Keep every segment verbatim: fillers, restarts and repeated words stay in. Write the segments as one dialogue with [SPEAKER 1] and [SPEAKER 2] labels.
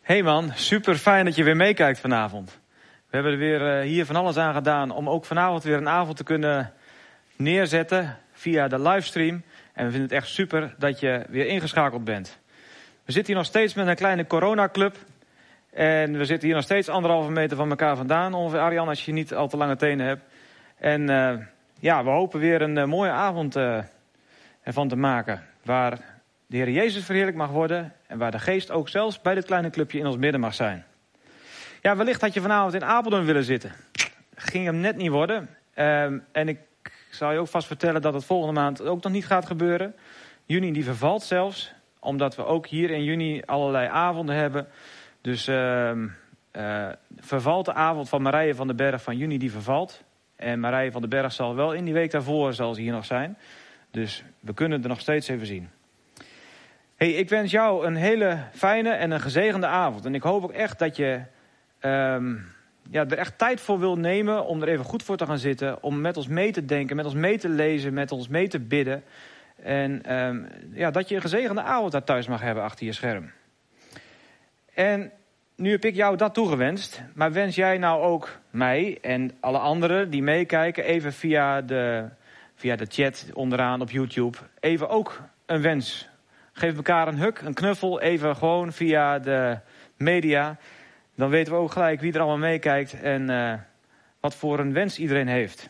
[SPEAKER 1] Hey man, super fijn dat je weer meekijkt vanavond. We hebben er weer uh, hier van alles aan gedaan om ook vanavond weer een avond te kunnen neerzetten via de livestream. En we vinden het echt super dat je weer ingeschakeld bent. We zitten hier nog steeds met een kleine coronaclub. En we zitten hier nog steeds anderhalve meter van elkaar vandaan. Ongeveer, Arjan, als je niet al te lange tenen hebt. En uh, ja, we hopen weer een uh, mooie avond uh, ervan te maken. Waar de Heer Jezus verheerlijk mag worden. En waar de geest ook zelfs bij dit kleine clubje in ons midden mag zijn. Ja, wellicht had je vanavond in Apeldoorn willen zitten. Ging hem net niet worden. Um, en ik zal je ook vast vertellen dat het volgende maand ook nog niet gaat gebeuren. Juni die vervalt zelfs. Omdat we ook hier in juni allerlei avonden hebben. Dus uh, uh, vervalt de avond van Marije van den Berg van juni die vervalt. En Marije van den Berg zal wel in die week daarvoor zal ze hier nog zijn. Dus we kunnen er nog steeds even zien. Hey, ik wens jou een hele fijne en een gezegende avond. En ik hoop ook echt dat je um, ja, er echt tijd voor wil nemen om er even goed voor te gaan zitten. Om met ons mee te denken, met ons mee te lezen, met ons mee te bidden. En um, ja, dat je een gezegende avond daar thuis mag hebben achter je scherm. En nu heb ik jou dat toegewenst. Maar wens jij nou ook mij en alle anderen die meekijken even via de, via de chat onderaan op YouTube even ook een wens. Geef elkaar een huk, een knuffel, even gewoon via de media. Dan weten we ook gelijk wie er allemaal meekijkt en uh, wat voor een wens iedereen heeft.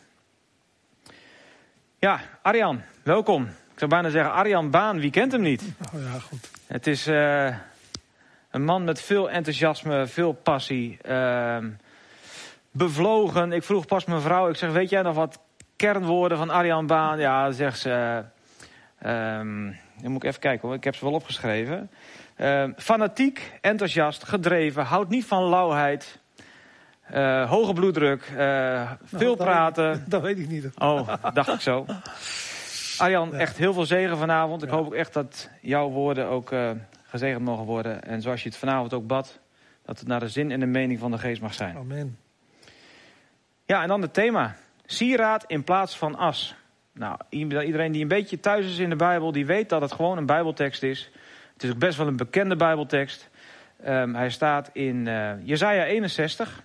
[SPEAKER 1] Ja, Arjan, welkom. Ik zou bijna zeggen, Arjan Baan, wie kent hem niet?
[SPEAKER 2] Oh ja, goed.
[SPEAKER 1] Het is uh, een man met veel enthousiasme, veel passie. Uh, bevlogen. Ik vroeg pas mijn vrouw, ik zeg, weet jij nog wat kernwoorden van Arjan Baan? Ja, dan zegt ze... Uh, um, dan moet ik even kijken hoor, ik heb ze wel opgeschreven. Uh, fanatiek, enthousiast, gedreven, houdt niet van lauwheid. Uh, hoge bloeddruk, uh, nou, veel
[SPEAKER 2] dat
[SPEAKER 1] praten.
[SPEAKER 2] Weet ik, dat weet ik niet.
[SPEAKER 1] Oh, dacht ik zo. Arjan, ja. Echt heel veel zegen vanavond. Ik ja. hoop ook echt dat jouw woorden ook uh, gezegend mogen worden. En zoals je het vanavond ook bad, dat het naar de zin en de mening van de geest mag zijn.
[SPEAKER 2] Amen.
[SPEAKER 1] Ja, en dan het thema. Sieraad in plaats van as. Nou, iedereen die een beetje thuis is in de Bijbel, die weet dat het gewoon een Bijbeltekst is. Het is ook best wel een bekende Bijbeltekst. Um, hij staat in uh, Jesaja eenenzestig.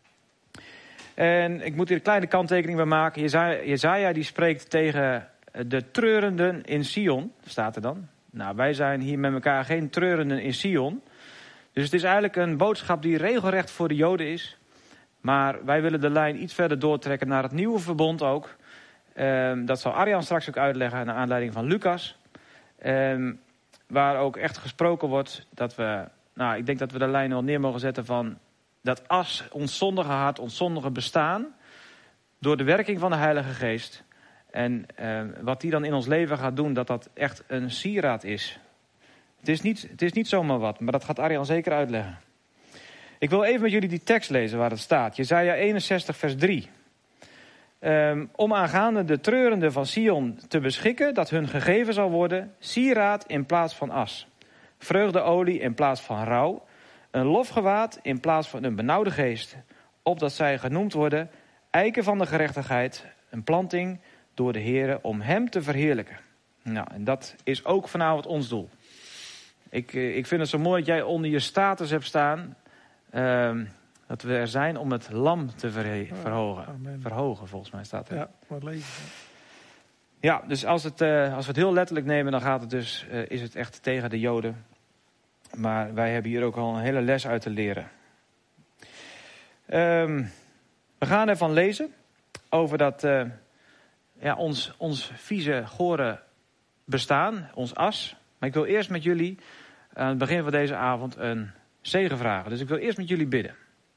[SPEAKER 1] En ik moet hier een kleine kanttekening bij maken. Jesaja, Jesaja die spreekt tegen de treurenden in Sion, staat er dan. Nou, wij zijn hier met elkaar geen treurenden in Sion. Dus het is eigenlijk een boodschap die regelrecht voor de Joden is. Maar wij willen de lijn iets verder doortrekken naar het nieuwe verbond ook. Um, dat zal Arjan straks ook uitleggen naar aanleiding van Lucas. Um, waar ook echt gesproken wordt dat we... Nou, ik denk dat we de lijn wel neer mogen zetten van... dat as ons zondige hart, ons zondige bestaan... door de werking van de Heilige Geest... en um, wat die dan in ons leven gaat doen... dat dat echt een sieraad is. Het is niet, het is niet zomaar wat, maar dat gaat Arjan zeker uitleggen. Ik wil even met jullie die tekst lezen waar het staat. Jesaja eenenzestig vers drie... Um, om aangaande de treurenden van Sion te beschikken... dat hun gegeven zal worden... sieraad in plaats van as. Vreugdeolie in plaats van rouw. Een lofgewaad in plaats van een benauwde geest. Opdat zij genoemd worden... eiken van de gerechtigheid. Een planting door de Heere om hem te verheerlijken. Nou, en dat is ook vanavond ons doel. Ik, ik vind het zo mooi dat jij onder je status hebt staan... Um, dat we er zijn om het lam te verhe- verhogen.
[SPEAKER 2] Amen.
[SPEAKER 1] Verhogen, volgens mij staat er.
[SPEAKER 2] Ja, wat lezen.
[SPEAKER 1] Ja, dus als, het, uh, als we het heel letterlijk nemen, dan gaat het dus, uh, is het echt tegen de Joden. Maar wij hebben hier ook al een hele les uit te leren. Um, we gaan ervan lezen over dat, uh, ja, ons, ons vieze, gore bestaan, ons as. Maar ik wil eerst met jullie aan het begin van deze avond een zegen vragen. Dus ik wil eerst met jullie bidden.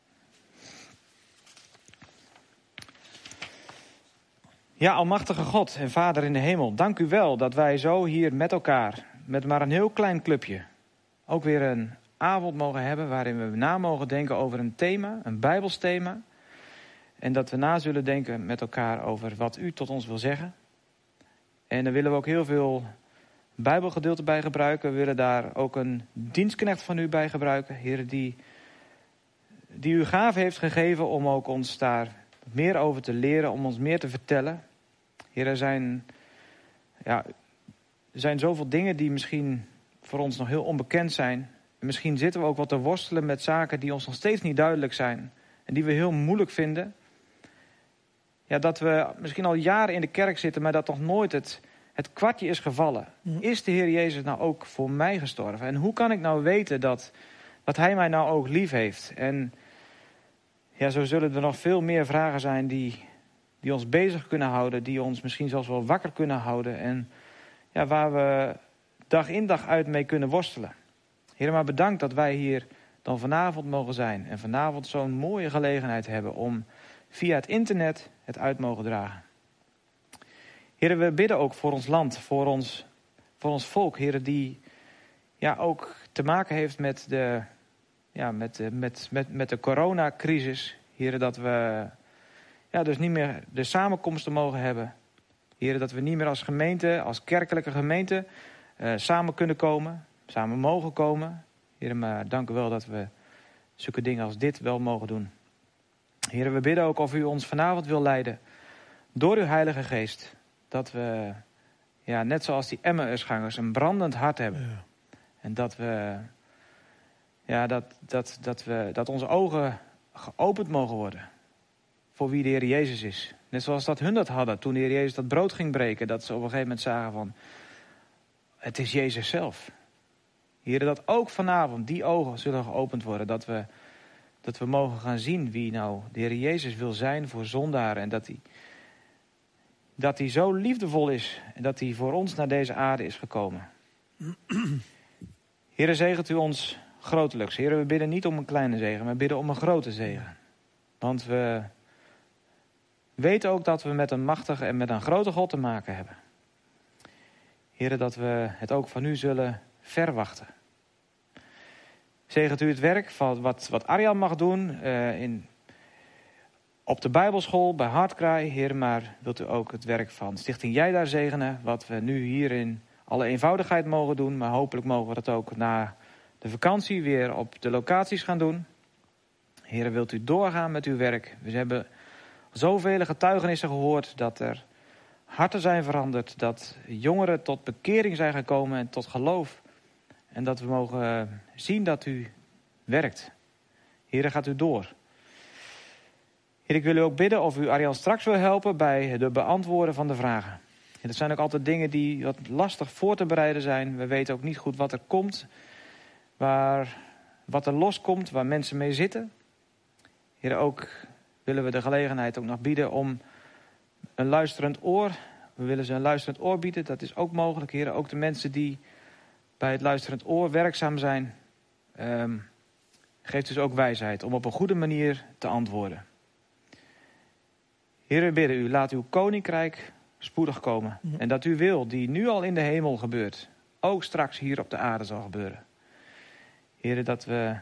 [SPEAKER 1] Ja, almachtige God en Vader in de hemel, dank u wel dat wij zo hier met elkaar, met maar een heel klein clubje, ook weer een avond mogen hebben waarin we na mogen denken over een thema, een Bijbels thema. En dat we na zullen denken met elkaar over wat u tot ons wil zeggen. En daar willen we ook heel veel Bijbelgedeelten bij gebruiken. We willen daar ook een dienstknecht van u bij gebruiken. Heer, die, die u gave heeft gegeven om ook ons daar meer over te leren, om ons meer te vertellen. Heer, er zijn, ja, er zijn zoveel dingen die misschien voor ons nog heel onbekend zijn. misschien zitten we ook wat te worstelen met zaken die ons nog steeds niet duidelijk zijn. En die we heel moeilijk vinden. Ja, dat we misschien al jaren in de kerk zitten, maar dat nog nooit het, het kwartje is gevallen.
[SPEAKER 2] Mm.
[SPEAKER 1] Is de Heer Jezus nou ook voor mij gestorven? En hoe kan ik nou weten dat, dat Hij mij nou ook lief heeft? En ja, zo zullen er nog veel meer vragen zijn die, die ons bezig kunnen houden. Die ons misschien zelfs wel wakker kunnen houden. En ja, waar we dag in dag uit mee kunnen worstelen. Heer, maar bedankt dat wij hier dan vanavond mogen zijn. En vanavond zo'n mooie gelegenheid hebben om via het internet het uit mogen dragen. Heer, we bidden ook voor ons land, voor ons, voor ons volk. Heer, die ja, ook te maken heeft met de, ja, met, de, met, met, met de coronacrisis. Heer, dat we ja, dus niet meer de samenkomsten mogen hebben. Heer, dat we niet meer als gemeente, als kerkelijke gemeente uh, samen kunnen komen. Samen mogen komen. Heer, maar dank u wel dat we zulke dingen als dit wel mogen doen. Heer, we bidden ook of u ons vanavond wil leiden door uw Heilige Geest. Dat we, ja, net zoals die Emmausgangers, een brandend hart hebben. Ja. En dat we, ja, dat, dat, dat we, dat onze ogen geopend mogen worden voor wie de Heer Jezus is. Net zoals dat hun dat hadden toen de Heer Jezus dat brood ging breken. Dat ze op een gegeven moment zagen van, het is Jezus zelf. Heer, dat ook vanavond die ogen zullen geopend worden. Dat we, dat we mogen gaan zien wie nou de Heer Jezus wil zijn voor zondaren. En dat hij, dat hij zo liefdevol is. En dat hij voor ons naar deze aarde is gekomen. Heer, zegent u ons grotelijks. Heer, we bidden niet om een kleine zegen, maar bidden om een grote zegen. Want we weten ook dat we met een machtige en met een grote God te maken hebben. Heer, dat we het ook van u zullen verwachten. Zegent u het werk van wat, wat Arjan mag doen uh, in, op de Bijbelschool bij Hartkraai. Heer, maar wilt u ook het werk van Stichting Jij daar zegenen. Wat we nu hier in alle eenvoudigheid mogen doen. Maar hopelijk mogen we dat ook na de vakantie weer op de locaties gaan doen. Heer, wilt u doorgaan met uw werk. We hebben zoveel getuigenissen gehoord dat er harten zijn veranderd. Dat jongeren tot bekering zijn gekomen en tot geloof. En dat we mogen zien dat u werkt. Heer, gaat u door. Heer, ik wil u ook bidden of u Arjan straks wil helpen bij het beantwoorden van de vragen. En dat zijn ook altijd dingen die wat lastig voor te bereiden zijn. We weten ook niet goed wat er komt. Waar, wat er loskomt, waar mensen mee zitten. Heer, ook willen we de gelegenheid ook nog bieden om een luisterend oor. We willen ze een luisterend oor bieden. Dat is ook mogelijk, Heer. Ook de mensen die bij het luisterend oor werkzaam zijn. Um, geeft dus ook wijsheid om op een goede manier te antwoorden. Heer, we bidden u, laat uw koninkrijk spoedig komen. Ja. En dat uw wil, die nu al in de hemel gebeurt, ook straks hier op de aarde zal gebeuren. Heer, dat we,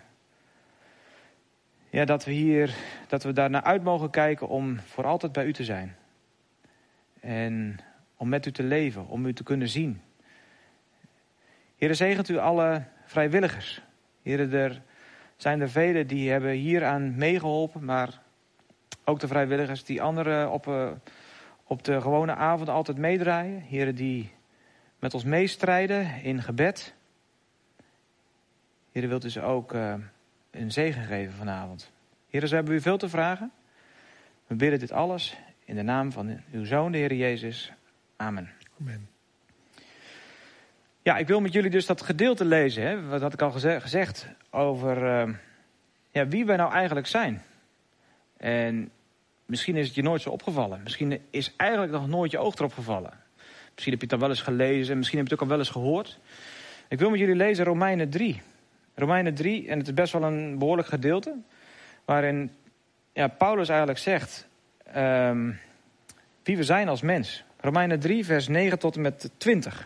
[SPEAKER 1] ja, dat we hier, dat we daar naar uit mogen kijken om voor altijd bij u te zijn. En om met u te leven, om u te kunnen zien. Heer, zegent u alle vrijwilligers. Heer, er zijn er velen die hebben hieraan meegeholpen, maar ook de vrijwilligers die anderen op, uh, op de gewone avond altijd meedraaien. Heer, die met ons meestrijden in gebed. Heer, wilt u ze ook uh, een zegen geven vanavond. Heer, ze hebben u veel te vragen. We bidden dit alles in de naam van uw Zoon, de Heer Jezus. Amen.
[SPEAKER 2] Amen.
[SPEAKER 1] Ja, ik wil met jullie dus dat gedeelte lezen. Hè? Wat had ik al geze- gezegd over uh, ja, wie wij nou eigenlijk zijn. En misschien is het je nooit zo opgevallen. Misschien is eigenlijk nog nooit je oog erop gevallen. Misschien heb je het dan wel eens gelezen. Misschien heb je het ook al wel eens gehoord. Ik wil met jullie lezen Romeinen drie. Romeinen drie, en het is best wel een behoorlijk gedeelte. Waarin ja, Paulus eigenlijk zegt um, wie we zijn als mens. Romeinen drie, vers negen tot en met twintig.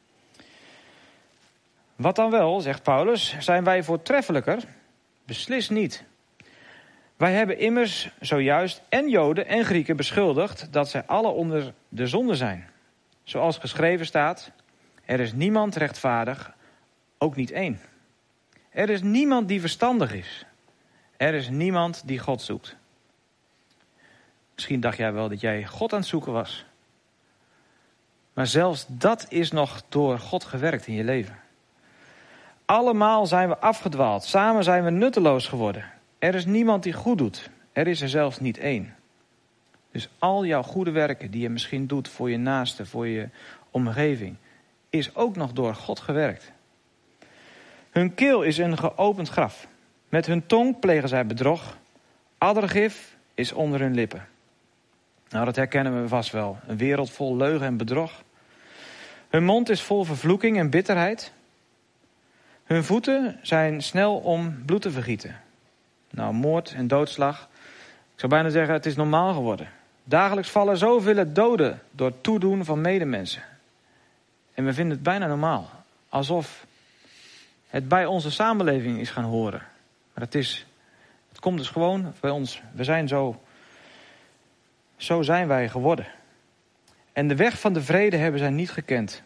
[SPEAKER 1] Wat dan wel, zegt Paulus, zijn wij voortreffelijker? Beslist niet. Wij hebben immers zojuist en Joden en Grieken beschuldigd dat zij alle onder de zonde zijn. Zoals geschreven staat, er is niemand rechtvaardig, ook niet één. Er is niemand die verstandig is. Er is niemand die God zoekt. Misschien dacht jij wel dat jij God aan het zoeken was. Maar zelfs dat is nog door God gewerkt in je leven. Allemaal zijn we afgedwaald. Samen zijn we nutteloos geworden. Er is niemand die goed doet. Er is er zelfs niet één. Dus al jouw goede werken die je misschien doet voor je naaste, voor je omgeving, is ook nog door God gewerkt. Hun keel is een geopend graf. Met hun tong plegen zij bedrog. Addergif is onder hun lippen. Nou, dat herkennen we vast wel. Een wereld vol leugen en bedrog. Hun mond is vol vervloeking en bitterheid. Hun voeten zijn snel om bloed te vergieten. Nou, moord en doodslag. Ik zou bijna zeggen, het is normaal geworden. Dagelijks vallen zoveel doden door het toedoen van medemensen. En we vinden het bijna normaal. Alsof het bij onze samenleving is gaan horen. Maar het is, het komt dus gewoon bij ons. We zijn zo, zo zijn wij geworden. En de weg van de vrede hebben zij niet gekend.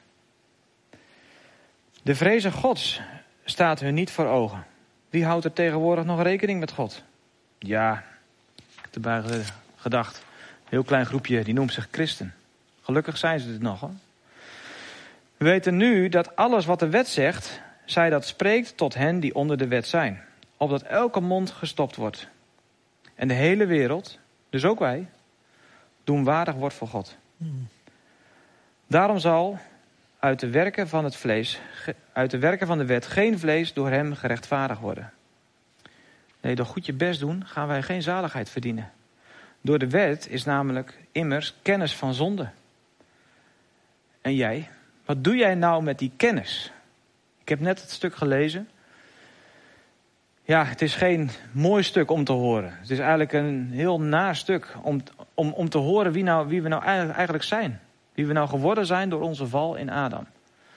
[SPEAKER 1] De vreze Gods staat hun niet voor ogen. Wie houdt er tegenwoordig nog rekening met God? Ja, ik heb erbij gedacht. Een heel klein groepje, die noemt zich christen. Gelukkig zijn ze het nog, hoor. We weten nu dat alles wat de wet zegt, zij dat spreekt tot hen die onder de wet zijn. Opdat elke mond gestopt wordt. En de hele wereld, dus ook wij, doenwaardig wordt voor God. Hmm. Daarom zal uit de werken van het vlees, uit de werken van de wet, geen vlees door hem gerechtvaardigd worden. Nee, door goed je best doen gaan wij geen zaligheid verdienen. Door de wet is namelijk immers kennis van zonde. En jij, wat doe jij nou met die kennis? Ik heb net het stuk gelezen. Ja, het is geen mooi stuk om te horen. Het is eigenlijk een heel naar stuk om, om, om te horen wie, nou, wie we nou eigenlijk zijn. Wie we nou geworden zijn door onze val in Adam.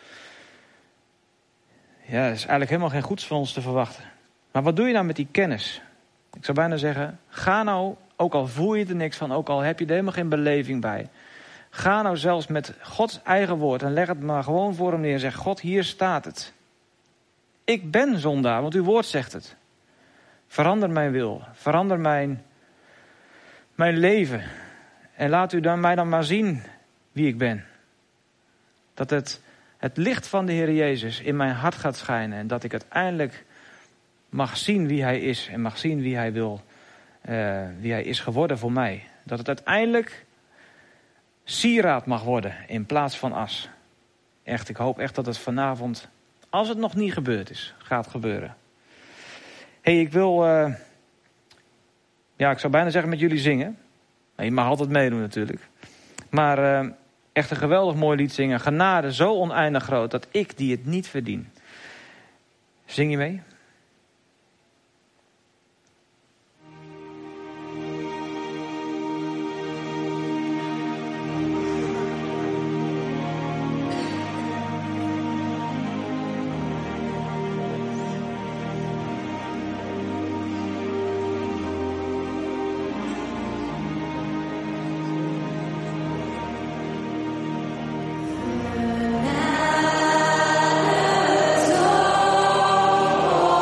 [SPEAKER 1] Ja, er is eigenlijk helemaal geen goeds van ons te verwachten. Maar wat doe je nou met die kennis? Ik zou bijna zeggen, ga nou, ook al voel je er niks van, ook al heb je er helemaal geen beleving bij. Ga nou zelfs met Gods eigen woord en leg het maar gewoon voor hem neer en zeg, God, hier staat het. Ik ben zondaar, want uw woord zegt het. Verander mijn wil, verander mijn, mijn leven. En laat u dan mij dan maar zien wie ik ben. Dat het, het licht van de Heer Jezus in mijn hart gaat schijnen. En dat ik uiteindelijk mag zien wie hij is. En mag zien wie hij wil. Uh, wie hij is geworden voor mij. Dat het uiteindelijk sieraad mag worden in plaats van as. Echt, ik hoop echt dat het vanavond, als het nog niet gebeurd is, gaat gebeuren. Hé, hey, ik wil, uh, ja, ik zou bijna zeggen met jullie zingen. Je mag altijd meedoen natuurlijk. Maar uh, echt een geweldig mooi lied zingen. Genade zo oneindig groot dat ik die het niet verdien. Zing je mee?
[SPEAKER 3] Oh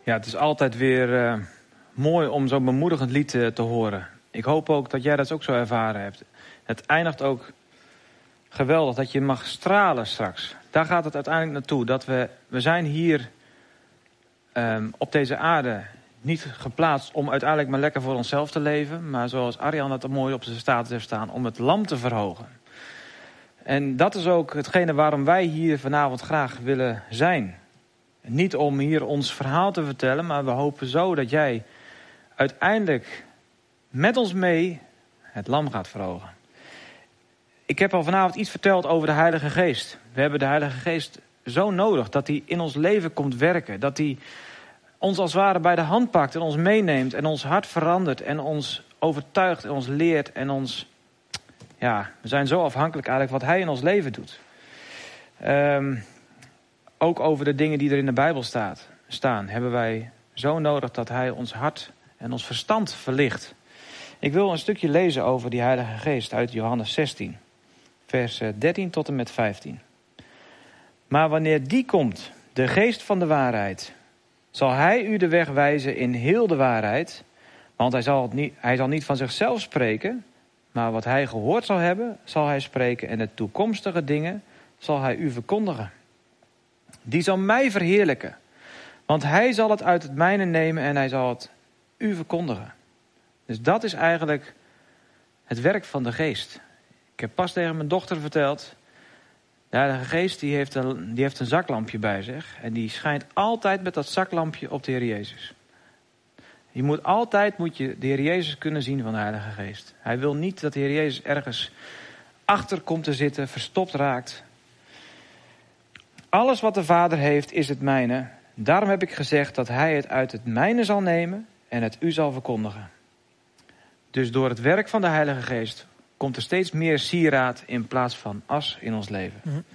[SPEAKER 1] Ja, het is altijd weer uh, mooi om zo'n bemoedigend lied uh, te horen. Ik hoop ook dat jij dat ook zo ervaren hebt. Het eindigt ook geweldig, dat je mag stralen straks. Daar gaat het uiteindelijk naartoe. Dat we, we zijn hier um, op deze aarde niet geplaatst om uiteindelijk maar lekker voor onszelf te leven. Maar zoals Arjan dat mooi op zijn status heeft staan, om het lam te verhogen. En dat is ook hetgene waarom wij hier vanavond graag willen zijn. Niet om hier ons verhaal te vertellen, maar we hopen zo dat jij uiteindelijk met ons mee het lam gaat verhogen. Ik heb al vanavond iets verteld over de Heilige Geest. We hebben de Heilige Geest zo nodig dat hij in ons leven komt werken. Dat hij ons als het ware bij de hand pakt en ons meeneemt en ons hart verandert en ons overtuigt en ons leert en ons... Ja, we zijn zo afhankelijk eigenlijk wat hij in ons leven doet. Um, ook over de dingen die er in de Bijbel staat, staan, hebben wij zo nodig dat hij ons hart en ons verstand verlicht. Ik wil een stukje lezen over die Heilige Geest uit Johannes zestien, vers dertien tot en met vijftien. Maar wanneer die komt, de Geest van de waarheid, zal hij u de weg wijzen in heel de waarheid, want hij zal, het niet, hij zal niet van zichzelf spreken, maar wat hij gehoord zal hebben, zal hij spreken en de toekomstige dingen zal hij u verkondigen. Die zal mij verheerlijken, want hij zal het uit het mijne nemen en hij zal het u verkondigen. Dus dat is eigenlijk het werk van de Geest. Ik heb pas tegen mijn dochter verteld, de Heilige Geest die heeft, een, die heeft een zaklampje bij zich en die schijnt altijd met dat zaklampje op de Heer Jezus. Je moet altijd moet je de Heer Jezus kunnen zien van de Heilige Geest. Hij wil niet dat de Heer Jezus ergens achter komt te zitten, verstopt raakt. Alles wat de Vader heeft is het mijne. Daarom heb ik gezegd dat hij het uit het mijne zal nemen en het u zal verkondigen. Dus door het werk van de Heilige Geest komt er steeds meer sieraad in plaats van as in ons leven. Mm-hmm.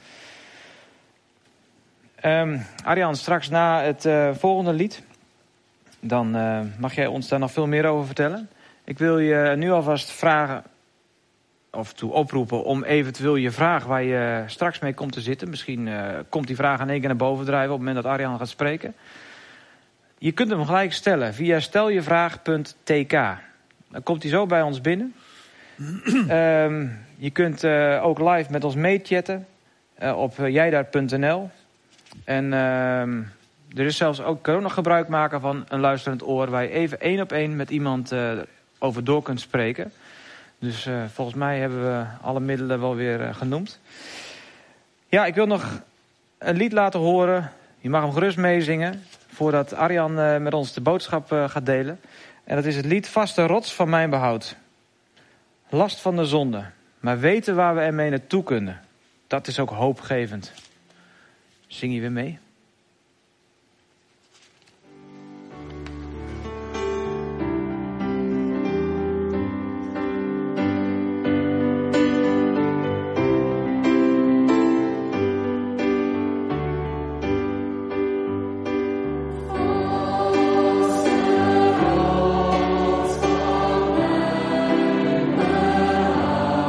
[SPEAKER 1] Um, Arjan, straks na het uh, volgende lied, dan uh, mag jij ons daar nog veel meer over vertellen. Ik wil je nu alvast vragen, of toe oproepen, om eventueel je vraag waar je straks mee komt te zitten. Misschien uh, komt die vraag in één keer naar boven drijven op het moment dat Arjan gaat spreken. Je kunt hem gelijk stellen via steljevraag punt t k. Dan komt hij zo bij ons binnen. um, je kunt uh, ook live met ons meechatten uh, op uh, jijdaar punt n l. En uh, er is zelfs ook, kan ook nog gebruik maken van een luisterend oor, waar je even één op één met iemand uh, over door kunt spreken. Dus uh, volgens mij hebben we alle middelen wel weer uh, genoemd. Ja, ik wil nog een lied laten horen. Je mag hem gerust meezingen, voordat Arjan uh, met ons de boodschap uh, gaat delen. En dat is het lied Vaste rots van mijn behoud. Last van de zonde, maar weten waar we ermee naartoe kunnen. Dat is ook hoopgevend. Zing je weer mee?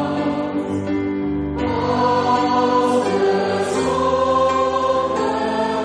[SPEAKER 3] Oh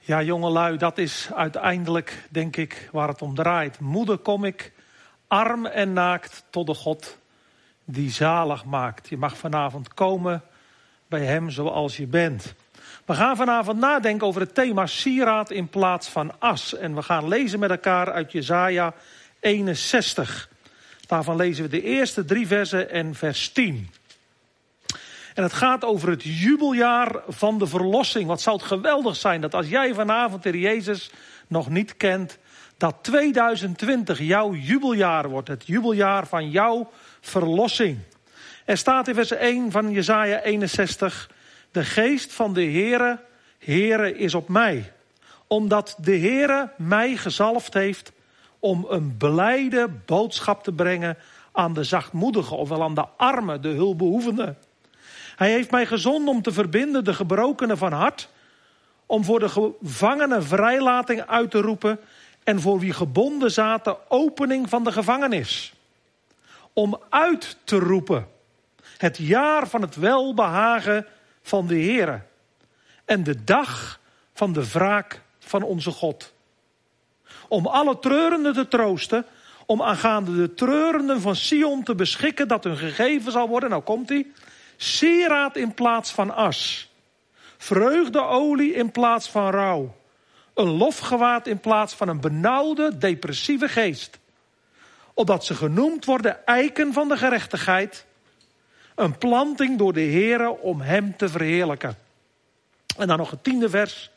[SPEAKER 2] Ja, jongelui, dat is uiteindelijk, denk ik, waar het om draait. Moeder kom ik, arm en naakt, tot de God die zalig maakt. Je mag vanavond komen bij hem zoals je bent. We gaan vanavond nadenken over het thema sieraad in plaats van as. En we gaan lezen met elkaar uit Jesaja eenenzestig. Daarvan lezen we de eerste drie versen en vers tien. En het gaat over het jubeljaar van de verlossing. Wat zou het geweldig zijn dat als jij vanavond de Jezus nog niet kent, dat tweeduizend twintig jouw jubeljaar wordt. Het jubeljaar van jouw verlossing. Er staat in vers één van Jesaja eenenzestig. De geest van de Heere, Heere is op mij. Omdat de Heere mij gezalfd heeft om een blijde boodschap te brengen aan de zachtmoedigen, ofwel aan de armen, de hulpbehoevenden. Hij heeft mij gezonden om te verbinden de gebrokenen van hart, om voor de gevangenen vrijlating uit te roepen en voor wie gebonden zaten opening van de gevangenis. Om uit te roepen het jaar van het welbehagen van de Heere en de dag van de wraak van onze God. Om alle treurenden te troosten, om aangaande de treurenden van Sion te beschikken dat hun gegeven zal worden. Nou komt hij. Sieraad in plaats van as. Vreugdeolie in plaats van rouw. Een lofgewaad in plaats van een benauwde, depressieve geest. Opdat ze genoemd worden eiken van de gerechtigheid. Een planting door de Heere om hem te verheerlijken. En dan nog het tiende vers.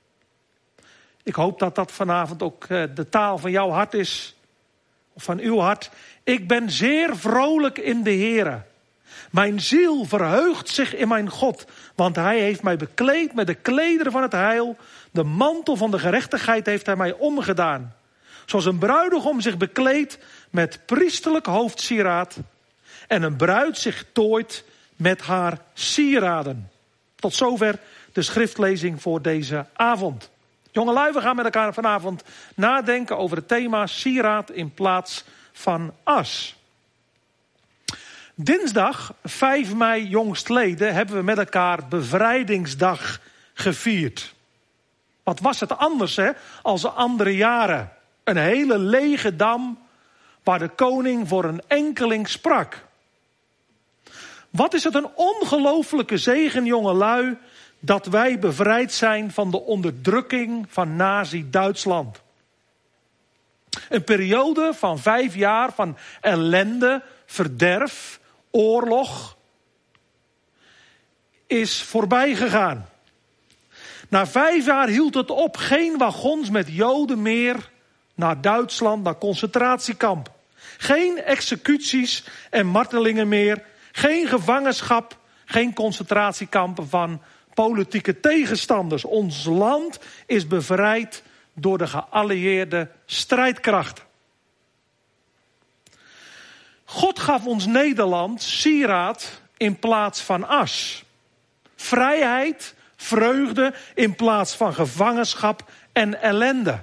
[SPEAKER 2] Ik hoop dat dat vanavond ook de taal van jouw hart is. Of van uw hart. Ik ben zeer vrolijk in de Heere. Mijn ziel verheugt zich in mijn God. Want hij heeft mij bekleed met de klederen van het heil. De mantel van de gerechtigheid heeft hij mij omgedaan. Zoals een bruidegom zich bekleedt met priesterlijk hoofdsieraad. En een bruid zich tooit met haar sieraden. Tot zover de schriftlezing voor deze avond. Jongelui, we gaan met elkaar vanavond nadenken over het thema sieraad in plaats van as. Dinsdag vijf mei jongstleden hebben we met elkaar bevrijdingsdag gevierd. Wat was het anders, hè, als andere jaren? Een hele lege dam waar de koning voor een enkeling sprak. Wat is het een ongelooflijke zegen, jongelui, dat wij bevrijd zijn van de onderdrukking van Nazi-Duitsland. Een periode van vijf jaar van ellende, verderf, oorlog is voorbij gegaan. Na vijf jaar hield het op. Geen wagons met Joden meer naar Duitsland, naar concentratiekamp. Geen executies en martelingen meer. Geen gevangenschap, geen concentratiekampen van politieke tegenstanders. Ons land is bevrijd door de geallieerde strijdkrachten. God gaf ons Nederland sieraad in plaats van as. Vrijheid, vreugde in plaats van gevangenschap en ellende.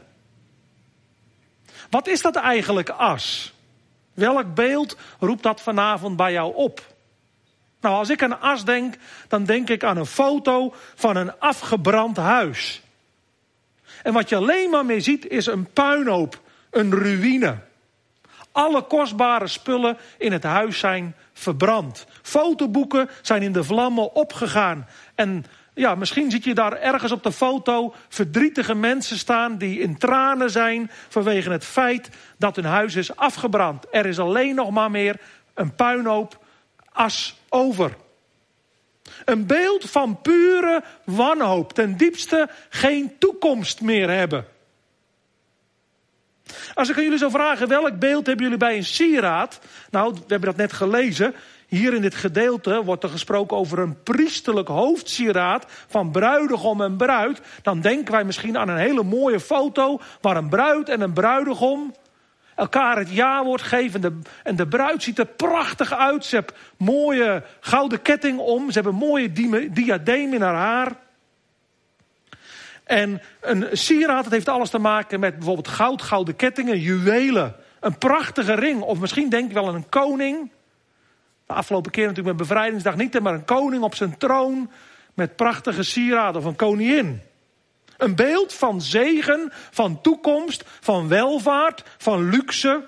[SPEAKER 2] Wat is dat eigenlijk as? Welk beeld roept dat vanavond bij jou op? Nou, als ik aan as denk, dan denk ik aan een foto van een afgebrand huis. En wat je alleen maar meer ziet is een puinhoop, een ruïne. Alle kostbare spullen in het huis zijn verbrand. Fotoboeken zijn in de vlammen opgegaan. En ja, misschien zie je daar ergens op de foto verdrietige mensen staan die in tranen zijn vanwege het feit dat hun huis is afgebrand. Er is alleen nog maar meer een puinhoop as over. Een beeld van pure wanhoop. Ten diepste geen toekomst meer hebben. Als ik aan jullie zou vragen, welk beeld hebben jullie bij een sieraad? Nou, we hebben dat net gelezen. Hier in dit gedeelte wordt er gesproken over een priesterlijk hoofdsieraad van bruidegom en bruid. Dan denken wij misschien aan een hele mooie foto waar een bruid en een bruidegom elkaar het ja-woord geven. En de, en de bruid ziet er prachtig uit. Ze heeft mooie gouden ketting om. Ze hebben een mooie diadeem in haar haar. En een sieraad, dat heeft alles te maken met bijvoorbeeld goud, gouden kettingen, juwelen. Een prachtige ring. Of misschien denk je wel aan een koning. De afgelopen keer natuurlijk met bevrijdingsdag niet, maar een koning op zijn troon met prachtige sieraden. Of een koningin. Een beeld van zegen, van toekomst, van welvaart, van luxe.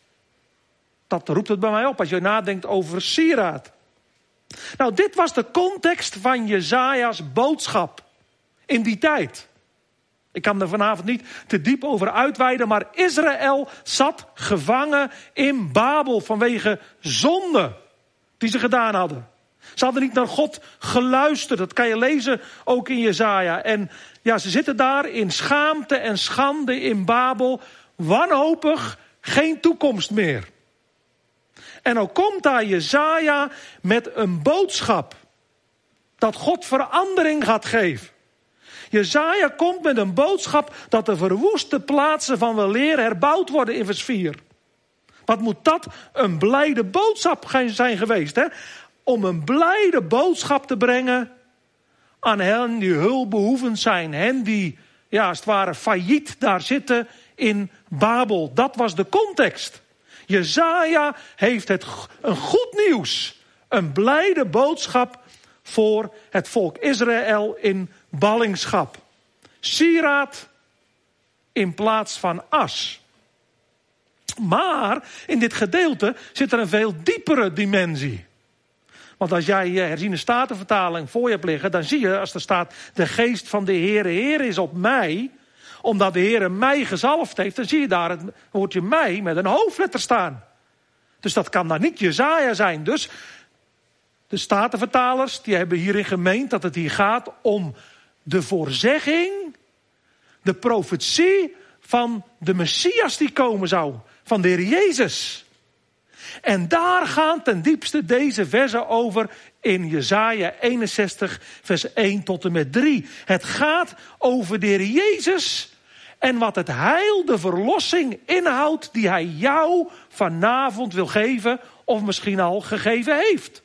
[SPEAKER 2] Dat roept het bij mij op als je nadenkt over sieraad. Nou, dit was de context van Jesaja's boodschap in die tijd. Ik kan er vanavond niet te diep over uitweiden, maar Israël zat gevangen in Babel vanwege zonde die ze gedaan hadden. Ze hadden niet naar God geluisterd. Dat kan je lezen ook in Jesaja. En ja, ze zitten daar in schaamte en schande in Babel. Wanhopig, geen toekomst meer. En dan komt daar Jesaja met een boodschap. Dat God verandering gaat geven. Jesaja komt met een boodschap dat de verwoeste plaatsen van weleer herbouwd worden in vers vier. Wat moet dat een blijde boodschap zijn geweest, hè? Om een blijde boodschap te brengen aan hen die hulpbehoevend zijn. Hen die, ja, als het ware failliet daar zitten in Babel. Dat was de context. Jesaja heeft het een goed nieuws. Een blijde boodschap voor het volk Israël in ballingschap. Sieraad in plaats van as. Maar in dit gedeelte zit er een veel diepere dimensie. Want als jij je herziene statenvertaling voor je hebt liggen, dan zie je als er staat: de geest van de Heere, Heer is op mij, omdat de Heere mij gezalfd heeft, dan zie je daar het woordje mij met een hoofdletter staan. Dus dat kan dan niet Jesaja zijn. Dus de statenvertalers die hebben hierin gemeend dat het hier gaat om de voorzegging, de profetie van de Messias die komen zou, van de Heer Jezus. En daar gaan ten diepste deze versen over in Jesaja eenenzestig vers één tot en met drie. Het gaat over de Heer Jezus en wat het heil, de verlossing inhoudt die hij jou vanavond wil geven of misschien al gegeven heeft.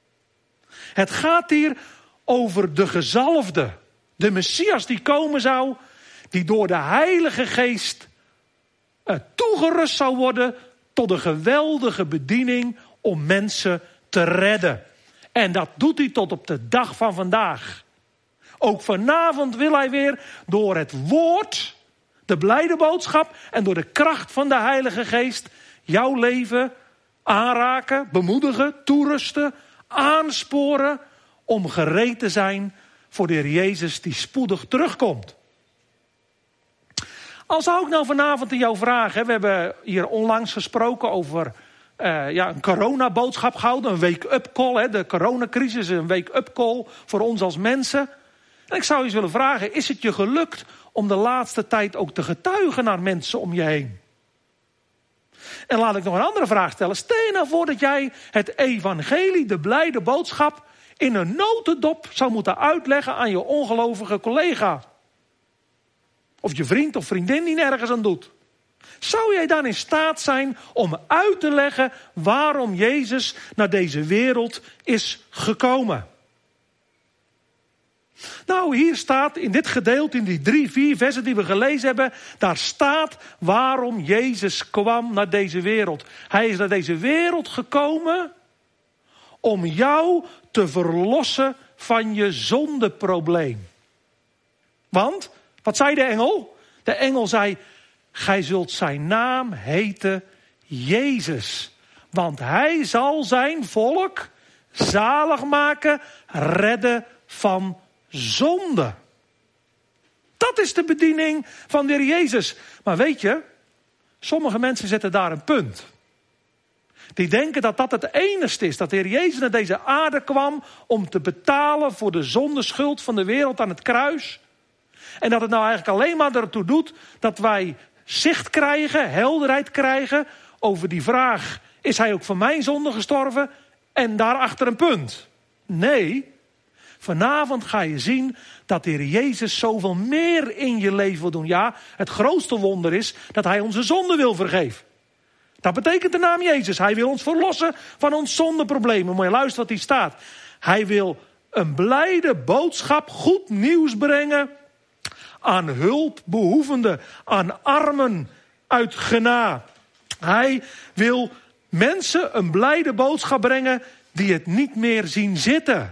[SPEAKER 2] Het gaat hier over de gezalfde, de Messias die komen zou, die door de Heilige Geest uh, toegerust zou worden tot een geweldige bediening om mensen te redden. En dat doet hij tot op de dag van vandaag. Ook vanavond wil hij weer door het woord, de blijde boodschap en door de kracht van de Heilige Geest jouw leven aanraken, bemoedigen, toerusten, aansporen om gereed te zijn voor de Heer Jezus die spoedig terugkomt. Al zou ik nou vanavond in jou vragen, we hebben hier onlangs gesproken over uh, ja, een coronaboodschap gehouden, een wake-up call. Hè, de coronacrisis is een wake-up call voor ons als mensen. En ik zou je eens willen vragen, is het je gelukt om de laatste tijd ook te getuigen naar mensen om je heen? En laat ik nog een andere vraag stellen. Stel je nou voor dat jij het evangelie, de blijde boodschap, in een notendop zou moeten uitleggen aan je ongelovige collega. Of je vriend of vriendin die nergens aan doet. Zou jij dan in staat zijn om uit te leggen waarom Jezus naar deze wereld is gekomen? Nou, hier staat in dit gedeelte, in die drie, vier versen die we gelezen hebben, daar staat waarom Jezus kwam naar deze wereld. Hij is naar deze wereld gekomen om jou te verlossen van je zondeprobleem. Want, wat zei de engel? De engel zei, gij zult zijn naam heten Jezus. Want hij zal zijn volk zalig maken, redden van zonde. Dat is de bediening van de Heer Jezus. Maar weet je, sommige mensen zetten daar een punt. Die denken dat dat het enigste is. Dat de Heer Jezus naar deze aarde kwam om te betalen voor de zondeschuld van de wereld aan het kruis. En dat het nou eigenlijk alleen maar ertoe doet dat wij zicht krijgen, helderheid krijgen over die vraag, is hij ook voor mijn zonde gestorven? En daarachter een punt. Nee, vanavond ga je zien dat de Heer Jezus zoveel meer in je leven wil doen. Ja, het grootste wonder is dat hij onze zonde wil vergeven. Dat betekent de naam Jezus. Hij wil ons verlossen van ons zondeproblemen. Moet je luisteren wat hier staat. Hij wil een blijde boodschap, goed nieuws brengen aan hulpbehoevenden, aan armen uit genade. Hij wil mensen een blijde boodschap brengen die het niet meer zien zitten.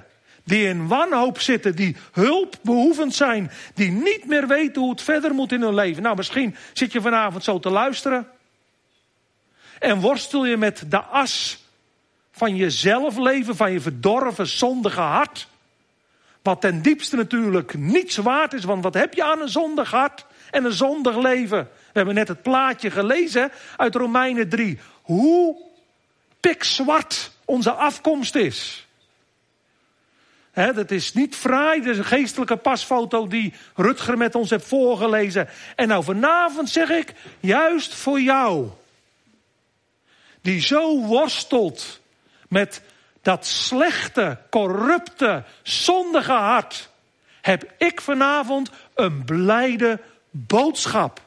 [SPEAKER 2] Die in wanhoop zitten, die hulpbehoevend zijn, die niet meer weten hoe het verder moet in hun leven. Nou, misschien zit je vanavond zo te luisteren en worstel je met de as van je zelfleven, van je verdorven, zondige hart. Wat ten diepste natuurlijk niets waard is, want wat heb je aan een zondig hart en een zondig leven? We hebben net het plaatje gelezen uit Romeinen drie. Hoe pikzwart onze afkomst is. He, dat is niet fraai, dat is een geestelijke pasfoto die Rutger met ons heeft voorgelezen. En nou vanavond zeg ik, juist voor jou, die zo worstelt met dat slechte, corrupte, zondige hart, heb ik vanavond een blijde boodschap.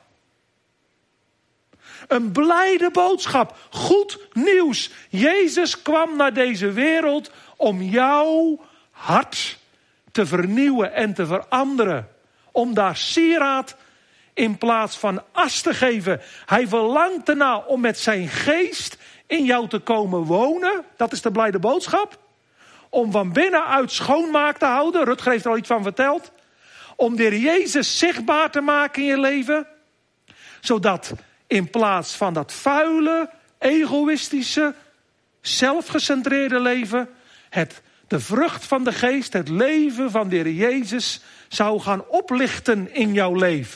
[SPEAKER 2] Een blijde boodschap. Goed nieuws. Jezus kwam naar deze wereld om jouw hart te vernieuwen en te veranderen. Om daar sieraad in plaats van as te geven. Hij verlangt erna om met zijn geest in jou te komen wonen. Dat is de blijde boodschap. Om van binnenuit schoonmaak te houden. Rutger heeft er al iets van verteld. Om de Heer Jezus zichtbaar te maken in je leven. Zodat in plaats van dat vuile, egoïstische, zelfgecentreerde leven, het, de vrucht van de geest, het leven van de Heer Jezus zou gaan oplichten in jouw leven.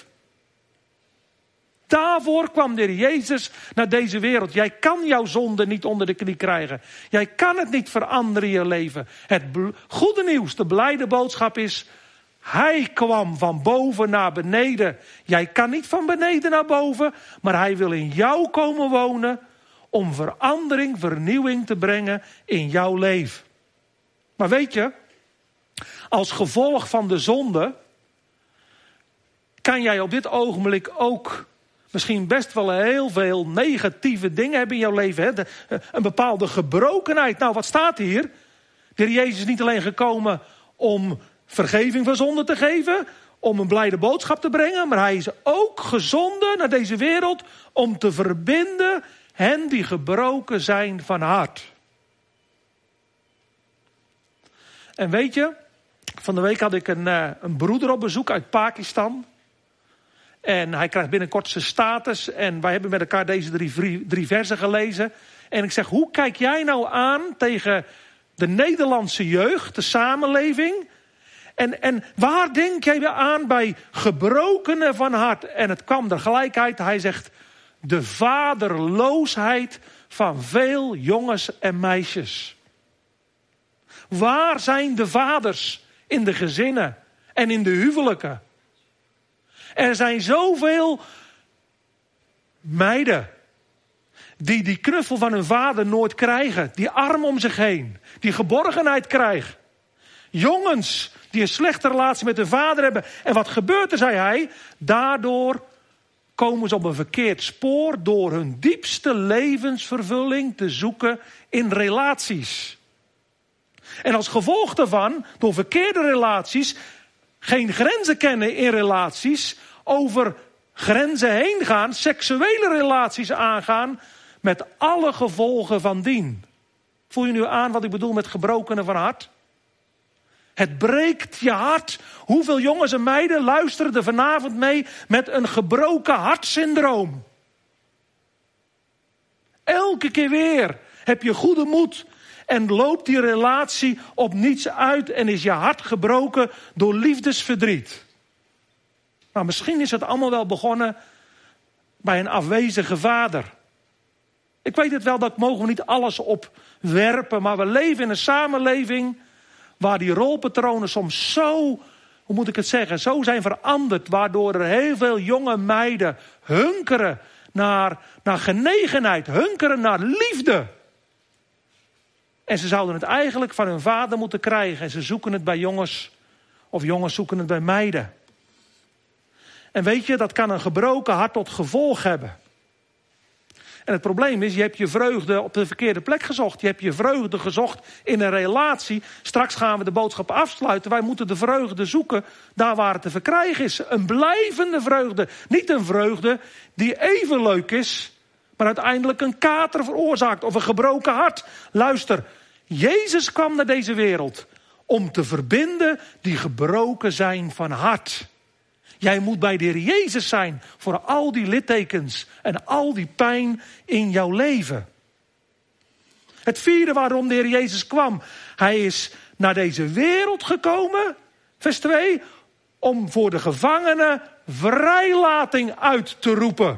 [SPEAKER 2] Daarvoor kwam de Heer Jezus naar deze wereld. Jij kan jouw zonde niet onder de knie krijgen. Jij kan het niet veranderen in je leven. Het goede nieuws, de blijde boodschap is, hij kwam van boven naar beneden. Jij kan niet van beneden naar boven, maar hij wil in jou komen wonen om verandering, vernieuwing te brengen in jouw leven. Maar weet je, als gevolg van de zonde kan jij op dit ogenblik ook misschien best wel heel veel negatieve dingen hebben in jouw leven. Hè? De, een bepaalde gebrokenheid. Nou, wat staat hier? De Heer Jezus is niet alleen gekomen om vergeving van zonde te geven, om een blijde boodschap te brengen, maar hij is ook gezonden naar deze wereld om te verbinden hen die gebroken zijn van hart. En weet je, van de week had ik een, uh, een broeder op bezoek uit Pakistan. En hij krijgt binnenkort zijn status. En wij hebben met elkaar deze drie, drie versen gelezen. En ik zeg, hoe kijk jij nou aan tegen de Nederlandse jeugd, de samenleving? En, en waar denk jij aan bij gebrokenen van hart? En het kwam er gelijk uit. Hij zegt, de vaderloosheid van veel jongens en meisjes. Waar zijn de vaders in de gezinnen en in de huwelijken? Er zijn zoveel meiden die die knuffel van hun vader nooit krijgen. Die arm om zich heen. Die geborgenheid krijgen. Jongens die een slechte relatie met hun vader hebben. En wat gebeurt er, zei hij? Daardoor komen ze op een verkeerd spoor door hun diepste levensvervulling te zoeken in relaties. En als gevolg daarvan, door verkeerde relaties, geen grenzen kennen in relaties, over grenzen heen gaan, seksuele relaties aangaan, met alle gevolgen van dien. Voel je nu aan wat ik bedoel met gebrokenen van hart? Het breekt je hart. Hoeveel jongens en meiden luisteren er vanavond mee met een gebroken hartsyndroom? Elke keer weer heb je goede moed en loopt die relatie op niets uit en is je hart gebroken door liefdesverdriet. Nou, misschien is het allemaal wel begonnen bij een afwezige vader. Ik weet het wel, dat mogen we niet alles opwerpen, maar we leven in een samenleving waar die rolpatronen soms zo, hoe moet ik het zeggen, zo zijn veranderd, waardoor er heel veel jonge meiden hunkeren naar, naar genegenheid, hunkeren naar liefde. En ze zouden het eigenlijk van hun vader moeten krijgen. En ze zoeken het bij jongens, of jongens zoeken het bij meiden. En weet je, dat kan een gebroken hart tot gevolg hebben. En het probleem is, je hebt je vreugde op de verkeerde plek gezocht. Je hebt je vreugde gezocht in een relatie. Straks gaan we de boodschap afsluiten. Wij moeten de vreugde zoeken daar waar het te verkrijgen is. Een blijvende vreugde. Niet een vreugde die even leuk is, maar uiteindelijk een kater veroorzaakt of een gebroken hart. Luister, Jezus kwam naar deze wereld om te verbinden die gebroken zijn van hart. Jij moet bij de Heer Jezus zijn voor al die littekens en al die pijn in jouw leven. Het vierde waarom de Heer Jezus kwam. Hij is naar deze wereld gekomen, vers twee, om voor de gevangenen vrijlating uit te roepen.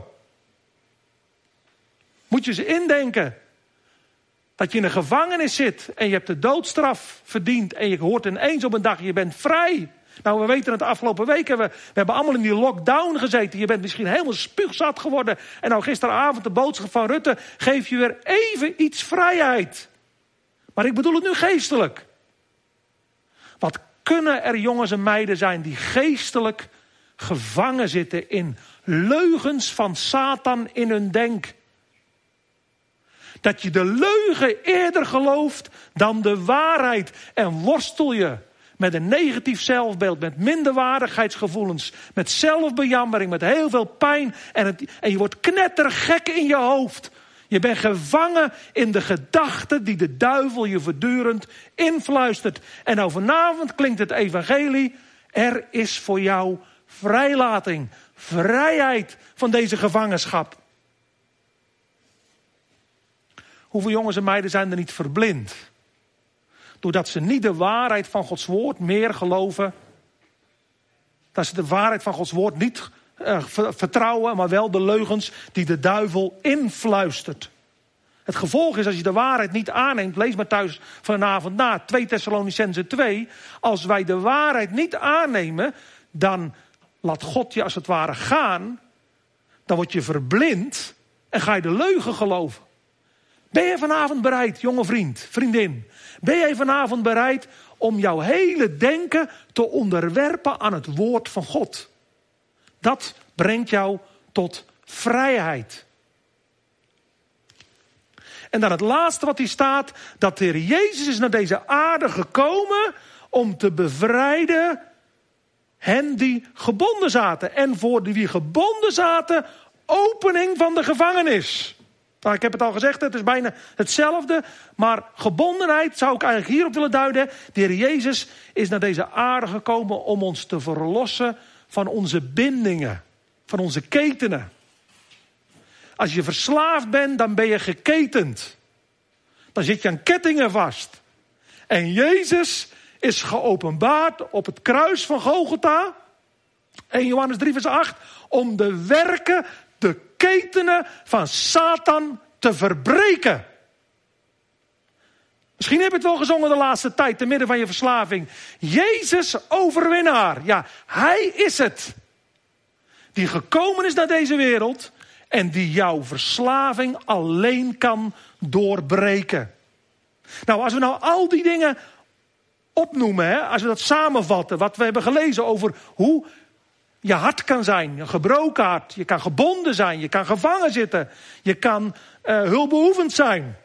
[SPEAKER 2] Moet je eens indenken. Dat je in een gevangenis zit en je hebt de doodstraf verdiend en je hoort ineens op een dag, je bent vrij. Nou, we weten het de afgelopen weken, we, we hebben allemaal in die lockdown gezeten. Je bent misschien helemaal spuugzat geworden. En nou gisteravond de boodschap van Rutte, geef je weer even iets vrijheid. Maar ik bedoel het nu geestelijk. Wat kunnen er jongens en meiden zijn die geestelijk gevangen zitten in leugens van Satan in hun denk. Dat je de leugen eerder gelooft dan de waarheid. En worstel je met een negatief zelfbeeld, met minderwaardigheidsgevoelens, met zelfbejammering, met heel veel pijn. En, het, en je wordt knettergek in je hoofd. Je bent gevangen in de gedachten die de duivel je voortdurend influistert. En nou vanavond klinkt het evangelie. Er is voor jou vrijlating, vrijheid van deze gevangenschap. Hoeveel jongens en meiden zijn er niet verblind? Doordat ze niet de waarheid van Gods woord meer geloven. Dat ze de waarheid van Gods woord niet uh, vertrouwen, maar wel de leugens die de duivel influistert. Het gevolg is, als je de waarheid niet aanneemt, lees maar thuis vanavond na, twee Thessalonicenzen twee. Als wij de waarheid niet aannemen, dan laat God je als het ware gaan. Dan word je verblind en ga je de leugen geloven. Ben je vanavond bereid, jonge vriend, vriendin? Ben jij vanavond bereid om jouw hele denken te onderwerpen aan het woord van God? Dat brengt jou tot vrijheid. En dan het laatste wat hier staat, dat de Heer Jezus is naar deze aarde gekomen om te bevrijden hen die gebonden zaten. En voor die wie gebonden zaten, opening van de gevangenis. Nou, ik heb het al gezegd, het is bijna hetzelfde. Maar gebondenheid zou ik eigenlijk hierop willen duiden. De Heer Jezus is naar deze aarde gekomen om ons te verlossen van onze bindingen. Van onze ketenen. Als je verslaafd bent, dan ben je geketend. Dan zit je aan kettingen vast. En Jezus is geopenbaard op het kruis van Golgotha. eerste Johannes drie vers acht. Om de werken, de ketenen van Satan te verbreken. Misschien heb je het wel gezongen de laatste tijd, te midden van je verslaving. Jezus overwinnaar. Ja, hij is het. Die gekomen is naar deze wereld. En die jouw verslaving alleen kan doorbreken. Nou, als we nou al die dingen opnoemen, hè, als we dat samenvatten, wat we hebben gelezen over hoe je hart kan zijn, een gebroken hart. Je kan gebonden zijn, je kan gevangen zitten. Je kan uh, hulpbehoevend zijn.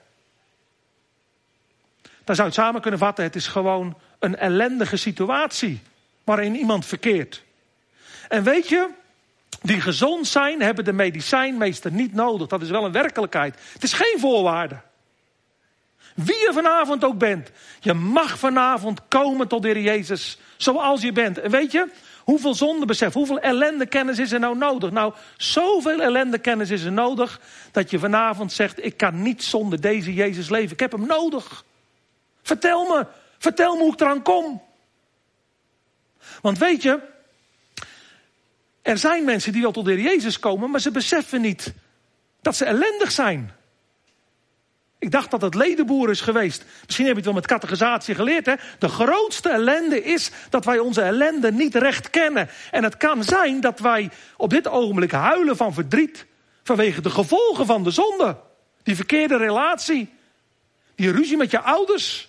[SPEAKER 2] Dan zou je het samen kunnen vatten, het is gewoon een ellendige situatie waarin iemand verkeert. En weet je, die gezond zijn, hebben de medicijn meestal niet nodig. Dat is wel een werkelijkheid. Het is geen voorwaarde. Wie je vanavond ook bent, je mag vanavond komen tot de Heer Jezus zoals je bent. En weet je, hoeveel zondebesef, hoeveel ellendekennis is er nou nodig? Nou, zoveel ellendekennis is er nodig dat je vanavond zegt, ik kan niet zonder deze Jezus leven. Ik heb hem nodig. Vertel me, vertel me hoe ik eraan kom. Want weet je, er zijn mensen die wel tot de Heer Jezus komen, maar ze beseffen niet dat ze ellendig zijn. Ik dacht dat het ledenboer is geweest. Misschien heb je het wel met catechisatie geleerd. Hè? De grootste ellende is dat wij onze ellende niet recht kennen. En het kan zijn dat wij op dit ogenblik huilen van verdriet. Vanwege de gevolgen van de zonde. Die verkeerde relatie. Die ruzie met je ouders.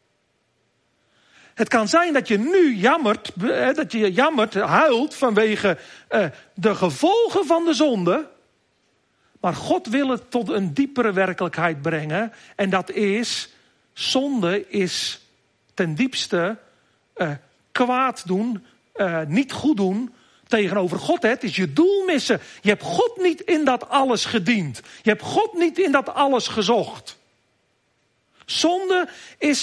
[SPEAKER 2] Het kan zijn dat je nu jammert, dat je jammert, huilt vanwege uh, de gevolgen van de zonde. Maar God wil het tot een diepere werkelijkheid brengen. En dat is, zonde is ten diepste uh, kwaad doen, uh, niet goed doen tegenover God. Hè? Het is je doel missen. Je hebt God niet in dat alles gediend. Je hebt God niet in dat alles gezocht. Zonde is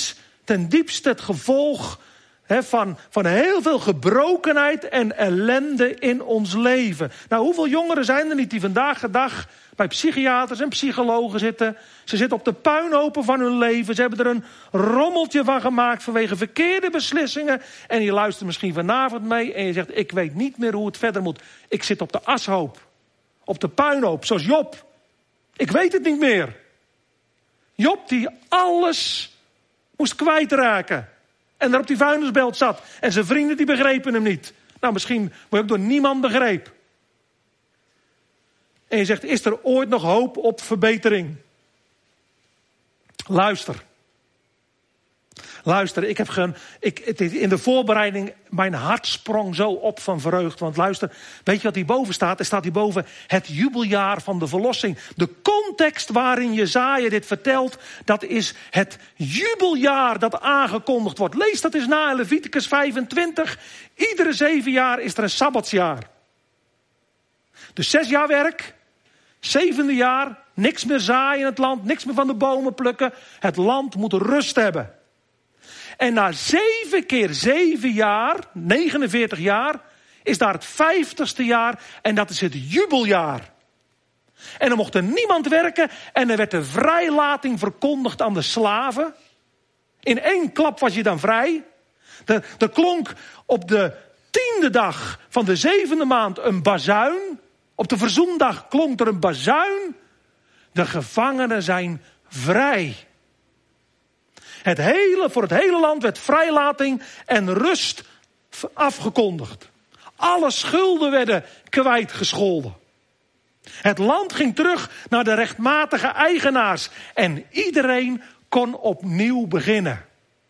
[SPEAKER 2] ten diepste het gevolg he, van, van heel veel gebrokenheid en ellende in ons leven. Nou, hoeveel jongeren zijn er niet die vandaag de dag bij psychiaters en psychologen zitten. Ze zitten op de puinhopen van hun leven. Ze hebben er een rommeltje van gemaakt vanwege verkeerde beslissingen. En je luistert misschien vanavond mee en je zegt, ik weet niet meer hoe het verder moet. Ik zit op de ashoop. Op de puinhoop, zoals Job. Ik weet het niet meer. Job die alles moest kwijtraken. En daar op die vuilnisbelt zat. En zijn vrienden die begrepen hem niet. Nou, misschien word je ook door niemand begrepen. En je zegt, is er ooit nog hoop op verbetering? Luister. Luister, ik heb gen, ik, het, in de voorbereiding, mijn hart sprong zo op van vreugde. Want luister, weet je wat hierboven staat? Er staat hierboven het jubeljaar van de verlossing. De context waarin Jesaja dit vertelt, dat is het jubeljaar dat aangekondigd wordt. Lees dat eens na in Leviticus vijfentwintig. Iedere zeven jaar is er een sabbatsjaar. Dus zes jaar werk, zevende jaar, niks meer zaaien in het land, niks meer van de bomen plukken. Het land moet rust hebben. En na zeven keer zeven jaar, negenenveertig jaar, is daar het vijftigste jaar en dat is het jubeljaar. En dan mocht er niemand werken en er werd de vrijlating verkondigd aan de slaven. In één klap was je dan vrij. Er, er klonk op de tiende dag van de zevende maand een bazuin. Op de verzoendag klonk er een bazuin. De gevangenen zijn vrij. Het hele, voor het hele land werd vrijlating en rust afgekondigd. Alle schulden werden kwijtgescholden. Het land ging terug naar de rechtmatige eigenaars. En iedereen kon opnieuw beginnen.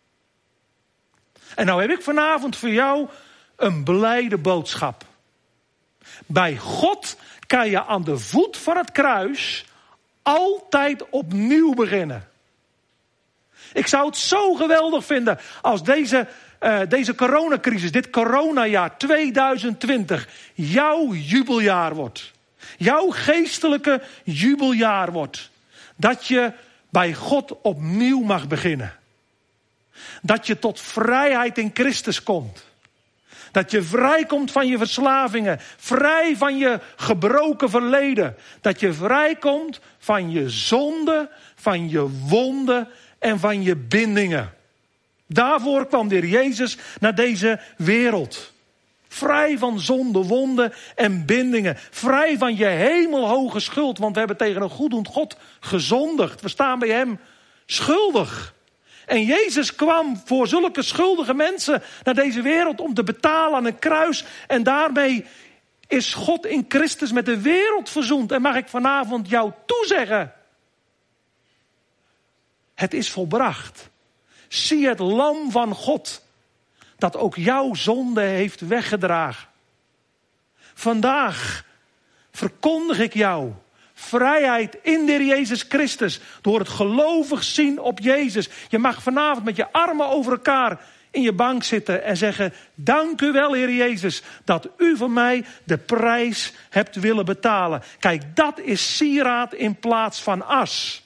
[SPEAKER 2] En nou heb ik vanavond voor jou een blijde boodschap. Bij God kan je aan de voet van het kruis altijd opnieuw beginnen. Ik zou het zo geweldig vinden als deze, uh, deze coronacrisis, dit coronajaar tweeduizend twintig, jouw jubeljaar wordt. Jouw geestelijke jubeljaar wordt. Dat je bij God opnieuw mag beginnen. Dat je tot vrijheid in Christus komt. Dat je vrijkomt van je verslavingen. Vrij van je gebroken verleden. Dat je vrijkomt van je zonde, van je wonden en van je bindingen. Daarvoor kwam de Heer Jezus naar deze wereld. Vrij van zonde, wonden en bindingen. Vrij van je hemelhoge schuld. Want we hebben tegen een goeddoend God gezondigd. We staan bij hem schuldig. En Jezus kwam voor zulke schuldige mensen naar deze wereld om te betalen aan een kruis. En daarmee is God in Christus met de wereld verzoend. En mag ik vanavond jou toezeggen. Het is volbracht. Zie het lam van God. Dat ook jouw zonde heeft weggedragen. Vandaag verkondig ik jou vrijheid in de Heer Jezus Christus. Door het gelovig zien op Jezus. Je mag vanavond met je armen over elkaar in je bank zitten en zeggen: dank u wel, Heer Jezus, dat u voor mij de prijs hebt willen betalen. Kijk, dat is sieraad in plaats van as.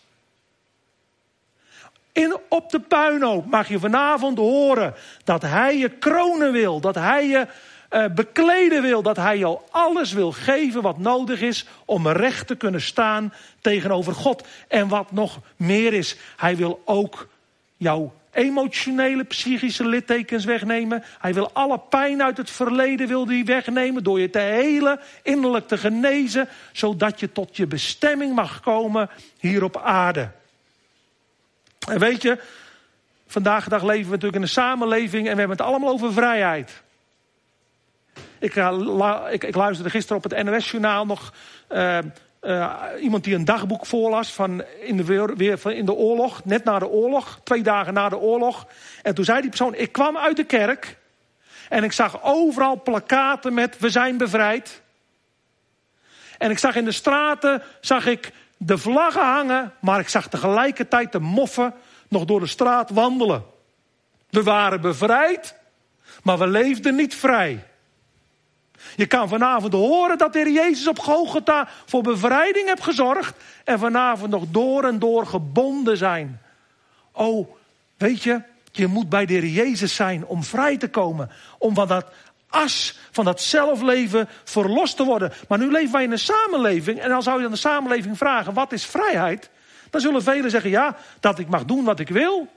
[SPEAKER 2] In, op de puinhoop mag je vanavond horen dat hij je kronen wil. Dat hij je uh, bekleden wil. Dat hij jou alles wil geven wat nodig is om recht te kunnen staan tegenover God. En wat nog meer is, hij wil ook jouw emotionele, psychische littekens wegnemen. Hij wil alle pijn uit het verleden wil die wegnemen door je te helen, innerlijk te genezen, zodat je tot je bestemming mag komen hier op aarde. En weet je, vandaag de dag leven we natuurlijk in een samenleving en we hebben het allemaal over vrijheid. Ik, uh, ik, ik luisterde gisteren op het N O S-journaal nog uh, uh, iemand die een dagboek voorlas van in de, weer, weer, van in de oorlog, net na de oorlog, twee dagen na de oorlog. En toen zei die persoon: ik kwam uit de kerk en ik zag overal plakkaten met "we zijn bevrijd". En ik zag in de straten, zag ik de vlaggen hangen, maar ik zag tegelijkertijd de moffen nog door de straat wandelen. We waren bevrijd, maar we leefden niet vrij. Je kan vanavond horen dat de Heer Jezus op Golgotha voor bevrijding heeft gezorgd en vanavond nog door en door gebonden zijn. Oh, weet je, Je moet bij de Heer Jezus zijn om vrij te komen. Om van dat as, van dat zelfleven verlost te worden. Maar nu leven wij in een samenleving. En dan zou je aan de samenleving vragen, wat is vrijheid? Dan zullen velen zeggen, ja, dat ik mag doen wat ik wil.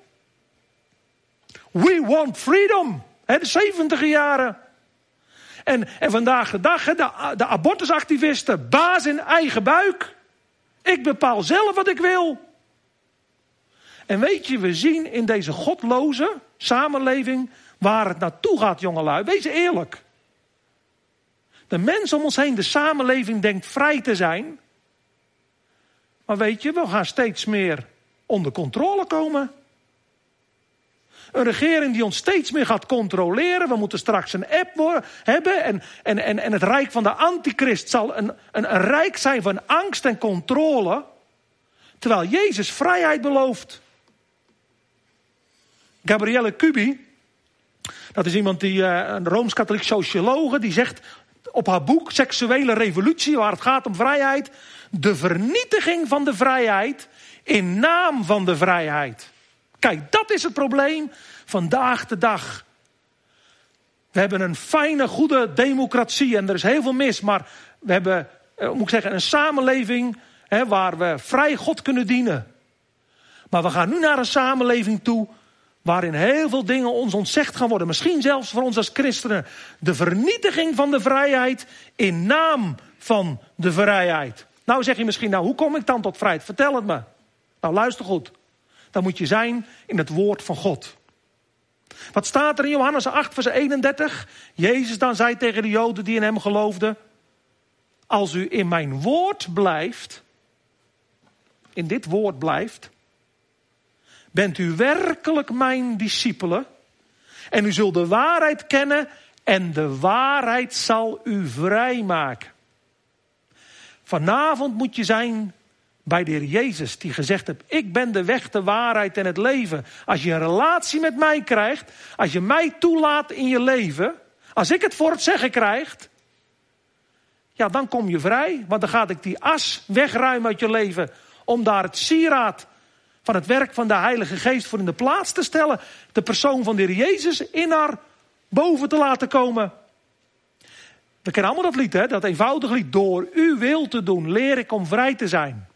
[SPEAKER 2] We want freedom. He, de zeventiger jaren. En, en vandaag de dag, he, de, de abortusactivisten, baas in eigen buik. Ik bepaal zelf wat ik wil. En weet je, we zien in deze godloze samenleving waar het naartoe gaat, jongelui. Wees eerlijk. De mens om ons heen, de samenleving, denkt vrij te zijn. Maar weet je, we gaan steeds meer onder controle komen. Een regering die ons steeds meer gaat controleren. We moeten straks een app worden, hebben. En, en, en, en het rijk van de antichrist zal een, een, een rijk zijn van angst en controle. Terwijl Jezus vrijheid belooft. Gabrielle Cubi, dat is iemand die, uh, een Rooms-katholiek sociologe, die zegt op haar boek Seksuele Revolutie, waar het gaat om vrijheid, de vernietiging van de vrijheid in naam van de vrijheid. Kijk, dat is het probleem vandaag de dag. We hebben een fijne, goede democratie en er is heel veel mis, maar we hebben, uh, moet ik zeggen, een samenleving hè, waar we vrij God kunnen dienen. Maar we gaan nu naar een samenleving toe waarin heel veel dingen ons ontzegd gaan worden. Misschien zelfs voor ons als christenen. De vernietiging van de vrijheid in naam van de vrijheid. Nou zeg je misschien, nou hoe kom ik dan tot vrijheid? Vertel het me. Nou luister goed. Dan moet je zijn in het woord van God. Wat staat er in Johannes acht vers eenendertig? Jezus dan zei tegen de Joden die in hem geloofden. Als u in mijn woord blijft. In dit woord blijft. Bent u werkelijk mijn discipelen? En u zult de waarheid kennen en de waarheid zal u vrijmaken. Vanavond moet je zijn bij de Heer Jezus die gezegd heeft, ik ben de weg, de waarheid en het leven. Als je een relatie met mij krijgt, als je mij toelaat in je leven, als ik het voor het zeggen krijg, ja, dan kom je vrij. Want dan ga ik die as wegruimen uit je leven om daar het sieraad van het werk van de Heilige Geest voor in de plaats te stellen. De persoon van de Heer Jezus in haar boven te laten komen. We kennen allemaal dat lied, hè? Dat eenvoudig lied. Door uw wil te doen, leer ik om vrij te zijn.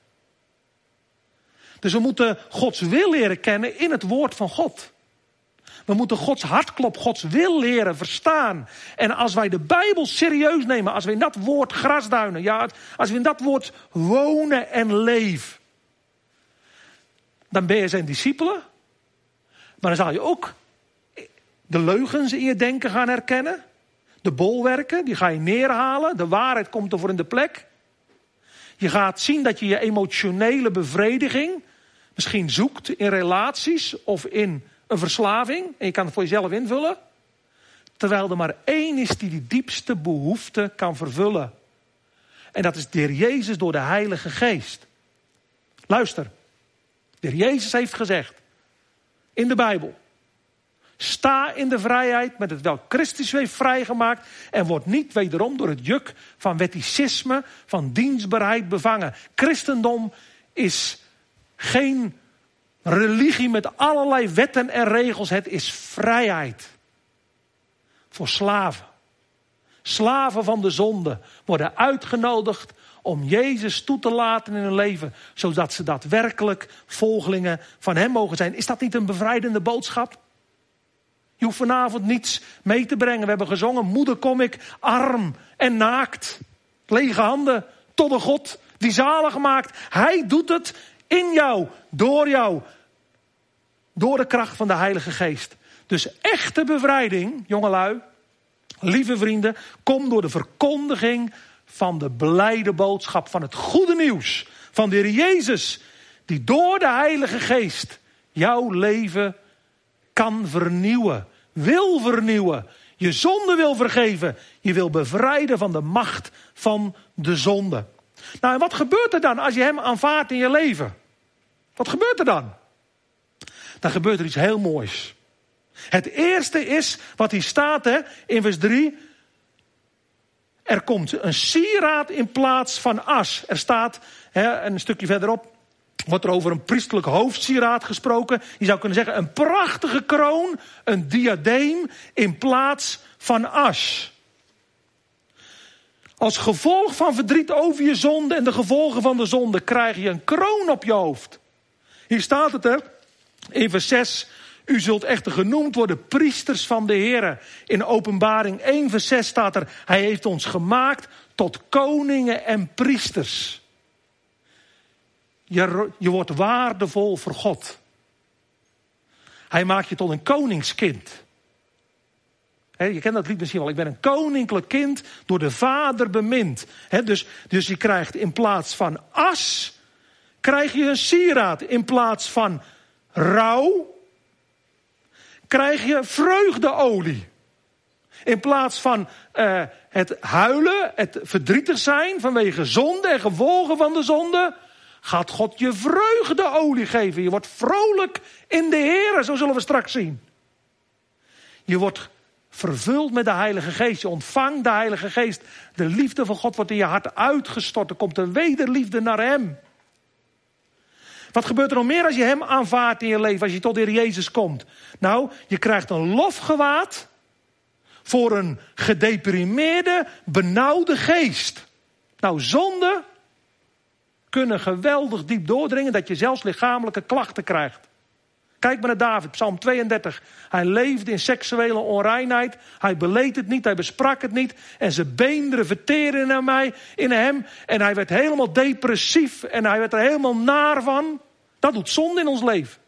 [SPEAKER 2] Dus we moeten Gods wil leren kennen in het woord van God. We moeten Gods hartklop, Gods wil leren verstaan. En als wij de Bijbel serieus nemen, als we in dat woord grasduinen, ja, als we in dat woord wonen en leven, dan ben je zijn discipelen. Maar dan zal je ook de leugens in je denken gaan herkennen. De bolwerken, die ga je neerhalen. De waarheid komt ervoor in de plek. Je gaat zien dat je je emotionele bevrediging misschien zoekt in relaties of in een verslaving. En je kan het voor jezelf invullen. Terwijl er maar één is die die diepste behoefte kan vervullen. En dat is de Heer Jezus door de Heilige Geest. Luister. De Heer Jezus heeft gezegd in de Bijbel. Sta in de vrijheid met het welk Christus u heeft vrijgemaakt. En word niet wederom door het juk van wetticisme, van dienstbaarheid bevangen. Christendom is geen religie met allerlei wetten en regels. Het is vrijheid. Voor slaven. Slaven van de zonde worden uitgenodigd om Jezus toe te laten in hun leven. Zodat ze daadwerkelijk volgelingen van hem mogen zijn. Is dat niet een bevrijdende boodschap? Je hoeft vanavond niets mee te brengen. We hebben gezongen, moeder kom ik, arm en naakt. Lege handen tot de God die zalig maakt. Hij doet het in jou, door jou. Door de kracht van de Heilige Geest. Dus echte bevrijding, jongelui, lieve vrienden, komt door de verkondiging van de blijde boodschap, van het goede nieuws. Van de Heer Jezus, die door de Heilige Geest jouw leven kan vernieuwen, wil vernieuwen, je zonde wil vergeven, je wil bevrijden van de macht van de zonde. Nou, en wat gebeurt er dan als je hem aanvaardt in je leven? Wat gebeurt er dan? Dan gebeurt er iets heel moois. Het eerste is wat hier staat hè, in vers drie. Er komt een sieraad in plaats van as. Er staat hè, een stukje verderop. wordt er over een priesterlijk hoofdsieraad gesproken. Je zou kunnen zeggen een prachtige kroon, een diadeem in plaats van as. Als gevolg van verdriet over je zonde en de gevolgen van de zonde krijg je een kroon op je hoofd. Hier staat het er in vers zes. U zult echter genoemd worden priesters van de Heere. In Openbaring één vers zes staat er. Hij heeft ons gemaakt tot koningen en priesters. Je, je wordt waardevol voor God. Hij maakt je tot een koningskind. He, je kent dat lied misschien wel. Ik ben een koninklijk kind door de Vader bemind. He, dus, dus je krijgt in plaats van as, krijg je een sieraad. In plaats van rouw, krijg je vreugdeolie. In plaats van uh, het huilen, het verdrietig zijn vanwege zonde en gevolgen van de zonde, gaat God je vreugdeolie geven. Je wordt vrolijk in de Heer, zo zullen we straks zien. Je wordt vervuld met de Heilige Geest. Je ontvangt de Heilige Geest. De liefde van God wordt in je hart uitgestort. Er komt een wederliefde naar Hem. Wat gebeurt er nog meer als je Hem aanvaardt in je leven, als je tot de Heer Jezus komt? Nou, je krijgt een lofgewaad voor een gedeprimeerde, benauwde geest. Nou, zonden kunnen geweldig diep doordringen dat je zelfs lichamelijke klachten krijgt. Kijk maar naar David, Psalm tweeëndertig. Hij leefde in seksuele onreinheid. Hij beleed het niet, hij besprak het niet. En zijn beenderen verteren naar mij, in hem. En hij werd helemaal depressief. En hij werd er helemaal naar van. Dat doet zonde in ons leven.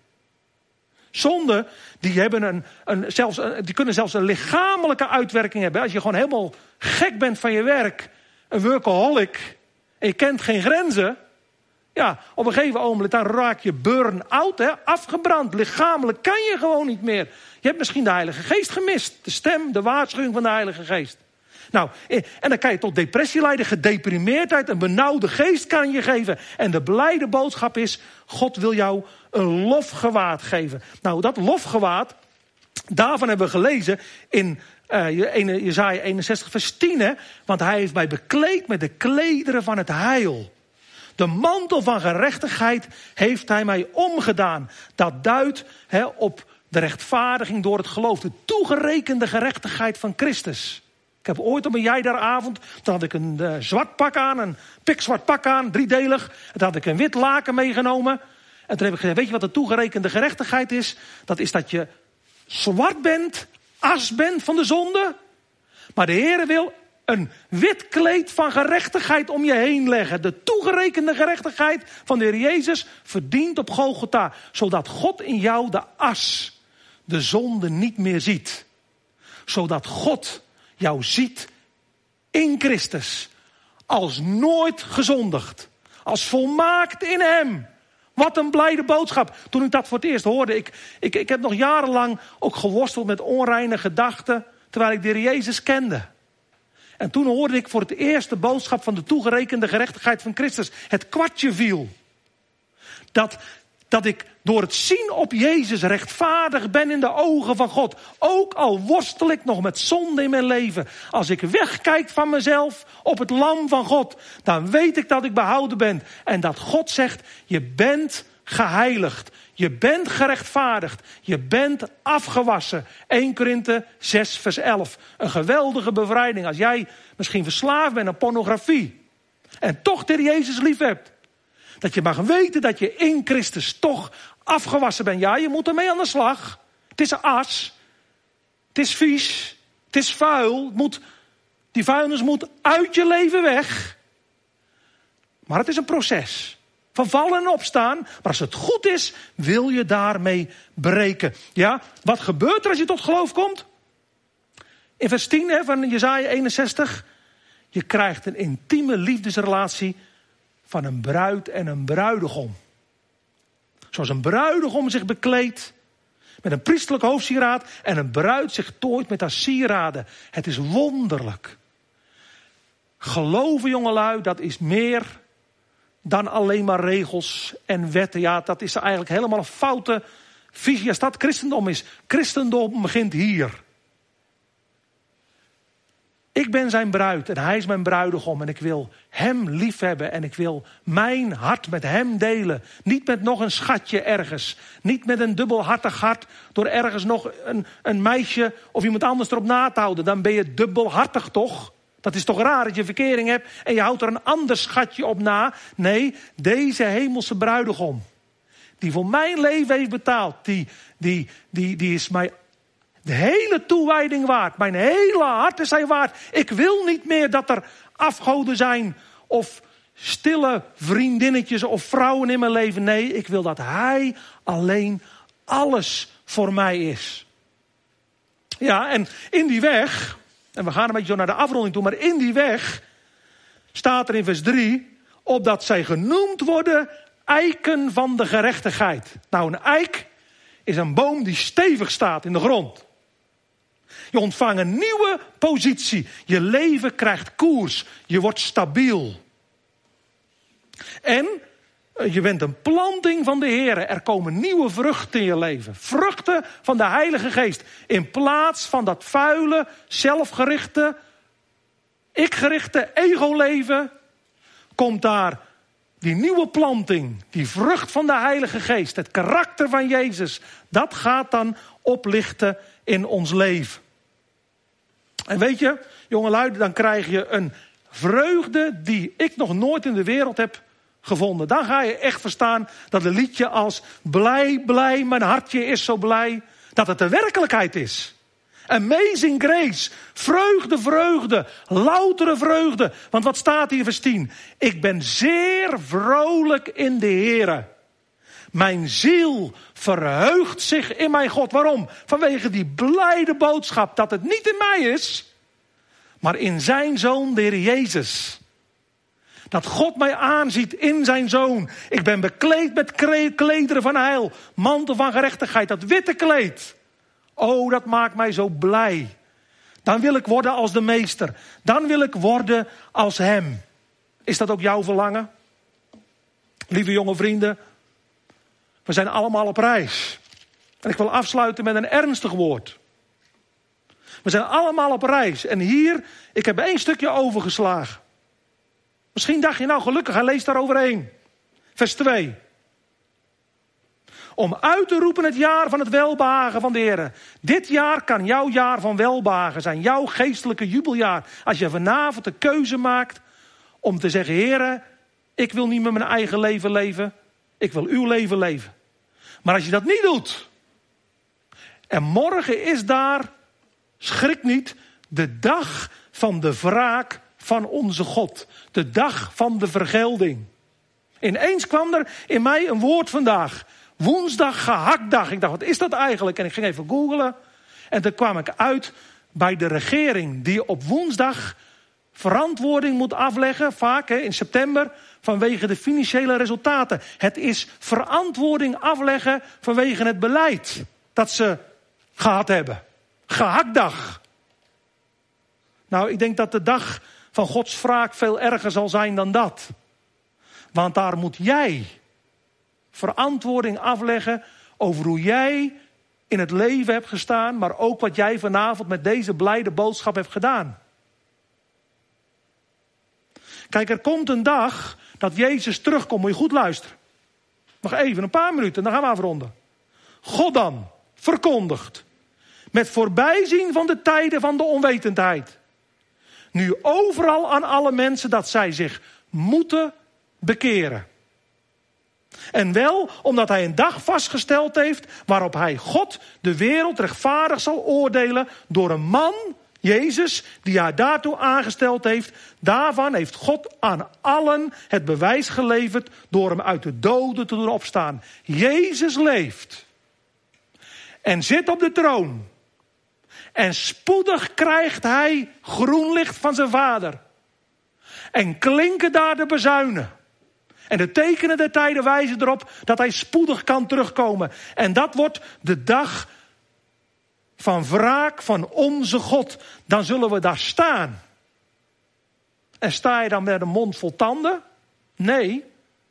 [SPEAKER 2] Zonden, die, hebben een, een, zelfs een, die kunnen zelfs een lichamelijke uitwerking hebben. Als je gewoon helemaal gek bent van je werk. Een workaholic. En je kent geen grenzen. Ja, op een gegeven moment dan raak je burn-out, hè, afgebrand. Lichamelijk kan je gewoon niet meer. Je hebt misschien de Heilige Geest gemist. De stem, de waarschuwing van de Heilige Geest. Nou, en dan kan je tot depressie leiden, gedeprimeerdheid, een benauwde geest kan je geven. En de blijde boodschap is, God wil jou een lofgewaad geven. Nou, dat lofgewaad, daarvan hebben we gelezen in uh, Jesaja eenenzestig vers tien. Hè, want hij heeft mij bekleed met de klederen van het heil. De mantel van gerechtigheid heeft hij mij omgedaan. Dat duidt he, op de rechtvaardiging door het geloof. De toegerekende gerechtigheid van Christus. Ik heb ooit op een jijderavond, toen had ik een uh, zwart pak aan, een pikzwart pak aan, driedelig. En toen had ik een wit laken meegenomen. En toen heb ik gezegd, weet je wat de toegerekende gerechtigheid is? Dat is dat je zwart bent, as bent van de zonde. Maar de Heere wil een wit kleed van gerechtigheid om je heen leggen. De toegerekende gerechtigheid van de Heer Jezus verdient op Golgotha. Zodat God in jou de as, de zonde niet meer ziet. Zodat God jou ziet in Christus. Als nooit gezondigd. Als volmaakt in Hem. Wat een blijde boodschap. Toen ik dat voor het eerst hoorde. Ik, ik, ik heb nog jarenlang ook geworsteld met onreine gedachten. Terwijl ik de Heer Jezus kende. En toen hoorde ik voor het eerst de boodschap van de toegerekende gerechtigheid van Christus. Het kwartje viel. Dat, dat ik door het zien op Jezus rechtvaardig ben in de ogen van God. Ook al worstel ik nog met zonde in mijn leven. Als ik wegkijk van mezelf op het lam van God. Dan weet ik dat ik behouden ben. En dat God zegt, je bent geheiligd. Je bent gerechtvaardigd. Je bent afgewassen. Eerste Korinthe zes vers elf. Een geweldige bevrijding. Als jij misschien verslaafd bent aan pornografie. En toch de Heer Jezus lief hebt. Dat je mag weten dat je in Christus toch afgewassen bent. Ja, je moet ermee aan de slag. Het is as. Het is vies. Het is vuil. Het moet, die vuilnis moet uit je leven weg. Maar het is een proces. Van vallen en opstaan. Maar als het goed is, wil je daarmee breken. Ja, wat gebeurt er als je tot geloof komt? In vers tien hè, van Jesaja eenenzestig. Je krijgt een intieme liefdesrelatie van een bruid en een bruidegom. Zoals een bruidegom zich bekleedt met een priesterlijk hoofdsieraad en een bruid zich tooit met haar sieraden. Het is wonderlijk. Geloven, jongelui, dat is meer dan alleen maar regels en wetten. Ja, dat is eigenlijk helemaal een foute visie als dat christendom is. Christendom begint hier. Ik ben zijn bruid en hij is mijn bruidegom. En ik wil hem liefhebben en ik wil mijn hart met hem delen. Niet met nog een schatje ergens. Niet met een dubbelhartig hart door ergens nog een, een meisje of iemand anders erop na te houden. Dan ben je dubbelhartig toch? Dat is toch raar dat je verkering hebt en je houdt er een ander schatje op na. Nee, deze hemelse bruidegom, die voor mijn leven heeft betaald, die, die, die, die is mij de hele toewijding waard. Mijn hele hart is hij waard. Ik wil niet meer dat er afgoden zijn of stille vriendinnetjes of vrouwen in mijn leven. Nee, ik wil dat hij alleen alles voor mij is. Ja, en in die weg, en we gaan een beetje zo naar de afronding toe, maar in die weg staat er in vers drie, opdat zij genoemd worden eiken van de gerechtigheid. Nou, een eik is een boom die stevig staat in de grond. Je ontvangt een nieuwe positie. Je leven krijgt koers. Je wordt stabiel. En je bent een planting van de Heer. Er komen nieuwe vruchten in je leven. Vruchten van de Heilige Geest. In plaats van dat vuile, zelfgerichte, ikgerichte ego-leven, komt daar die nieuwe planting, die vrucht van de Heilige Geest, het karakter van Jezus, dat gaat dan oplichten in ons leven. En weet je, jongelui, dan krijg je een vreugde die ik nog nooit in de wereld heb gevonden. Dan ga je echt verstaan dat een liedje als blij, blij, mijn hartje is zo blij, dat het de werkelijkheid is. Amazing grace, vreugde, vreugde, loutere vreugde. Want wat staat hier vers tien? Ik ben zeer vrolijk in de Heere. Mijn ziel verheugt zich in mijn God. Waarom? Vanwege die blijde boodschap dat het niet in mij is, maar in zijn Zoon, de Heer Jezus. Dat God mij aanziet in zijn Zoon. Ik ben bekleed met klederen van heil, mantel van gerechtigheid, dat witte kleed. Oh, dat maakt mij zo blij. Dan wil ik worden als de meester. Dan wil ik worden als hem. Is dat ook jouw verlangen? Lieve jonge vrienden, we zijn allemaal op reis. En ik wil afsluiten met een ernstig woord. We zijn allemaal op reis. En hier, ik heb één stukje overgeslagen. Misschien dacht je nou gelukkig, hij leest daar overheen. Vers twee. Om uit te roepen het jaar van het welbehagen van de Heer. Dit jaar kan jouw jaar van welbehagen zijn. Jouw geestelijke jubeljaar. Als je vanavond de keuze maakt om te zeggen, Heer, ik wil niet meer mijn eigen leven leven. Ik wil uw leven leven. Maar als je dat niet doet. En morgen is daar, schrik niet, de dag van de wraak van onze God. De dag van de vergelding. Ineens kwam er in mij een woord vandaag. Woensdag gehaktdag. Ik dacht, wat is dat eigenlijk? En ik ging even googlen. En toen kwam ik uit bij de regering die op woensdag verantwoording moet afleggen, vaak hè, in september, vanwege de financiële resultaten. Het is verantwoording afleggen vanwege het beleid dat ze gehad hebben. Gehaktdag. Nou, ik denk dat de dag van Gods wraak veel erger zal zijn dan dat. Want daar moet jij verantwoording afleggen over hoe jij in het leven hebt gestaan, maar ook wat jij vanavond met deze blijde boodschap hebt gedaan. Kijk, er komt een dag dat Jezus terugkomt. Moet je goed luisteren. Nog even, een paar minuten, dan gaan we afronden. God dan verkondigt met voorbijzien van de tijden van de onwetendheid, nu overal aan alle mensen dat zij zich moeten bekeren. En wel omdat hij een dag vastgesteld heeft waarop hij God de wereld rechtvaardig zal oordelen door een man, Jezus, die hij daartoe aangesteld heeft. Daarvan heeft God aan allen het bewijs geleverd door hem uit de doden te doen opstaan. Jezus leeft en zit op de troon. En spoedig krijgt hij groen licht van zijn Vader. En klinken daar de bazuinen. En de tekenen der tijden wijzen erop dat hij spoedig kan terugkomen. En dat wordt de dag van wraak van onze God. Dan zullen we daar staan. En sta je dan met een mond vol tanden? Nee.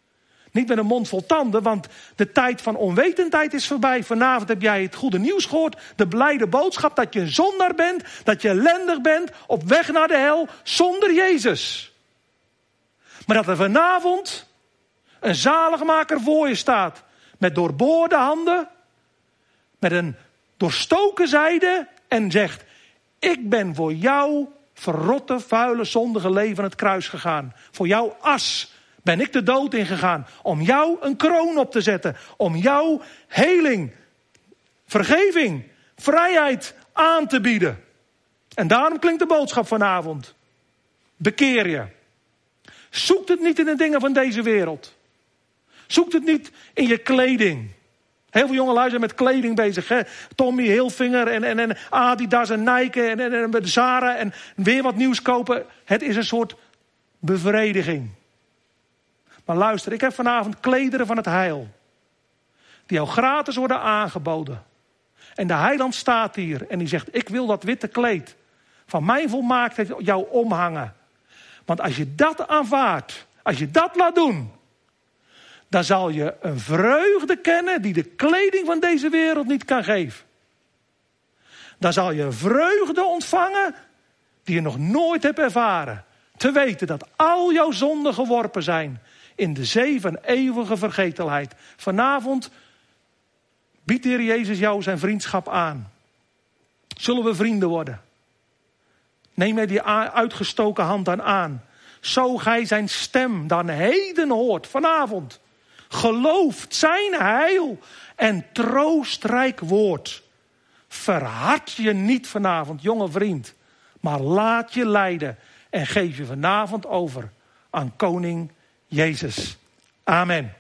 [SPEAKER 2] Niet met een mond vol tanden, want de tijd van onwetendheid is voorbij. Vanavond heb jij het goede nieuws gehoord. De blijde boodschap dat je een zondaar bent. Dat je ellendig bent. Op weg naar de hel zonder Jezus. Maar dat er vanavond een zaligmaker voor je staat. Met doorboorde handen. Met een doorstoken zijde. En zegt, ik ben voor jouw verrotte, vuile, zondige leven aan het kruis gegaan. Voor jouw as ben ik de dood ingegaan. Om jou een kroon op te zetten. Om jou heling, vergeving, vrijheid aan te bieden. En daarom klinkt de boodschap vanavond. Bekeer je. Zoek het niet in de dingen van deze wereld. Zoek het niet in je kleding. Heel veel jongelui zijn met kleding bezig. Hè? Tommy Hilfiger en, en, en Adidas en Nike en, en, en Zara en weer wat nieuws kopen. Het is een soort bevrediging. Maar luister, ik heb vanavond klederen van het heil. Die jou gratis worden aangeboden. En de heiland staat hier en die zegt, ik wil dat witte kleed van mijn volmaaktheid jou omhangen. Want als je dat aanvaardt, als je dat laat doen, dan zal je een vreugde kennen die de kleding van deze wereld niet kan geven. Dan zal je een vreugde ontvangen die je nog nooit hebt ervaren. Te weten dat al jouw zonden geworpen zijn in de zee van eeuwige vergetelheid. Vanavond biedt de Heer Jezus jou zijn vriendschap aan. Zullen we vrienden worden? Neem jij die uitgestoken hand dan aan. Zo gij zijn stem dan heden hoort, vanavond. Gelooft zijn heil en troostrijk woord. Verhard je niet vanavond, jonge vriend. Maar laat je leiden en geef je vanavond over aan koning Jezus. Amen.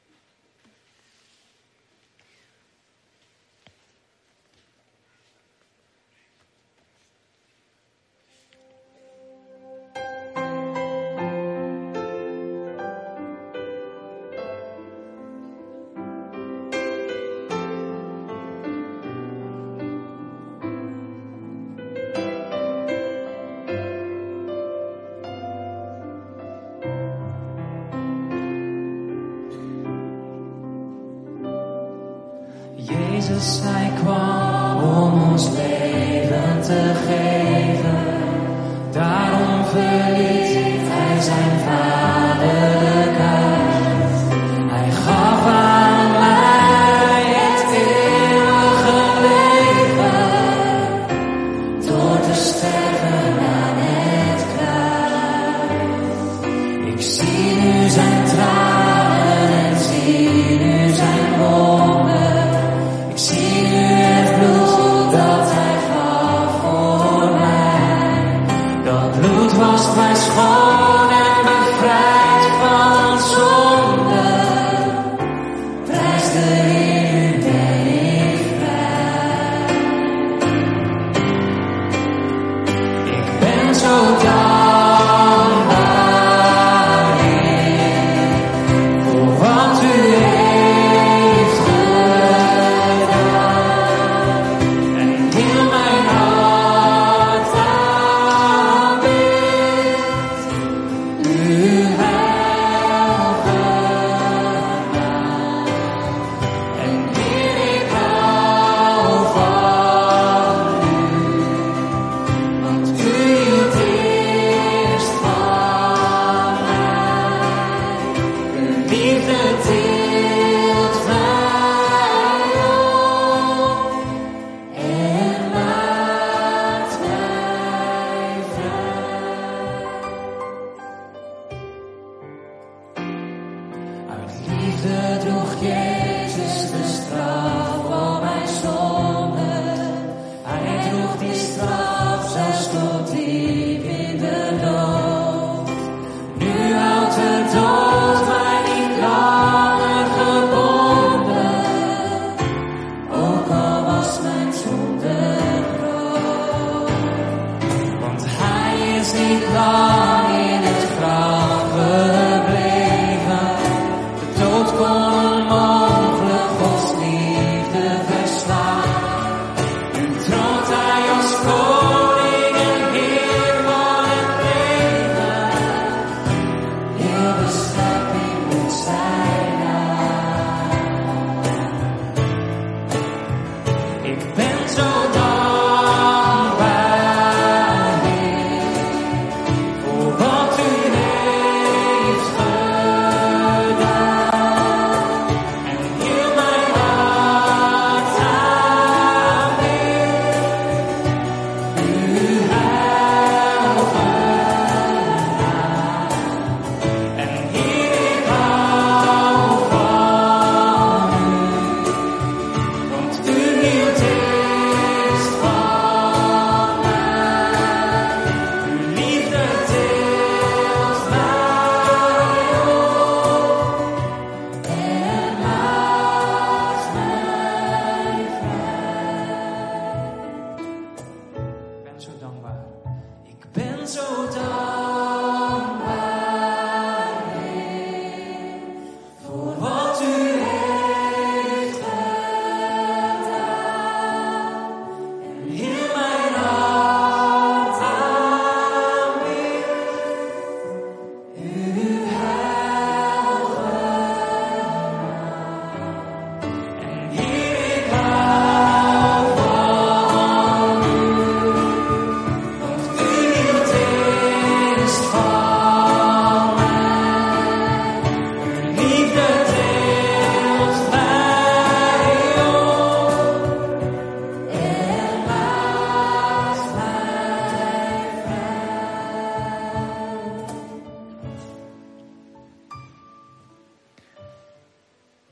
[SPEAKER 3] Jezus, hij kwam om ons leven te geven. Daarom verliet hij zijn vaderlijkheid. Hij gaf aan mij het eeuwige leven. Door te sterven aan het kruis. Ik zie nu zijn tranen en zie nu zijn wonden. Ik zie nu het bloed dat hij gaf voor mij. Dat bloed was mijn schuld.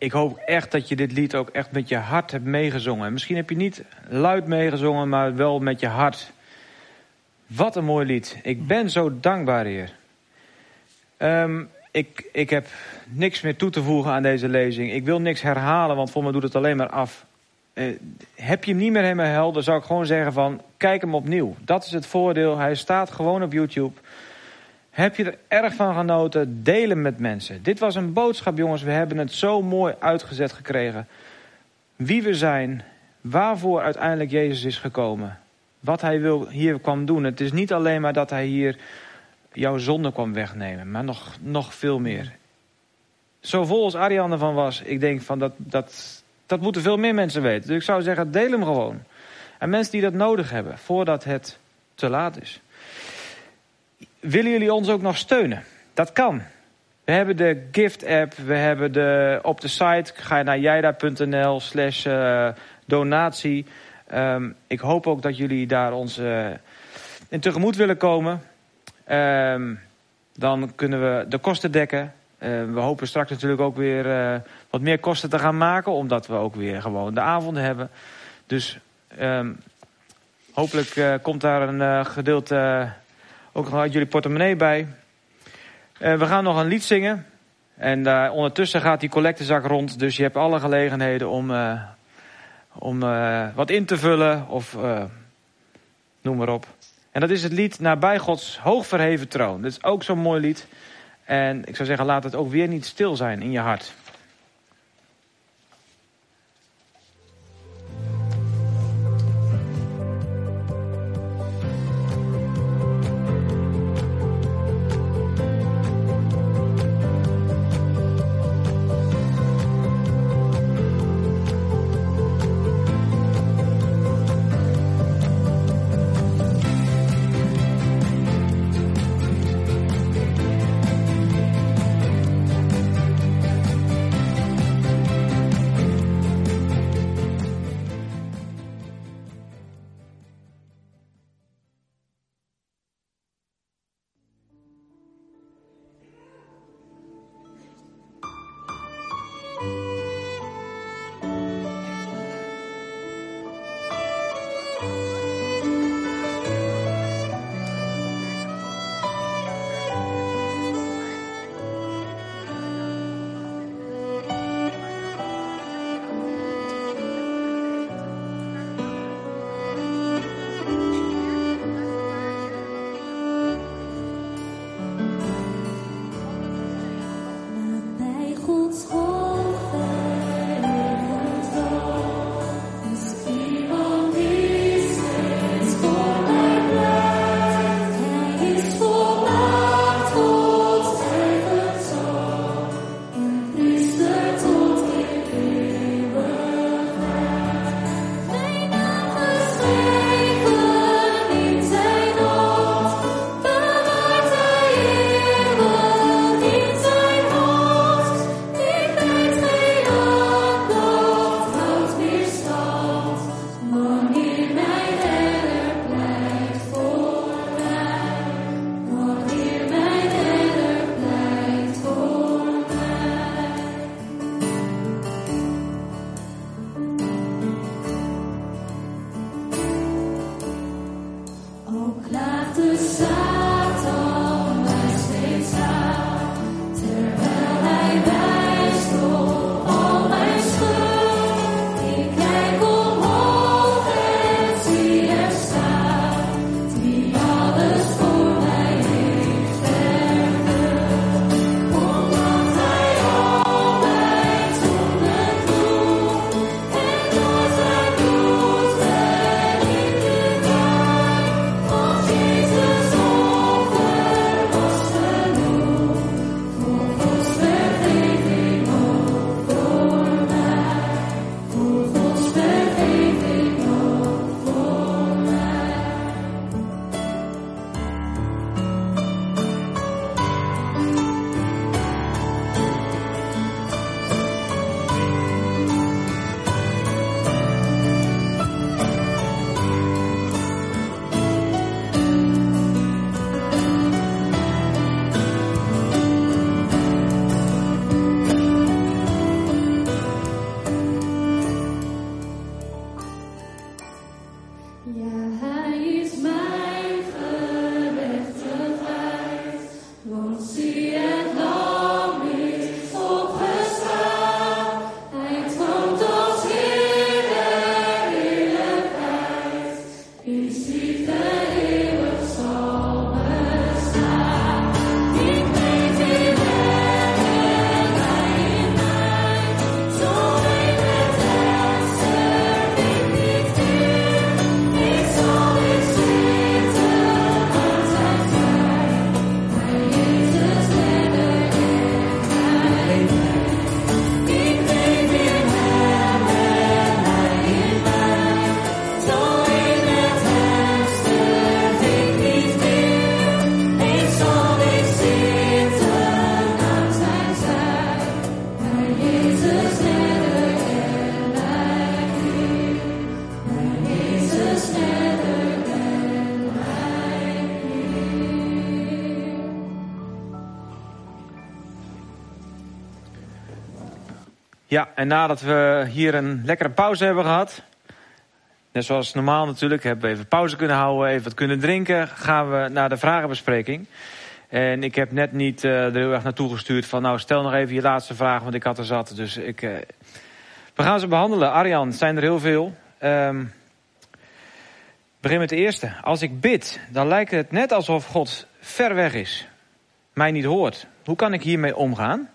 [SPEAKER 1] ik hoop echt dat je dit lied ook echt met je hart hebt meegezongen. Misschien heb je niet luid meegezongen, maar wel met je hart. Wat een mooi lied. Ik ben zo dankbaar, Heer. Um, ik, ik heb niks meer toe te voegen aan deze lezing. Ik wil niks herhalen, want voor me doet het alleen maar af. Uh, heb je hem niet meer helemaal helder, zou ik gewoon zeggen van, kijk hem opnieuw. Dat is het voordeel. Hij staat gewoon op YouTube. Heb je er erg van genoten, deel hem met mensen. Dit was een boodschap, jongens. We hebben het zo mooi uitgezet gekregen. Wie we zijn, waarvoor uiteindelijk Jezus is gekomen. Wat hij wil, hier kwam doen. Het is niet alleen maar dat hij hier jouw zonde kwam wegnemen, maar nog, nog veel meer. Zo vol als Ariane van was, ik denk van dat, dat, dat moeten veel meer mensen weten. Dus ik zou zeggen, deel hem gewoon. En mensen die dat nodig hebben, voordat het te laat is. Willen jullie ons ook nog steunen? Dat kan. We hebben de gift app, we hebben de, op de site, ga je naar jijda.nl slash donatie. Um, ik hoop ook dat jullie daar ons uh, in tegemoet willen komen. Um, dan kunnen we de kosten dekken. Uh, we hopen straks natuurlijk ook weer uh, wat meer kosten te gaan maken, omdat we ook weer gewoon de avonden hebben. Dus um, hopelijk uh, komt daar een uh, gedeelte uh, ook nog uit jullie portemonnee bij. Uh, we gaan nog een lied zingen. En uh, ondertussen gaat die collectezak rond. Dus je hebt alle gelegenheden om, uh, om uh, wat in te vullen. Of uh, noem maar op. En dat is het lied Nabij Gods hoogverheven troon. Dat is ook zo'n mooi lied. En ik zou zeggen, laat het ook weer niet stil zijn in je hart. Ja, en nadat we hier een lekkere pauze hebben gehad, net zoals normaal natuurlijk, hebben we even pauze kunnen houden, even wat kunnen drinken, gaan we naar de vragenbespreking. En ik heb net niet uh, er heel erg naartoe gestuurd van nou stel nog even je laatste vraag, want ik had er zat. Dus ik, uh, we gaan ze behandelen. Arjan, het zijn er heel veel. Um, begin met de eerste. Als ik bid, dan lijkt het net alsof God ver weg is, mij niet hoort. Hoe kan ik hiermee omgaan?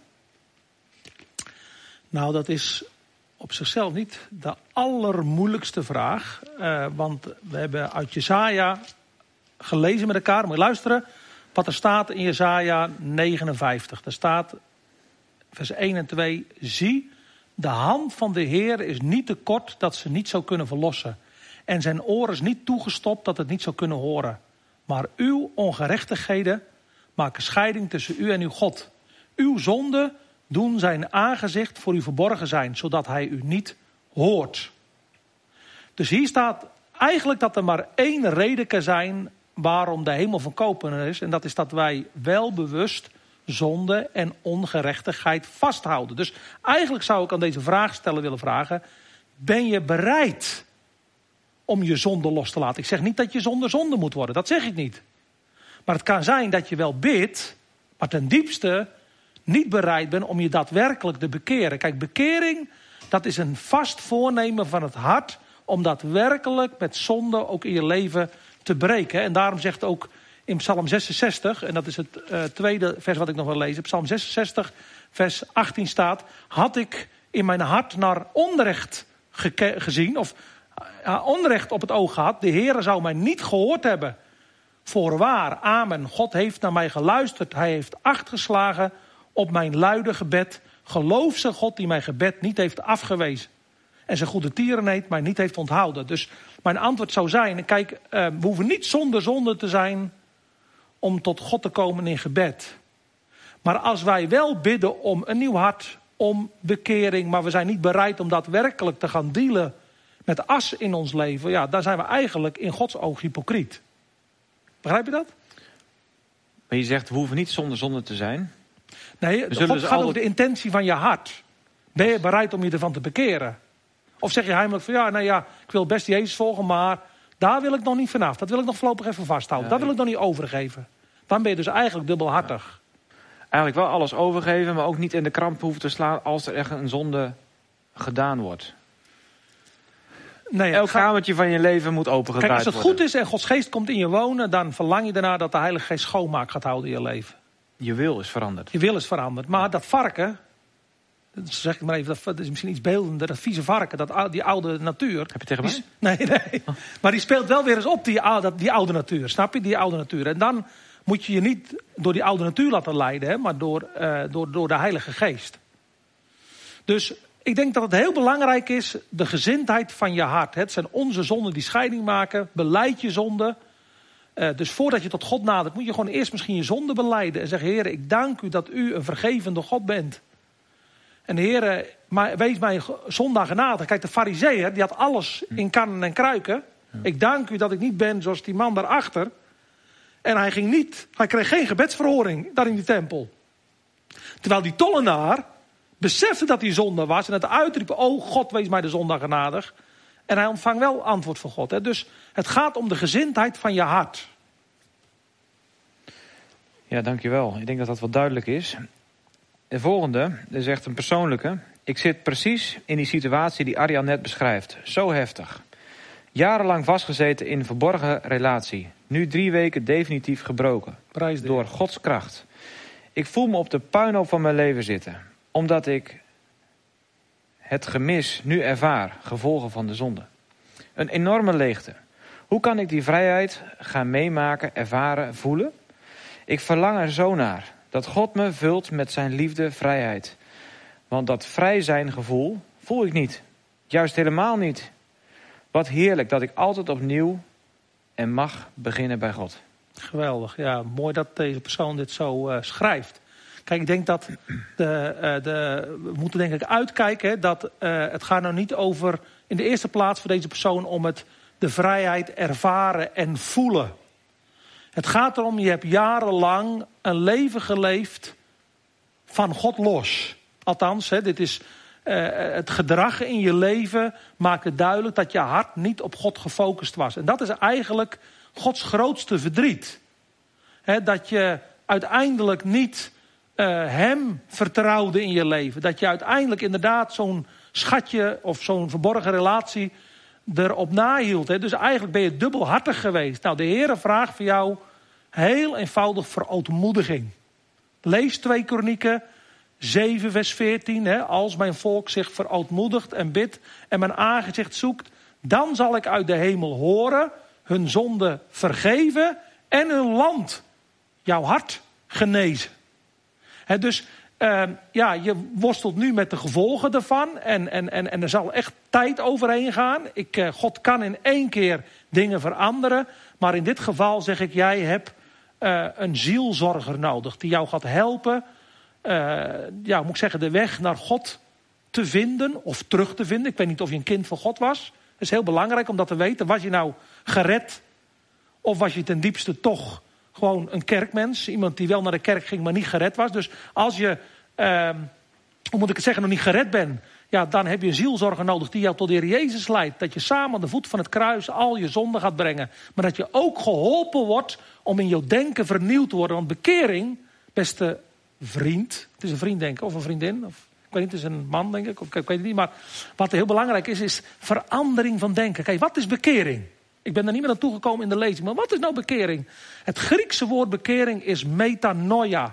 [SPEAKER 2] Nou, dat is op zichzelf niet de allermoeilijkste vraag. Uh, want we hebben uit Jesaja gelezen met elkaar. Moet je luisteren wat er staat in Jesaja negenenvijftig. Er staat vers één en twee. Zie, de hand van de Heer is niet te kort dat ze niet zou kunnen verlossen. En zijn oor is niet toegestopt dat het niet zou kunnen horen. Maar uw ongerechtigheden maken scheiding tussen u en uw God. Uw zonden doen zijn aangezicht voor u verborgen zijn, zodat hij u niet hoort. Dus hier staat eigenlijk dat er maar één reden kan zijn waarom de hemel van koper is. En dat is dat wij wel bewust zonde en ongerechtigheid vasthouden. Dus eigenlijk zou ik aan deze vraagsteller willen vragen: ben je bereid om je zonde los te laten? Ik zeg niet dat je zonde zonde moet worden, dat zeg ik niet. Maar het kan zijn dat je wel bidt, maar ten diepste niet bereid bent om je daadwerkelijk te bekeren. Kijk, bekering, dat is een vast voornemen van het hart om daadwerkelijk met zonde ook in je leven te breken. En daarom zegt ook in Psalm zesenzestig, en dat is het uh, tweede vers wat ik nog wil lezen. Psalm zesenzestig, vers achttien staat: had ik in mijn hart naar onrecht geke- gezien, of uh, onrecht op het oog gehad, de Heere zou mij niet gehoord hebben. Voorwaar, amen. God heeft naar mij geluisterd. Hij heeft acht geslagen op mijn luide gebed. Geloof ze God die mijn gebed niet heeft afgewezen. En zijn goede tierenheid mij niet heeft onthouden. Dus mijn antwoord zou zijn: kijk, uh, we hoeven niet zonder zonde te zijn om tot God te komen in gebed. Maar als wij wel bidden om een nieuw hart, om bekering, maar we zijn niet bereid om daadwerkelijk te gaan dealen met as in ons leven, ja, dan zijn we eigenlijk in Gods oog hypocriet. Begrijp je dat?
[SPEAKER 1] Maar je zegt, we hoeven niet zonder zonde te zijn.
[SPEAKER 2] Nee, God gaat altijd over de intentie van je hart. Ben je bereid om je ervan te bekeren? Of zeg je heimelijk van, ja, nou ja, ik wil best Jezus volgen, maar daar wil ik nog niet vanaf. Dat wil ik nog voorlopig even vasthouden. Ja, dat wil ik nog niet overgeven. Dan ben je dus eigenlijk dubbelhartig.
[SPEAKER 1] Ja. Eigenlijk wel alles overgeven, maar ook niet in de kramp hoeven te slaan als er echt een zonde gedaan wordt.
[SPEAKER 2] Nee,
[SPEAKER 1] Elk gaat... kamertje van je leven moet opengedraaid worden.
[SPEAKER 2] Kijk, als het worden. Goed is en Gods geest komt in je wonen, dan verlang je daarna dat de Heilige Geest schoonmaak gaat houden in je leven.
[SPEAKER 1] Je wil is veranderd.
[SPEAKER 2] Je wil is veranderd. Maar dat varken, dat zeg ik maar even, dat is misschien iets beeldender, dat vieze varken, dat, die oude natuur.
[SPEAKER 1] Heb je tegen mij?
[SPEAKER 2] Nee, nee. Oh. Maar die speelt wel weer eens op, die, die oude natuur. Snap je? Die oude natuur. En dan moet je je niet door die oude natuur laten leiden, hè, maar door, uh, door, door de Heilige Geest. Dus ik denk dat het heel belangrijk is, de gezindheid van je hart. Het zijn onze zonden die scheiding maken. Belijd je zonde. Uh, dus voordat je tot God nadert, moet je gewoon eerst misschien je zonde belijden. En zeggen, Heer, ik dank u dat u een vergevende God bent. En Heer, wees mij zondaar genadig. Kijk, de farizeeër, die had alles in kannen en kruiken. Ja. Ik dank u dat ik niet ben zoals die man daarachter. En hij ging niet, hij kreeg geen gebedsverhoring daar in die tempel. Terwijl die tollenaar besefte dat hij zonde was en het uitriep, oh God, wees mij de zondaar genadig. En hij ontvangt wel antwoord van God. Hè? Dus het gaat om de gezindheid van je hart.
[SPEAKER 1] Ja, dankjewel. Ik denk dat dat wel duidelijk is. De volgende is echt een persoonlijke. Ik zit precies in die situatie die Arjan net beschrijft. Zo heftig. Jarenlang vastgezeten in een verborgen relatie. Nu drie weken definitief gebroken.
[SPEAKER 2] Prijs
[SPEAKER 1] door Gods kracht. Ik voel me op de puinhoop van mijn leven zitten. Omdat ik het gemis nu ervaar, gevolgen van de zonde. Een enorme leegte. Hoe kan ik die vrijheid gaan meemaken, ervaren, voelen? Ik verlang er zo naar. Dat God me vult met zijn liefde, vrijheid. Want dat vrij zijn gevoel voel ik niet. Juist helemaal niet. Wat heerlijk dat ik altijd opnieuw en mag beginnen bij God.
[SPEAKER 2] Geweldig, ja. Mooi dat deze persoon dit zo uh, schrijft. Kijk, ik denk dat de, uh, de, we moeten denk ik uitkijken. Hè, dat uh, het gaat nou niet over in de eerste plaats voor deze persoon om het de vrijheid ervaren en voelen. Het gaat erom, je hebt jarenlang een leven geleefd van God los. Althans, hè, dit is uh, het gedrag in je leven maakte duidelijk dat je hart niet op God gefocust was. En dat is eigenlijk Gods grootste verdriet. He, dat je uiteindelijk niet uh, hem vertrouwde in je leven. Dat je uiteindelijk inderdaad zo'n schatje of zo'n verborgen relatie erop nahield. He. Dus eigenlijk ben je dubbelhartig geweest. Nou, de Heere vraagt voor jou heel eenvoudig verootmoediging. Lees twee Kronieken zeven vers veertien. Hè, als mijn volk zich verootmoedigt en bidt en mijn aangezicht zoekt, dan zal ik uit de hemel horen, hun zonde vergeven en hun land, jouw hart, genezen. Hè, dus uh, ja, je worstelt nu met de gevolgen daarvan en, en, en, en er zal echt tijd overheen gaan. Ik, uh, God kan in één keer dingen veranderen, maar in dit geval zeg ik, jij hebt uh, een zielzorger nodig die jou gaat helpen. Uh, ja, moet ik zeggen, de weg naar God te vinden of terug te vinden. Ik weet niet of je een kind van God was. Dat is heel belangrijk om dat te weten. Was je nou gered of was je ten diepste toch gewoon een kerkmens? Iemand die wel naar de kerk ging, maar niet gered was. Dus als je, uh, hoe moet ik het zeggen, nog niet gered bent, ja, dan heb je een zielzorger nodig die jou tot de Heer Jezus leidt. Dat je samen aan de voet van het kruis al je zonden gaat brengen. Maar dat je ook geholpen wordt om in jouw denken vernieuwd te worden. Want bekering, beste vriend, het is een vriend denk ik, of een vriendin, of ik weet niet, het is een man denk ik, of ik weet het niet. Maar wat heel belangrijk is, is verandering van denken. Kijk, wat is bekering? Ik ben er niet meer naartoe gekomen in de lezing, maar wat is nou bekering? Het Griekse woord bekering is metanoia.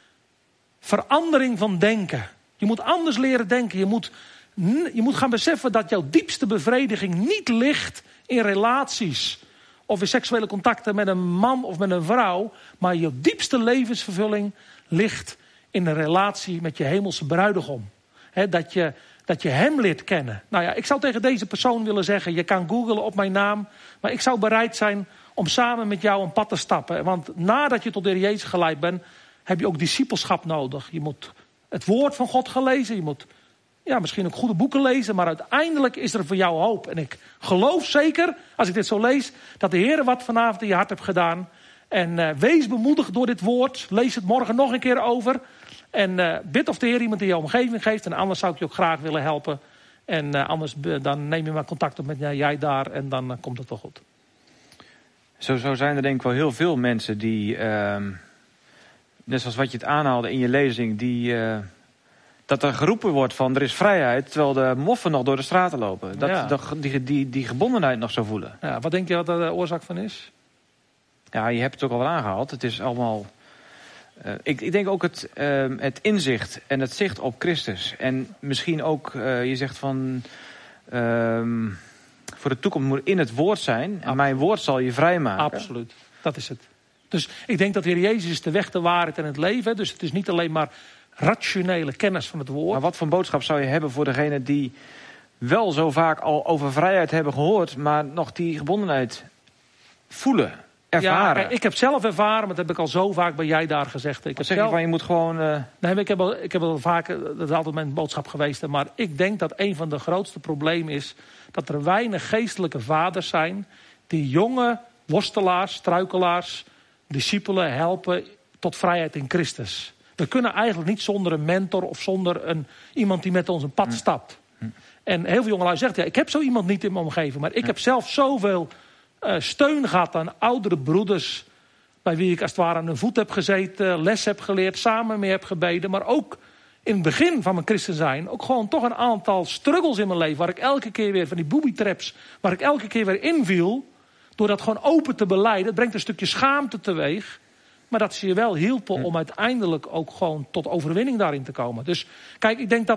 [SPEAKER 2] Verandering van denken. Je moet anders leren denken. Je moet, je moet gaan beseffen dat jouw diepste bevrediging niet ligt in relaties of in seksuele contacten met een man of met een vrouw, maar jouw diepste levensvervulling ligt in een relatie met je hemelse bruidegom. He, dat, je, dat je hem leert kennen. Nou ja, ik zou tegen deze persoon willen zeggen, je kan googlen op mijn naam, maar ik zou bereid zijn om samen met jou een pad te stappen. Want nadat je tot de Heer Jezus geleid bent, heb je ook discipelschap nodig. Je moet het woord van God gaan lezen, je moet ja, misschien ook goede boeken lezen, maar uiteindelijk is er voor jou hoop. En ik geloof zeker, als ik dit zo lees, dat de Heer wat vanavond in je hart heeft gedaan. En uh, wees bemoedigd door dit woord. Lees het morgen nog een keer over. En uh, bid of de Heer iemand in je omgeving geeft. En anders zou ik je ook graag willen helpen. En uh, anders uh, dan neem je maar contact op met uh, jij daar. En dan uh, komt het wel goed.
[SPEAKER 1] Zo, zo zijn er denk ik wel heel veel mensen die, uh, net zoals wat je het aanhaalde in je lezing, die, uh, dat er geroepen wordt van er is vrijheid, terwijl de moffen nog door de straten lopen. Dat,
[SPEAKER 2] Ja.
[SPEAKER 1] dat die, die, die gebondenheid nog zo voelen.
[SPEAKER 2] Ja, wat denk je wat de oorzaak van is?
[SPEAKER 1] Ja, je hebt het ook al aangehaald. Het is allemaal. Uh, ik, ik denk ook het, uh, het inzicht en het zicht op Christus. En misschien ook, uh, je zegt van, uh, voor de toekomst moet in het woord zijn. En
[SPEAKER 2] Absoluut.
[SPEAKER 1] Mijn woord zal je vrijmaken.
[SPEAKER 2] Absoluut, dat is het. Dus ik denk dat de Heer Jezus is de weg, de waarheid en het leven. Dus het is niet alleen maar rationele kennis van het woord.
[SPEAKER 1] Maar wat voor boodschap zou je hebben voor degene die wel zo vaak al over vrijheid hebben gehoord, maar nog die gebondenheid voelen? Ervaren.
[SPEAKER 2] Ja, ik heb zelf ervaren, maar dat heb ik al zo vaak bij jij daar gezegd. Ik
[SPEAKER 1] Wat
[SPEAKER 2] heb
[SPEAKER 1] zeg
[SPEAKER 2] zelf...
[SPEAKER 1] je van, je moet gewoon. Uh...
[SPEAKER 2] Nee, ik heb, al, ik heb al vaak, dat is altijd mijn boodschap geweest. Maar ik denk dat een van de grootste problemen is dat er weinig geestelijke vaders zijn die jonge worstelaars, struikelaars, discipelen helpen tot vrijheid in Christus. We kunnen eigenlijk niet zonder een mentor of zonder een, iemand die met ons een pad hm. stapt. Hm. En heel veel jongelui zeggen, ja, ik heb zo iemand niet in mijn omgeving. Maar ik hm. heb zelf zoveel uh, steun gehad aan oudere broeders, bij wie ik als het ware aan hun voet heb gezeten, les heb geleerd, samen mee heb gebeden. Maar ook in het begin van mijn christen zijn, ook gewoon toch een aantal struggles in mijn leven, waar ik elke keer weer, van die booby traps, waar ik elke keer weer inviel, door dat gewoon open te belijden. Het brengt een stukje schaamte teweeg, maar dat ze je wel hielpen hm. om uiteindelijk ook gewoon tot overwinning daarin te komen. Dus kijk, ik denk dat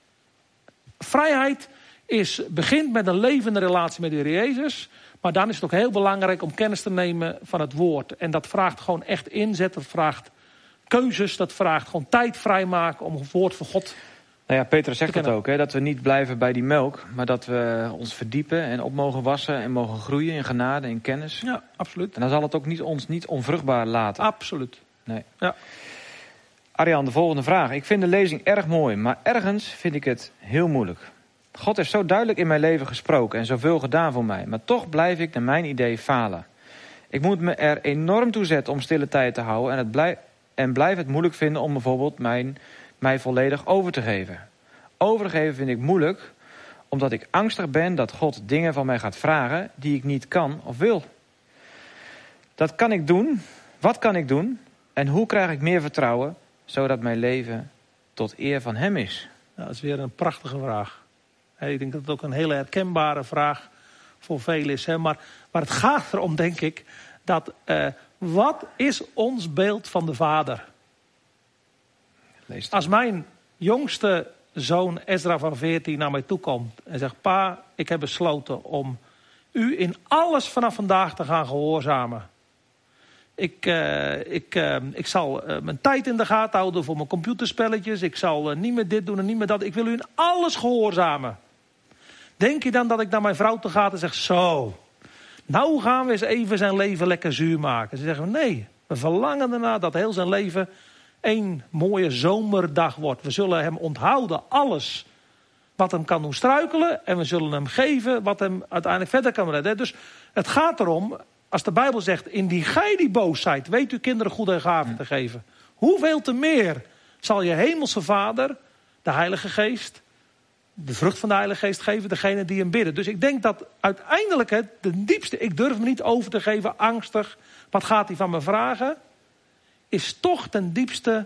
[SPEAKER 2] vrijheid is, begint met een levende relatie met de Heer Jezus. Maar dan is het ook heel belangrijk om kennis te nemen van het woord. En dat vraagt gewoon echt inzet, dat vraagt keuzes, dat vraagt gewoon tijd vrijmaken om het woord van God.
[SPEAKER 1] Nou ja, Petrus zegt het ook, hè, dat we niet blijven bij die melk, maar dat we ons verdiepen en op mogen wassen en mogen groeien in genade en kennis.
[SPEAKER 2] Ja, absoluut.
[SPEAKER 1] En dan zal het ook niet, ons niet onvruchtbaar laten.
[SPEAKER 2] Absoluut.
[SPEAKER 1] Nee.
[SPEAKER 2] Ja.
[SPEAKER 1] Arjan, de volgende vraag. Ik vind de lezing erg mooi, maar ergens vind ik het heel moeilijk. God heeft zo duidelijk in mijn leven gesproken en zoveel gedaan voor mij. Maar toch blijf ik naar mijn idee falen. Ik moet me er enorm toe zetten om stille tijd te houden. En, het blijf, en blijf het moeilijk vinden om bijvoorbeeld mijn, mij volledig over te geven. overgeven vind ik moeilijk, omdat ik angstig ben dat God dingen van mij gaat vragen die ik niet kan of wil. Dat kan ik doen. Wat kan ik doen? En hoe krijg ik meer vertrouwen, zodat mijn leven tot eer van hem is?
[SPEAKER 2] Ja, dat is weer een prachtige vraag. Ik denk dat het ook een hele herkenbare vraag voor velen is. Maar, maar het gaat erom, denk ik, dat uh, wat is ons beeld van de Vader? Als mijn jongste zoon Ezra van veertien naar mij toe komt en zegt: pa, ik heb besloten om u in alles vanaf vandaag te gaan gehoorzamen. Ik, uh, ik, uh, ik zal uh, mijn tijd in de gaten houden voor mijn computerspelletjes. Ik zal uh, niet meer dit doen en niet meer dat. Ik wil u in alles gehoorzamen. Denk je dan dat ik naar mijn vrouw toe ga en zeg: zo, nou gaan we eens even zijn leven lekker zuur maken. Ze zeggen: nee, we verlangen ernaar dat heel zijn leven één mooie zomerdag wordt. We zullen hem onthouden, alles wat hem kan doen struikelen. En we zullen hem geven wat hem uiteindelijk verder kan redden. Dus het gaat erom, als de Bijbel zegt: indien gij die boos zijt, weet uw kinderen goede en gaven te geven. Hoeveel te meer zal je hemelse Vader, de Heilige Geest, de vrucht van de Heilige Geest geven, degene die hem bidden. Dus ik denk dat uiteindelijk het de diepste, ik durf me niet over te geven, angstig, wat gaat hij van me vragen, is toch ten diepste,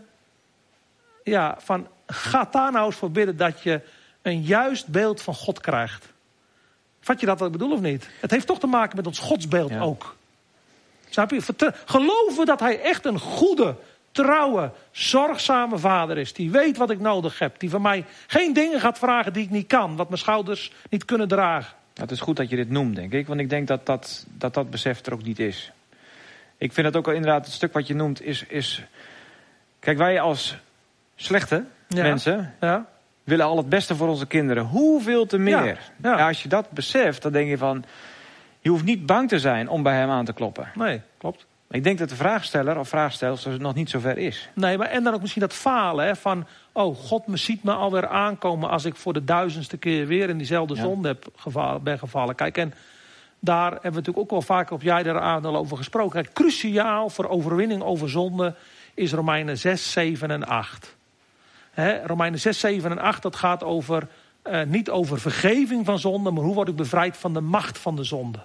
[SPEAKER 2] ja, van ga daar nou eens voor bidden dat je een juist beeld van God krijgt. Vat je dat wat ik bedoel of niet? Het heeft toch te maken met ons godsbeeld ja. ook. Snap je? Geloven dat hij echt een goede, trouwe, zorgzame vader is. Die weet wat ik nodig heb. Die van mij geen dingen gaat vragen die ik niet kan. Wat mijn schouders niet kunnen dragen.
[SPEAKER 1] Ja, het is goed dat je dit noemt, denk ik. Want ik denk dat dat, dat, dat besef er ook niet is. Ik vind het ook wel inderdaad, het stuk wat je noemt is... is kijk, wij als slechte ja. mensen... Ja. willen al het beste voor onze kinderen. Hoeveel te meer. Ja, ja. Ja, als je dat beseft, dan denk je van... je hoeft niet bang te zijn om bij hem aan te kloppen.
[SPEAKER 2] Nee, klopt.
[SPEAKER 1] Ik denk dat de vraagsteller of vraagstelster nog niet zo ver is.
[SPEAKER 2] Nee, maar en dan ook misschien dat falen. Hè, van, oh, God me ziet me alweer aankomen... als ik voor de duizendste keer weer in diezelfde ja. zonde heb gevallen, ben gevallen. Kijk, en daar hebben we natuurlijk ook wel vaak op jij daar aan over gesproken. Kijk, cruciaal voor overwinning over zonde is Romeinen zes, zeven en acht. He, Romeinen zes, zeven en acht, dat gaat over, uh, niet over vergeving van zonde, maar hoe word ik bevrijd van de macht van de zonde.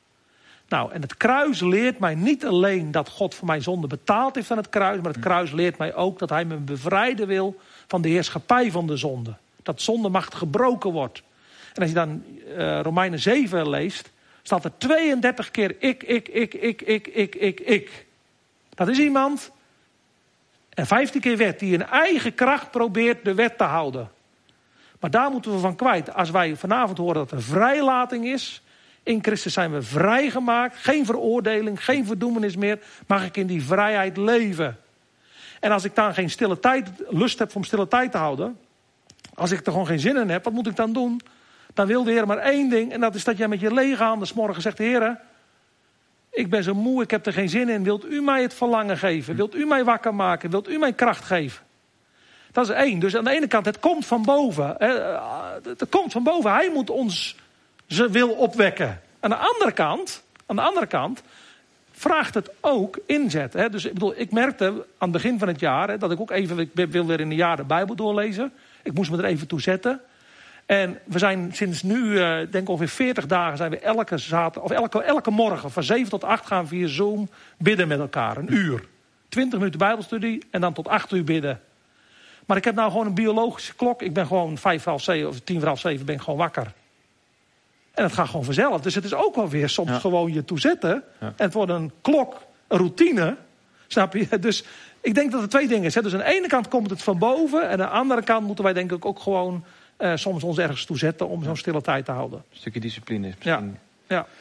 [SPEAKER 2] Nou, en het kruis leert mij niet alleen dat God voor mijn zonde betaald heeft aan het kruis, maar het kruis leert mij ook dat hij me bevrijden wil van de heerschappij van de zonde. Dat zondemacht gebroken wordt. En als je dan uh, Romeinen zeven leest, staat er tweeëndertig keer ik, ik, ik, ik, ik, ik, ik, ik. Dat is iemand... En vijftien keer wet die in eigen kracht probeert de wet te houden. Maar daar moeten we van kwijt. Als wij vanavond horen dat er vrijlating is. In Christus zijn we vrijgemaakt. Geen veroordeling, geen verdoemenis meer. Mag ik in die vrijheid leven. En als ik dan geen stille tijd, lust heb om stille tijd te houden. Als ik er gewoon geen zin in heb, wat moet ik dan doen? Dan wil de Heer maar één ding. En dat is dat jij met je lege handen 's morgen zegt: Heer, ik ben zo moe, ik heb er geen zin in. Wilt u mij het verlangen geven? Wilt u mij wakker maken? Wilt u mij kracht geven? Dat is één. Dus aan de ene kant, het komt van boven. Het komt van boven. Hij moet ons zijn wil opwekken. Aan de andere kant, aan de andere kant vraagt het ook inzet. Dus ik bedoel, ik merkte aan het begin van het jaar dat ik ook even, ik wil weer in een jaar de Bijbel doorlezen. Ik moest me er even toe zetten. En we zijn sinds nu, uh, denk ik ongeveer veertig dagen, zijn we elke zaterdag, of elke, elke morgen van zeven tot acht gaan we via Zoom bidden met elkaar. Een uur. Twintig minuten Bijbelstudie en dan tot acht uur bidden. Maar ik heb nou gewoon een biologische klok. Ik ben gewoon vijf voor half zeven of tien voor half zeven ben ik gewoon wakker. En het gaat gewoon vanzelf. Dus het is ook wel weer soms ja. gewoon je toezetten. Ja. En het wordt een klok, een routine. Snap je? Dus ik denk dat er twee dingen zijn. Dus aan de ene kant komt het van boven. En aan de andere kant moeten wij denk ik ook gewoon uh, soms ons ergens toezetten om zo'n stille tijd te houden.
[SPEAKER 1] Een stukje discipline is misschien.
[SPEAKER 2] Ja. ja.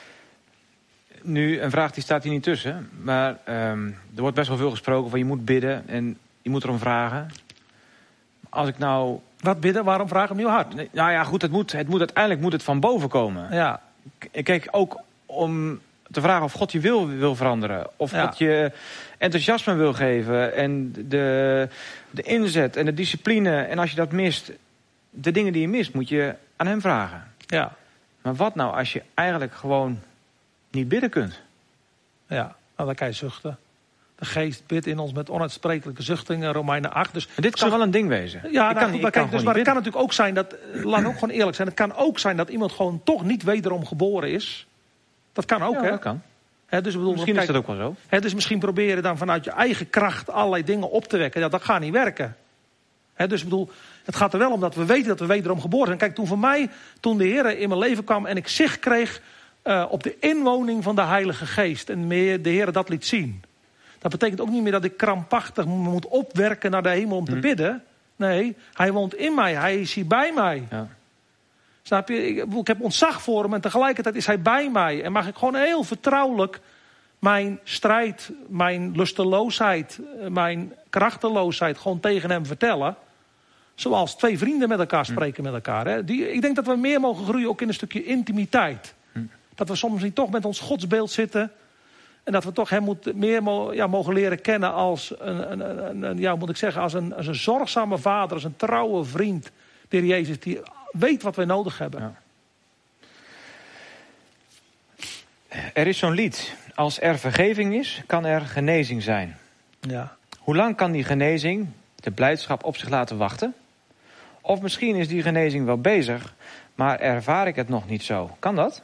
[SPEAKER 1] Nu, een vraag die staat hier niet tussen. Maar um, er wordt best wel veel gesproken van je moet bidden en je moet erom vragen. Als ik nou...
[SPEAKER 2] Wat bidden? Waarom vragen om je hart?
[SPEAKER 1] Nee, nou ja, goed, het moet, het moet, uiteindelijk moet het van boven komen.
[SPEAKER 2] Ja.
[SPEAKER 1] Kijk, ook om te vragen of God je wil wil veranderen. Of ja. God je enthousiasme wil geven. En de, de inzet en de discipline. En als je dat mist, de dingen die je mist, moet je aan hem vragen.
[SPEAKER 2] Ja.
[SPEAKER 1] Maar wat nou als je eigenlijk gewoon niet bidden kunt?
[SPEAKER 2] Ja, nou, dan kan je zuchten. De geest bidt in ons met onuitsprekelijke zuchtingen, Romeinen acht. Dus
[SPEAKER 1] Maar dit kan wel een ding wezen.
[SPEAKER 2] Ja,
[SPEAKER 1] Ik
[SPEAKER 2] nou,
[SPEAKER 1] kan,
[SPEAKER 2] goed,
[SPEAKER 1] ik
[SPEAKER 2] maar,
[SPEAKER 1] kan
[SPEAKER 2] kijk, dus,
[SPEAKER 1] gewoon
[SPEAKER 2] maar
[SPEAKER 1] niet
[SPEAKER 2] het kan natuurlijk ook zijn dat, laat ik ook gewoon eerlijk zijn, het kan ook zijn dat iemand gewoon toch niet wederom geboren is. Dat kan ook,
[SPEAKER 1] bidden. Ja,
[SPEAKER 2] hè?
[SPEAKER 1] dat kan.
[SPEAKER 2] Hè, dus, bedoel,
[SPEAKER 1] Misschien
[SPEAKER 2] kijk,
[SPEAKER 1] is dat ook wel zo.
[SPEAKER 2] hè, dus misschien proberen dan vanuit je eigen kracht allerlei dingen op te wekken. Ja, dat gaat niet werken. Hè, dus ik bedoel, het gaat er wel om dat we weten dat we wederom geboren zijn. Kijk, toen voor mij, toen de Heer in mijn leven kwam en ik zicht kreeg uh, op de inwoning van de Heilige Geest. En de Heer dat liet zien. Dat betekent ook niet meer dat ik krampachtig moet opwerken naar de hemel om te
[SPEAKER 1] Hmm.
[SPEAKER 2] bidden. Nee, hij woont in mij. Hij is hier bij mij.
[SPEAKER 1] Ja.
[SPEAKER 2] Snap je? Ik, ik heb ontzag voor hem en tegelijkertijd is hij bij mij. En mag ik gewoon heel vertrouwelijk mijn strijd, mijn lusteloosheid, mijn krachteloosheid gewoon tegen hem vertellen. Zoals twee vrienden met elkaar spreken met elkaar. Hè? Die, ik denk dat we meer mogen groeien ook in een stukje intimiteit.
[SPEAKER 1] Hmm.
[SPEAKER 2] Dat we soms niet toch met ons godsbeeld zitten. En dat we toch hem moet, meer mo, ja, mogen leren kennen als een, een, een, een, ja, moet ik zeggen, als een, als een zorgzame vader, als een trouwe vriend. De Heer Jezus die weet wat wij nodig hebben.
[SPEAKER 1] Ja. Er is zo'n lied. Als er vergeving is, kan er genezing zijn.
[SPEAKER 2] Ja.
[SPEAKER 1] Hoe lang kan die genezing, de blijdschap, op zich laten wachten? Of misschien is die genezing wel bezig, maar ervaar ik het nog niet zo. Kan dat?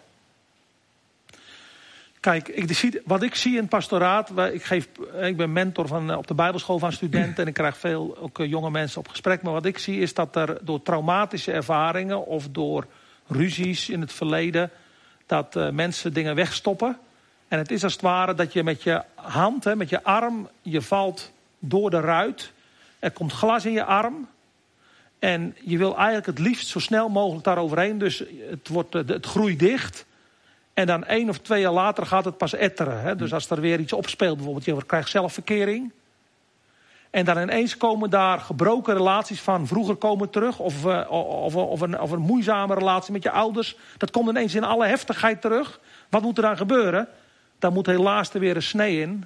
[SPEAKER 2] Kijk, ik zie, wat ik zie in het pastoraat. Ik, geef, ik ben mentor van, op de Bijbelschool van studenten. En ik krijg veel ook jonge mensen op gesprek. Maar wat ik zie is dat er door traumatische ervaringen of door ruzies in het verleden, dat uh, mensen dingen wegstoppen. En het is als het ware dat je met je hand, hè, met je arm, je valt door de ruit. Er komt glas in je arm. En je wil eigenlijk het liefst zo snel mogelijk daaroverheen. Dus het, wordt, het groeit dicht. En dan één of twee jaar later gaat het pas etteren. Hè? Dus als er weer iets opspeelt, bijvoorbeeld je krijgt zelfverkering. En dan ineens komen daar gebroken relaties van vroeger komen terug. Of, uh, of, of, een, of een moeizame relatie met je ouders. Dat komt ineens in alle heftigheid terug. Wat moet er dan gebeuren? Dan moet helaas er weer een snee in.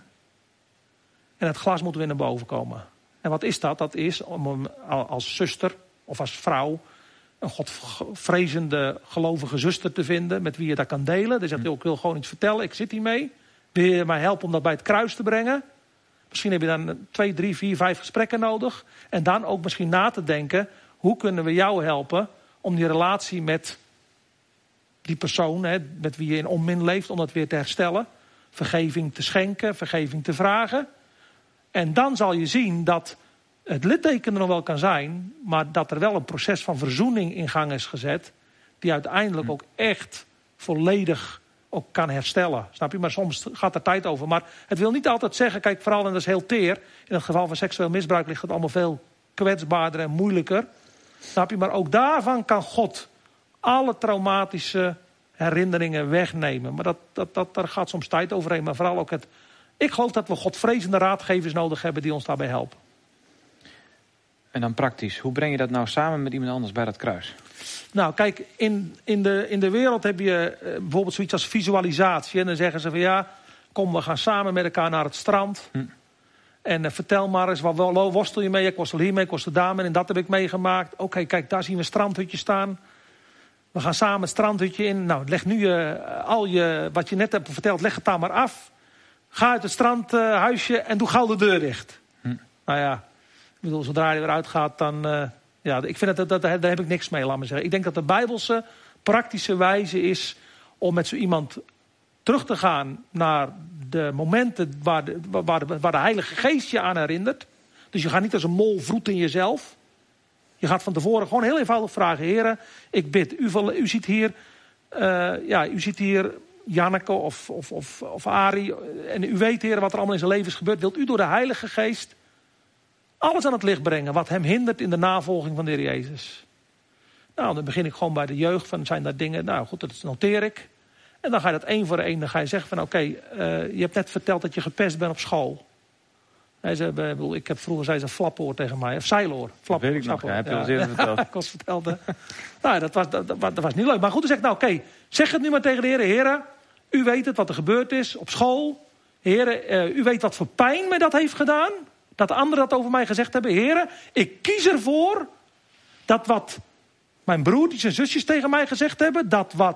[SPEAKER 2] En het glas moet weer naar boven komen. En wat is dat? Dat is om als zuster of als vrouw een godvrezende gelovige zuster te vinden met wie je dat kan delen. Dus dat ik wil gewoon iets vertellen. Ik zit hiermee. Wil je mij helpen om dat bij het kruis te brengen? Misschien heb je dan twee, drie, vier, vijf gesprekken nodig. En dan ook misschien na te denken. Hoe kunnen we jou helpen om die relatie met die persoon, hè, met wie je in onmin leeft, om dat weer te herstellen. Vergeving te schenken, vergeving te vragen. En dan zal je zien dat het litteken er nog wel kan zijn, maar dat er wel een proces van verzoening in gang is gezet, die uiteindelijk ook echt volledig ook kan herstellen. Snap je? Maar soms gaat er tijd over. Maar het wil niet altijd zeggen, kijk, vooral, en dat is heel teer, in het geval van seksueel misbruik ligt het allemaal veel kwetsbaarder en moeilijker. Snap je? Maar ook daarvan kan God alle traumatische herinneringen wegnemen. Maar dat, dat, dat, daar gaat soms tijd overheen. Maar vooral ook het. Ik geloof dat we godvrezende raadgevers nodig hebben die ons daarbij helpen.
[SPEAKER 1] En dan praktisch. Hoe breng je dat nou samen met iemand anders bij dat kruis?
[SPEAKER 2] Nou, kijk, in, in, de, in de wereld heb je uh, bijvoorbeeld zoiets als visualisatie. En dan zeggen ze van ja, kom, we gaan samen met elkaar naar het strand. Hm. En uh, vertel maar eens, wat worstel je mee? Ik worstel hiermee, ik worstel daarmee. En dat heb ik meegemaakt. Oké, okay, kijk, daar zien we een strandhutje staan. We gaan samen het strandhutje in. Nou, leg nu uh, al je, wat je net hebt verteld, leg het daar maar af. Ga uit het strandhuisje uh, en doe gauw de deur dicht. Hm. Nou ja, ik bedoel, zodra je eruit gaat, dan. Uh, ja, ik vind dat, dat, dat, daar heb ik niks mee, laat maar zeggen. Ik denk dat de Bijbelse praktische wijze is om met zo iemand terug te gaan naar de momenten waar de, waar de, waar de Heilige Geest je aan herinnert. Dus je gaat niet als een mol vroet in jezelf. Je gaat van tevoren gewoon heel eenvoudig vragen: Heren, ik bid. U, u ziet hier, uh, ja, u ziet hier Janneke of, of, of, of Arie. En u weet, Heren, wat er allemaal in zijn leven is gebeurd. Wilt u door de Heilige Geest alles aan het licht brengen wat hem hindert in de navolging van de Heer Jezus? Nou, dan begin ik gewoon bij de jeugd. Van, zijn dat dingen? Nou goed, dat noteer ik. En dan ga je dat één voor één. Dan ga je zeggen van oké, okay, uh, je hebt net verteld dat je gepest bent op school. Hij zei, bedoel, ik heb vroeger zei ze flappoor tegen mij. Of zeiloor. Flappoor,
[SPEAKER 1] dat weet ik nog, ja, heb je al
[SPEAKER 2] ja.
[SPEAKER 1] eerder verteld.
[SPEAKER 2] Ik was vertelde. Nou, dat was, dat, dat was niet leuk. Maar goed, dan zeg ik nou oké, okay, zeg het nu maar tegen de Heer. Heren, u weet het wat er gebeurd is op school. Heren, uh, u weet wat voor pijn mij dat heeft gedaan. Dat de anderen dat over mij gezegd hebben. Heren, ik kies ervoor dat wat mijn broertjes en zusjes tegen mij gezegd hebben, dat wat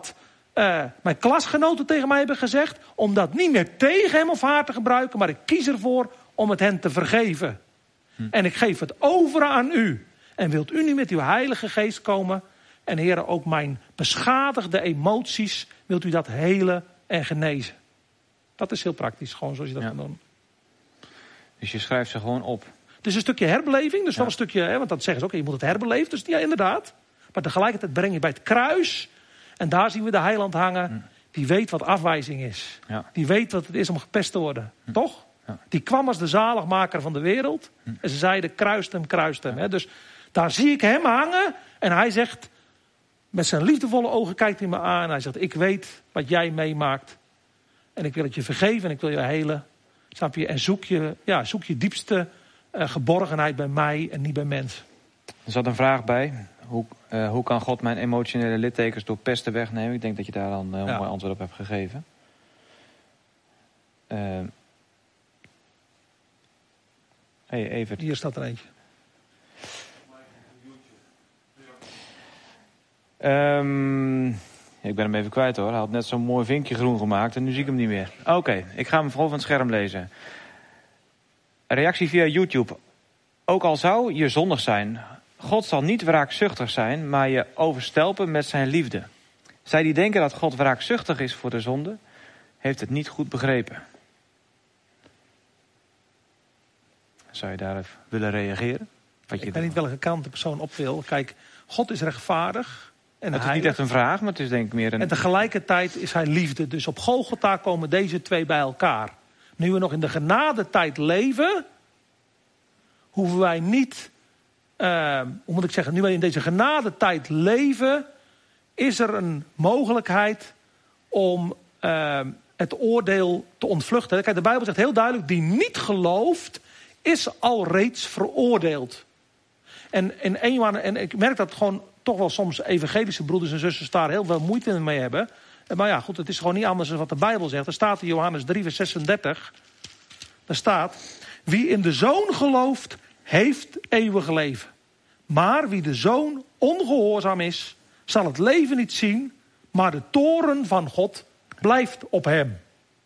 [SPEAKER 2] uh, mijn klasgenoten tegen mij hebben gezegd, om dat niet meer tegen hem of haar te gebruiken, maar ik kies ervoor om het hen te vergeven. Hm. En ik geef het over aan u. En wilt u nu met uw Heilige Geest komen? En Heer, ook mijn beschadigde emoties, wilt u dat helen en genezen? Dat is heel praktisch, gewoon zoals je dat ja. kan doen.
[SPEAKER 1] Dus je schrijft ze gewoon op.
[SPEAKER 2] Het is een stukje herbeleving, dus ja. wel een stukje, hè, want dat zeggen ze ook, je moet het herbeleven. Dus ja, inderdaad. Maar tegelijkertijd breng je bij het kruis. En daar zien we de heiland hangen. Hm. Die weet wat afwijzing is. Ja. Die weet wat het is om gepest te worden. Hm. Toch? Ja. Die kwam als de zaligmaker van de wereld. Hm. En ze zeiden, kruist hem, kruist hem. Ja. Hè? Dus daar zie ik hem hangen. En hij zegt, met zijn liefdevolle ogen kijkt hij me aan. En hij zegt, ik weet wat jij meemaakt. En ik wil het je vergeven en ik wil je helen. Snap je? En zoek je, ja, zoek je diepste uh, geborgenheid bij mij en niet bij mensen.
[SPEAKER 1] Er zat een vraag bij. Hoe, uh, hoe kan God mijn emotionele littekens door pesten wegnemen? Ik denk dat je daar al een heel ja. mooi antwoord op hebt gegeven. Uh, hey, Evert.
[SPEAKER 2] Hier staat er eentje.
[SPEAKER 1] Um, ik ben hem even kwijt hoor. Hij had net zo'n mooi vinkje groen gemaakt en nu zie ik hem niet meer. Oké, okay, ik ga hem vooral van het scherm lezen. Reactie via YouTube. Ook al zou je zondig zijn, God zal niet wraakzuchtig zijn, maar je overstelpen met zijn liefde. Zij die denken dat God wraakzuchtig is voor de zonde, heeft het niet goed begrepen. Zou je daarop willen reageren? Wat je
[SPEAKER 2] ik weet niet welke kant de persoon op wil. Kijk, God is rechtvaardig. En
[SPEAKER 1] het is niet echt een vraag, maar het is denk ik meer een...
[SPEAKER 2] En tegelijkertijd is hij liefde. Dus op Golgotha komen deze twee bij elkaar. Nu we nog in de genadetijd leven, hoeven wij niet... Uh, hoe moet ik zeggen? Nu wij in deze genadetijd leven, is er een mogelijkheid om uh, het oordeel te ontvluchten. Kijk, de Bijbel zegt heel duidelijk, die niet gelooft, is al reeds veroordeeld. En, en, een, en ik merk dat gewoon toch wel soms evangelische broeders en zusters daar heel veel moeite mee hebben. Maar ja, goed, het is gewoon niet anders dan wat de Bijbel zegt. Er staat in Johannes drie, vers zesendertig. Daar staat, wie in de Zoon gelooft, heeft eeuwig leven. Maar wie de Zoon ongehoorzaam is, zal het leven niet zien, maar de toorn van God blijft op hem.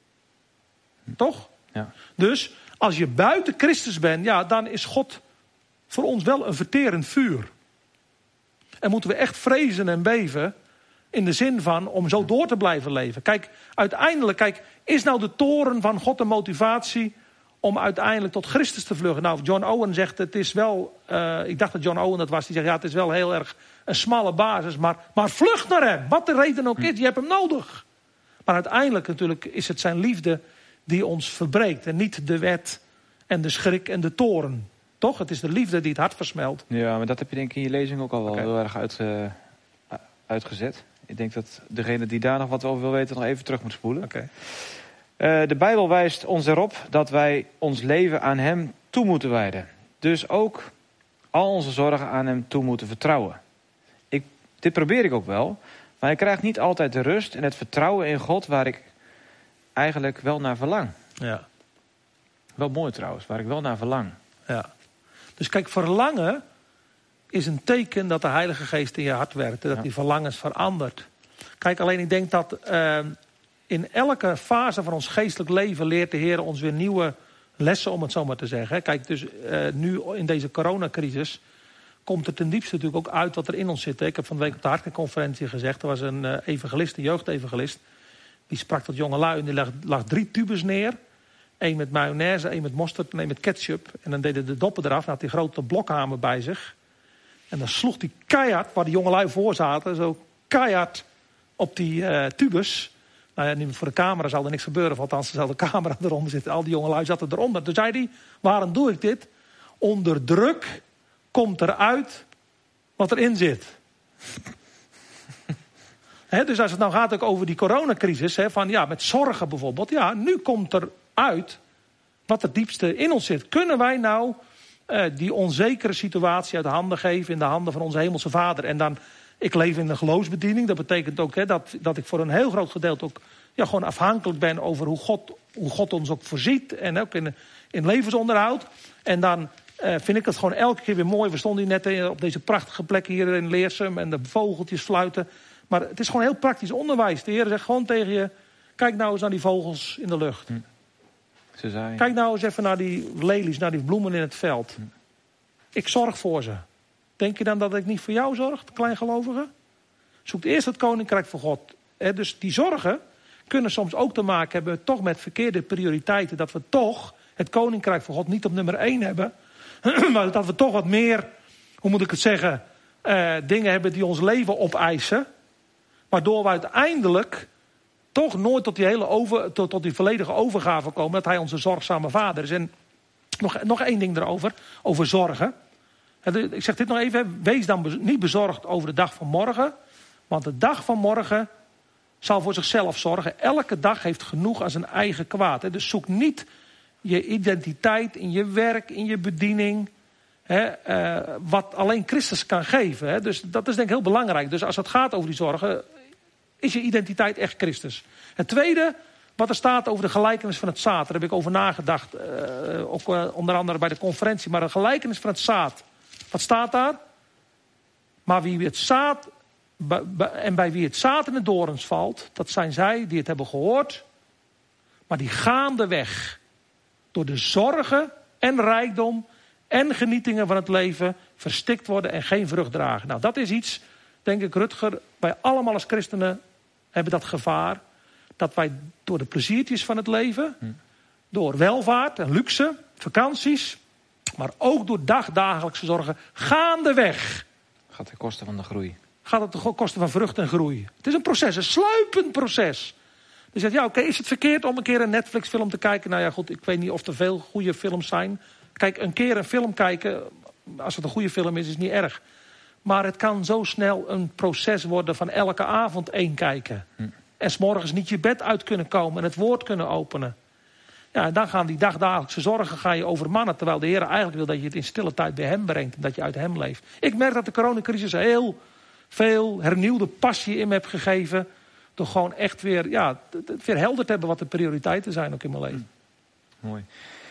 [SPEAKER 2] Toch?
[SPEAKER 1] Ja.
[SPEAKER 2] Dus als je buiten Christus bent, ja, dan is God voor ons wel een verterend vuur. En moeten we echt vrezen en beven in de zin van om zo door te blijven leven. Kijk, uiteindelijk, kijk, is nou de toorn van God een motivatie om uiteindelijk tot Christus te vluchten? Nou, John Owen zegt, het is wel, uh, ik dacht dat John Owen dat was, die zegt, ja, het is wel heel erg een smalle basis, maar, maar vlucht naar hem. Wat de reden ook is, je hebt hem nodig. Maar uiteindelijk natuurlijk is het zijn liefde die ons verbreekt en niet de wet en de schrik en de toorn. Toch? Het is de liefde die het hart versmelt.
[SPEAKER 1] Ja, maar dat heb je denk ik in je lezing ook al wel okay. heel erg uit, uh, uitgezet. Ik denk dat degene die daar nog wat over wil weten nog even terug moet spoelen.
[SPEAKER 2] Okay.
[SPEAKER 1] Uh, de Bijbel wijst ons erop dat wij ons leven aan hem toe moeten wijden. Dus ook al onze zorgen aan hem toe moeten vertrouwen. Ik, dit probeer ik ook wel. Maar ik krijg niet altijd de rust en het vertrouwen in God waar ik eigenlijk wel naar verlang.
[SPEAKER 2] Ja.
[SPEAKER 1] Wel mooi trouwens, waar ik wel naar verlang.
[SPEAKER 2] Ja. Dus kijk, verlangen is een teken dat de Heilige Geest in je hart werkt. Dat ja. die verlangens verandert. Kijk, alleen ik denk dat uh, in elke fase van ons geestelijk leven leert de Heer ons weer nieuwe lessen, om het zo maar te zeggen. Kijk, dus uh, nu in deze coronacrisis komt er ten diepste natuurlijk ook uit wat er in ons zit. Ik heb van de week op de Hartkerkconferentie gezegd, er was een uh, evangelist, een jeugdevangelist. Die sprak tot jonge lui en die lag, lag drie tubes neer. Eén met mayonaise, één met mosterd en één met ketchup. En dan deden de doppen eraf. Dan had hij een grote blokhamer bij zich. En dan sloeg hij keihard, waar de jongelui voor zaten, zo keihard op die uh, tubes. Nou ja, nu voor de camera zal er niks gebeuren. Of althans, er zal de camera eronder zitten. Al die jongelui zaten eronder. Toen zei hij, waarom doe ik dit? Onder druk komt eruit wat erin zit. He, dus als het nou gaat ook over die coronacrisis, he, van ja, met zorgen bijvoorbeeld. Ja, nu komt er uit wat er diepste in ons zit. Kunnen wij nou uh, die onzekere situatie uit de handen geven in de handen van onze hemelse Vader? En dan, ik leef in een geloofsbediening. Dat betekent ook he, dat, dat ik voor een heel groot gedeelte ook ja, gewoon afhankelijk ben over hoe God, hoe God ons ook voorziet. En ook in, in levensonderhoud. En dan uh, vind ik het gewoon elke keer weer mooi. We stonden hier net op deze prachtige plek hier in Leersum en de vogeltjes fluiten. Maar het is gewoon heel praktisch onderwijs. De Heer zegt gewoon tegen je, kijk nou eens naar die vogels in de lucht.
[SPEAKER 1] Hm. Ze zei...
[SPEAKER 2] Kijk nou eens even naar die lelies, naar die bloemen in het veld. Hm. Ik zorg voor ze. Denk je dan dat ik niet voor jou zorg, kleingelovige? Zoek eerst het koninkrijk van God. He, dus die zorgen kunnen soms ook te maken hebben toch met verkeerde prioriteiten. Dat we toch het koninkrijk van God niet op nummer één hebben. Maar dat we toch wat meer, hoe moet ik het zeggen, uh, dingen hebben die ons leven opeisen. Waardoor we uiteindelijk toch nooit tot die, hele over, tot, tot die volledige overgave komen. Dat hij onze zorgzame vader is. En nog, nog één ding erover, over zorgen. Ik zeg dit nog even, wees dan bez, niet bezorgd over de dag van morgen. Want de dag van morgen zal voor zichzelf zorgen. Elke dag heeft genoeg aan zijn eigen kwaad. Dus zoek niet je identiteit in je werk, in je bediening. Hè, uh, wat alleen Christus kan geven. Hè. Dus dat is denk ik heel belangrijk. Dus als het gaat over die zorgen, is je identiteit echt Christus. Het tweede, wat er staat over de gelijkenis van het zaad. Daar heb ik over nagedacht. Uh, ook uh, onder andere bij de conferentie. Maar de gelijkenis van het zaad. Wat staat daar? Maar wie het zaad... En bij wie het zaad in de dorens valt, dat zijn zij die het hebben gehoord, maar die gaandeweg door de zorgen en rijkdom en genietingen van het leven verstikt worden en geen vrucht dragen. Nou, dat is iets, denk ik, Rutger, wij allemaal als christenen hebben dat gevaar, dat wij door de pleziertjes van het leven, hm. door welvaart en luxe, vakanties, maar ook door dagdagelijkse zorgen, gaandeweg.
[SPEAKER 1] Gaat ten koste van de groei.
[SPEAKER 2] Gaat het ten koste van vrucht en groei. Het is een proces, een sluipend proces. Je zegt, ja, oké, okay, is het verkeerd om een keer een Netflix-film te kijken? Nou ja, goed, ik weet niet of er veel goede films zijn. Kijk, een keer een film kijken, als het een goede film is, is niet erg. Maar het kan zo snel een proces worden van elke avond één kijken. Hm. En 's morgens niet je bed uit kunnen komen en het woord kunnen openen. Ja, en dan gaan die dagdagelijkse zorgen ga je overmannen. Terwijl de Heer eigenlijk wil dat je het in stille tijd bij hem brengt. En dat je uit hem leeft. Ik merk dat de coronacrisis heel veel hernieuwde passie in me heeft gegeven. Door gewoon echt weer, ja, weer helder te hebben wat de prioriteiten zijn ook in mijn leven.
[SPEAKER 1] Hm. Mooi.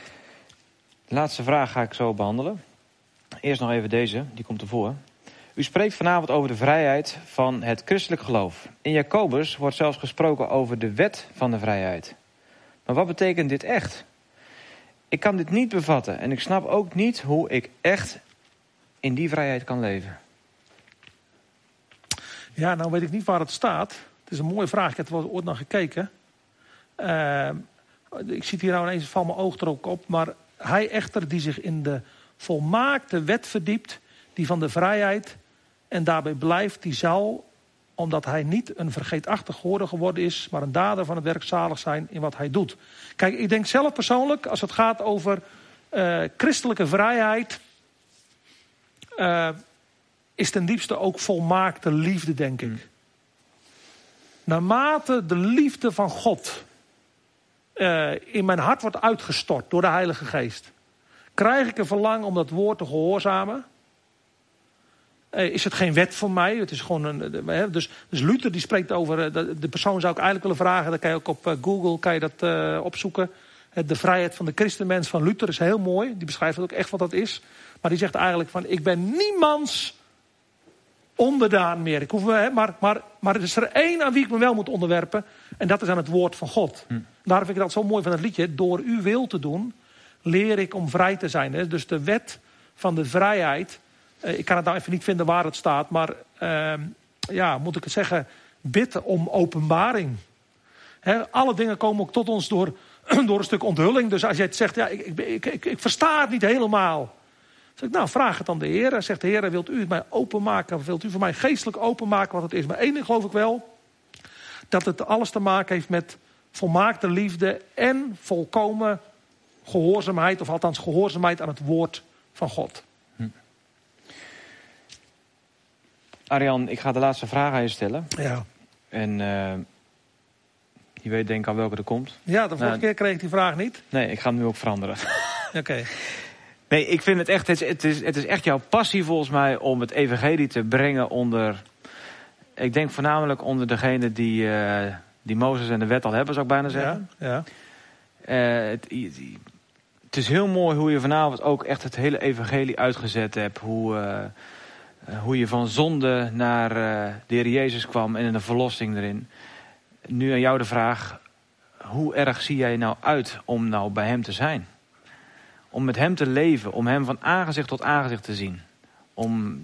[SPEAKER 1] De laatste vraag ga ik zo behandelen. Eerst nog even deze, die komt ervoor. U spreekt vanavond over de vrijheid van het christelijk geloof. In Jacobus wordt zelfs gesproken over de wet van de vrijheid. Maar wat betekent dit echt? Ik kan dit niet bevatten en ik snap ook niet hoe ik echt in die vrijheid kan leven.
[SPEAKER 2] Ja, nou weet ik niet waar het staat. Het is een mooie vraag, ik heb er wel ooit naar gekeken. Uh, ik zie hier nou ineens, valt mijn oog er ook op. Maar hij echter die zich in de volmaakte wet verdiept, die van de vrijheid en daarbij blijft, die zal, omdat hij niet een vergeetachtig hoorder geworden is, maar een dader van het werk zalig zijn in wat hij doet. Kijk, ik denk zelf persoonlijk, als het gaat over uh, christelijke vrijheid, Uh, is ten diepste ook volmaakte liefde, denk ik. Mm. Naarmate de liefde van God uh, in mijn hart wordt uitgestort door de Heilige Geest, krijg ik een verlangen om dat woord te gehoorzamen. Uh, is het geen wet voor mij? Het is gewoon een, uh, dus, dus Luther die spreekt over, uh, de, de persoon zou ik eigenlijk willen vragen, dan kan je ook op uh, Google kan je dat uh, opzoeken. Uh, de vrijheid van de christenmens van Luther is heel mooi. Die beschrijft ook echt wat dat is. Maar die zegt eigenlijk van, ik ben niemands onderdaan meer. Ik hoef me, hè, maar, maar, maar er is er één aan wie ik me wel moet onderwerpen. En dat is aan het woord van God. Hm. Daarom vind ik dat zo mooi van het liedje. Door uw wil te doen, leer ik om vrij te zijn. Hè. Dus de wet van de vrijheid. Eh, ik kan het nou even niet vinden waar het staat. Maar eh, ja, moet ik het zeggen, bid om openbaring. Hè, alle dingen komen ook tot ons door, door een stuk onthulling. Dus als jij het zegt, ja, ik, ik, ik, ik, ik versta het niet helemaal. Zeg ik, nou, vraag het aan de Heer. Hij zegt, de Heer, wilt u het mij openmaken? Wilt u voor mij geestelijk openmaken wat het is? Maar één ding geloof ik wel. Dat het alles te maken heeft met volmaakte liefde en volkomen gehoorzaamheid. Of althans gehoorzaamheid aan het woord van God. Hm.
[SPEAKER 1] Arjan, ik ga de laatste vraag aan je stellen.
[SPEAKER 2] Ja.
[SPEAKER 1] En uh, je weet denk ik al welke er komt.
[SPEAKER 2] Ja, de vorige
[SPEAKER 1] nou,
[SPEAKER 2] keer kreeg ik die vraag niet.
[SPEAKER 1] Nee, ik ga hem nu ook veranderen.
[SPEAKER 2] Oké. Okay.
[SPEAKER 1] Nee, ik vind het echt, het is, het, is, het is echt jouw passie volgens mij om het evangelie te brengen onder, ik denk voornamelijk onder degene die, uh, die Mozes en de wet al hebben, zou ik bijna zeggen.
[SPEAKER 2] Ja,
[SPEAKER 1] ja. Uh, het, het is heel mooi hoe je vanavond ook echt het hele evangelie uitgezet hebt. Hoe, uh, Uh, hoe je van zonde naar uh, de Heer Jezus kwam en in de verlossing erin. Nu aan jou de vraag, hoe erg zie jij nou uit om nou bij hem te zijn? Om met hem te leven, om hem van aangezicht tot aangezicht te zien. Om,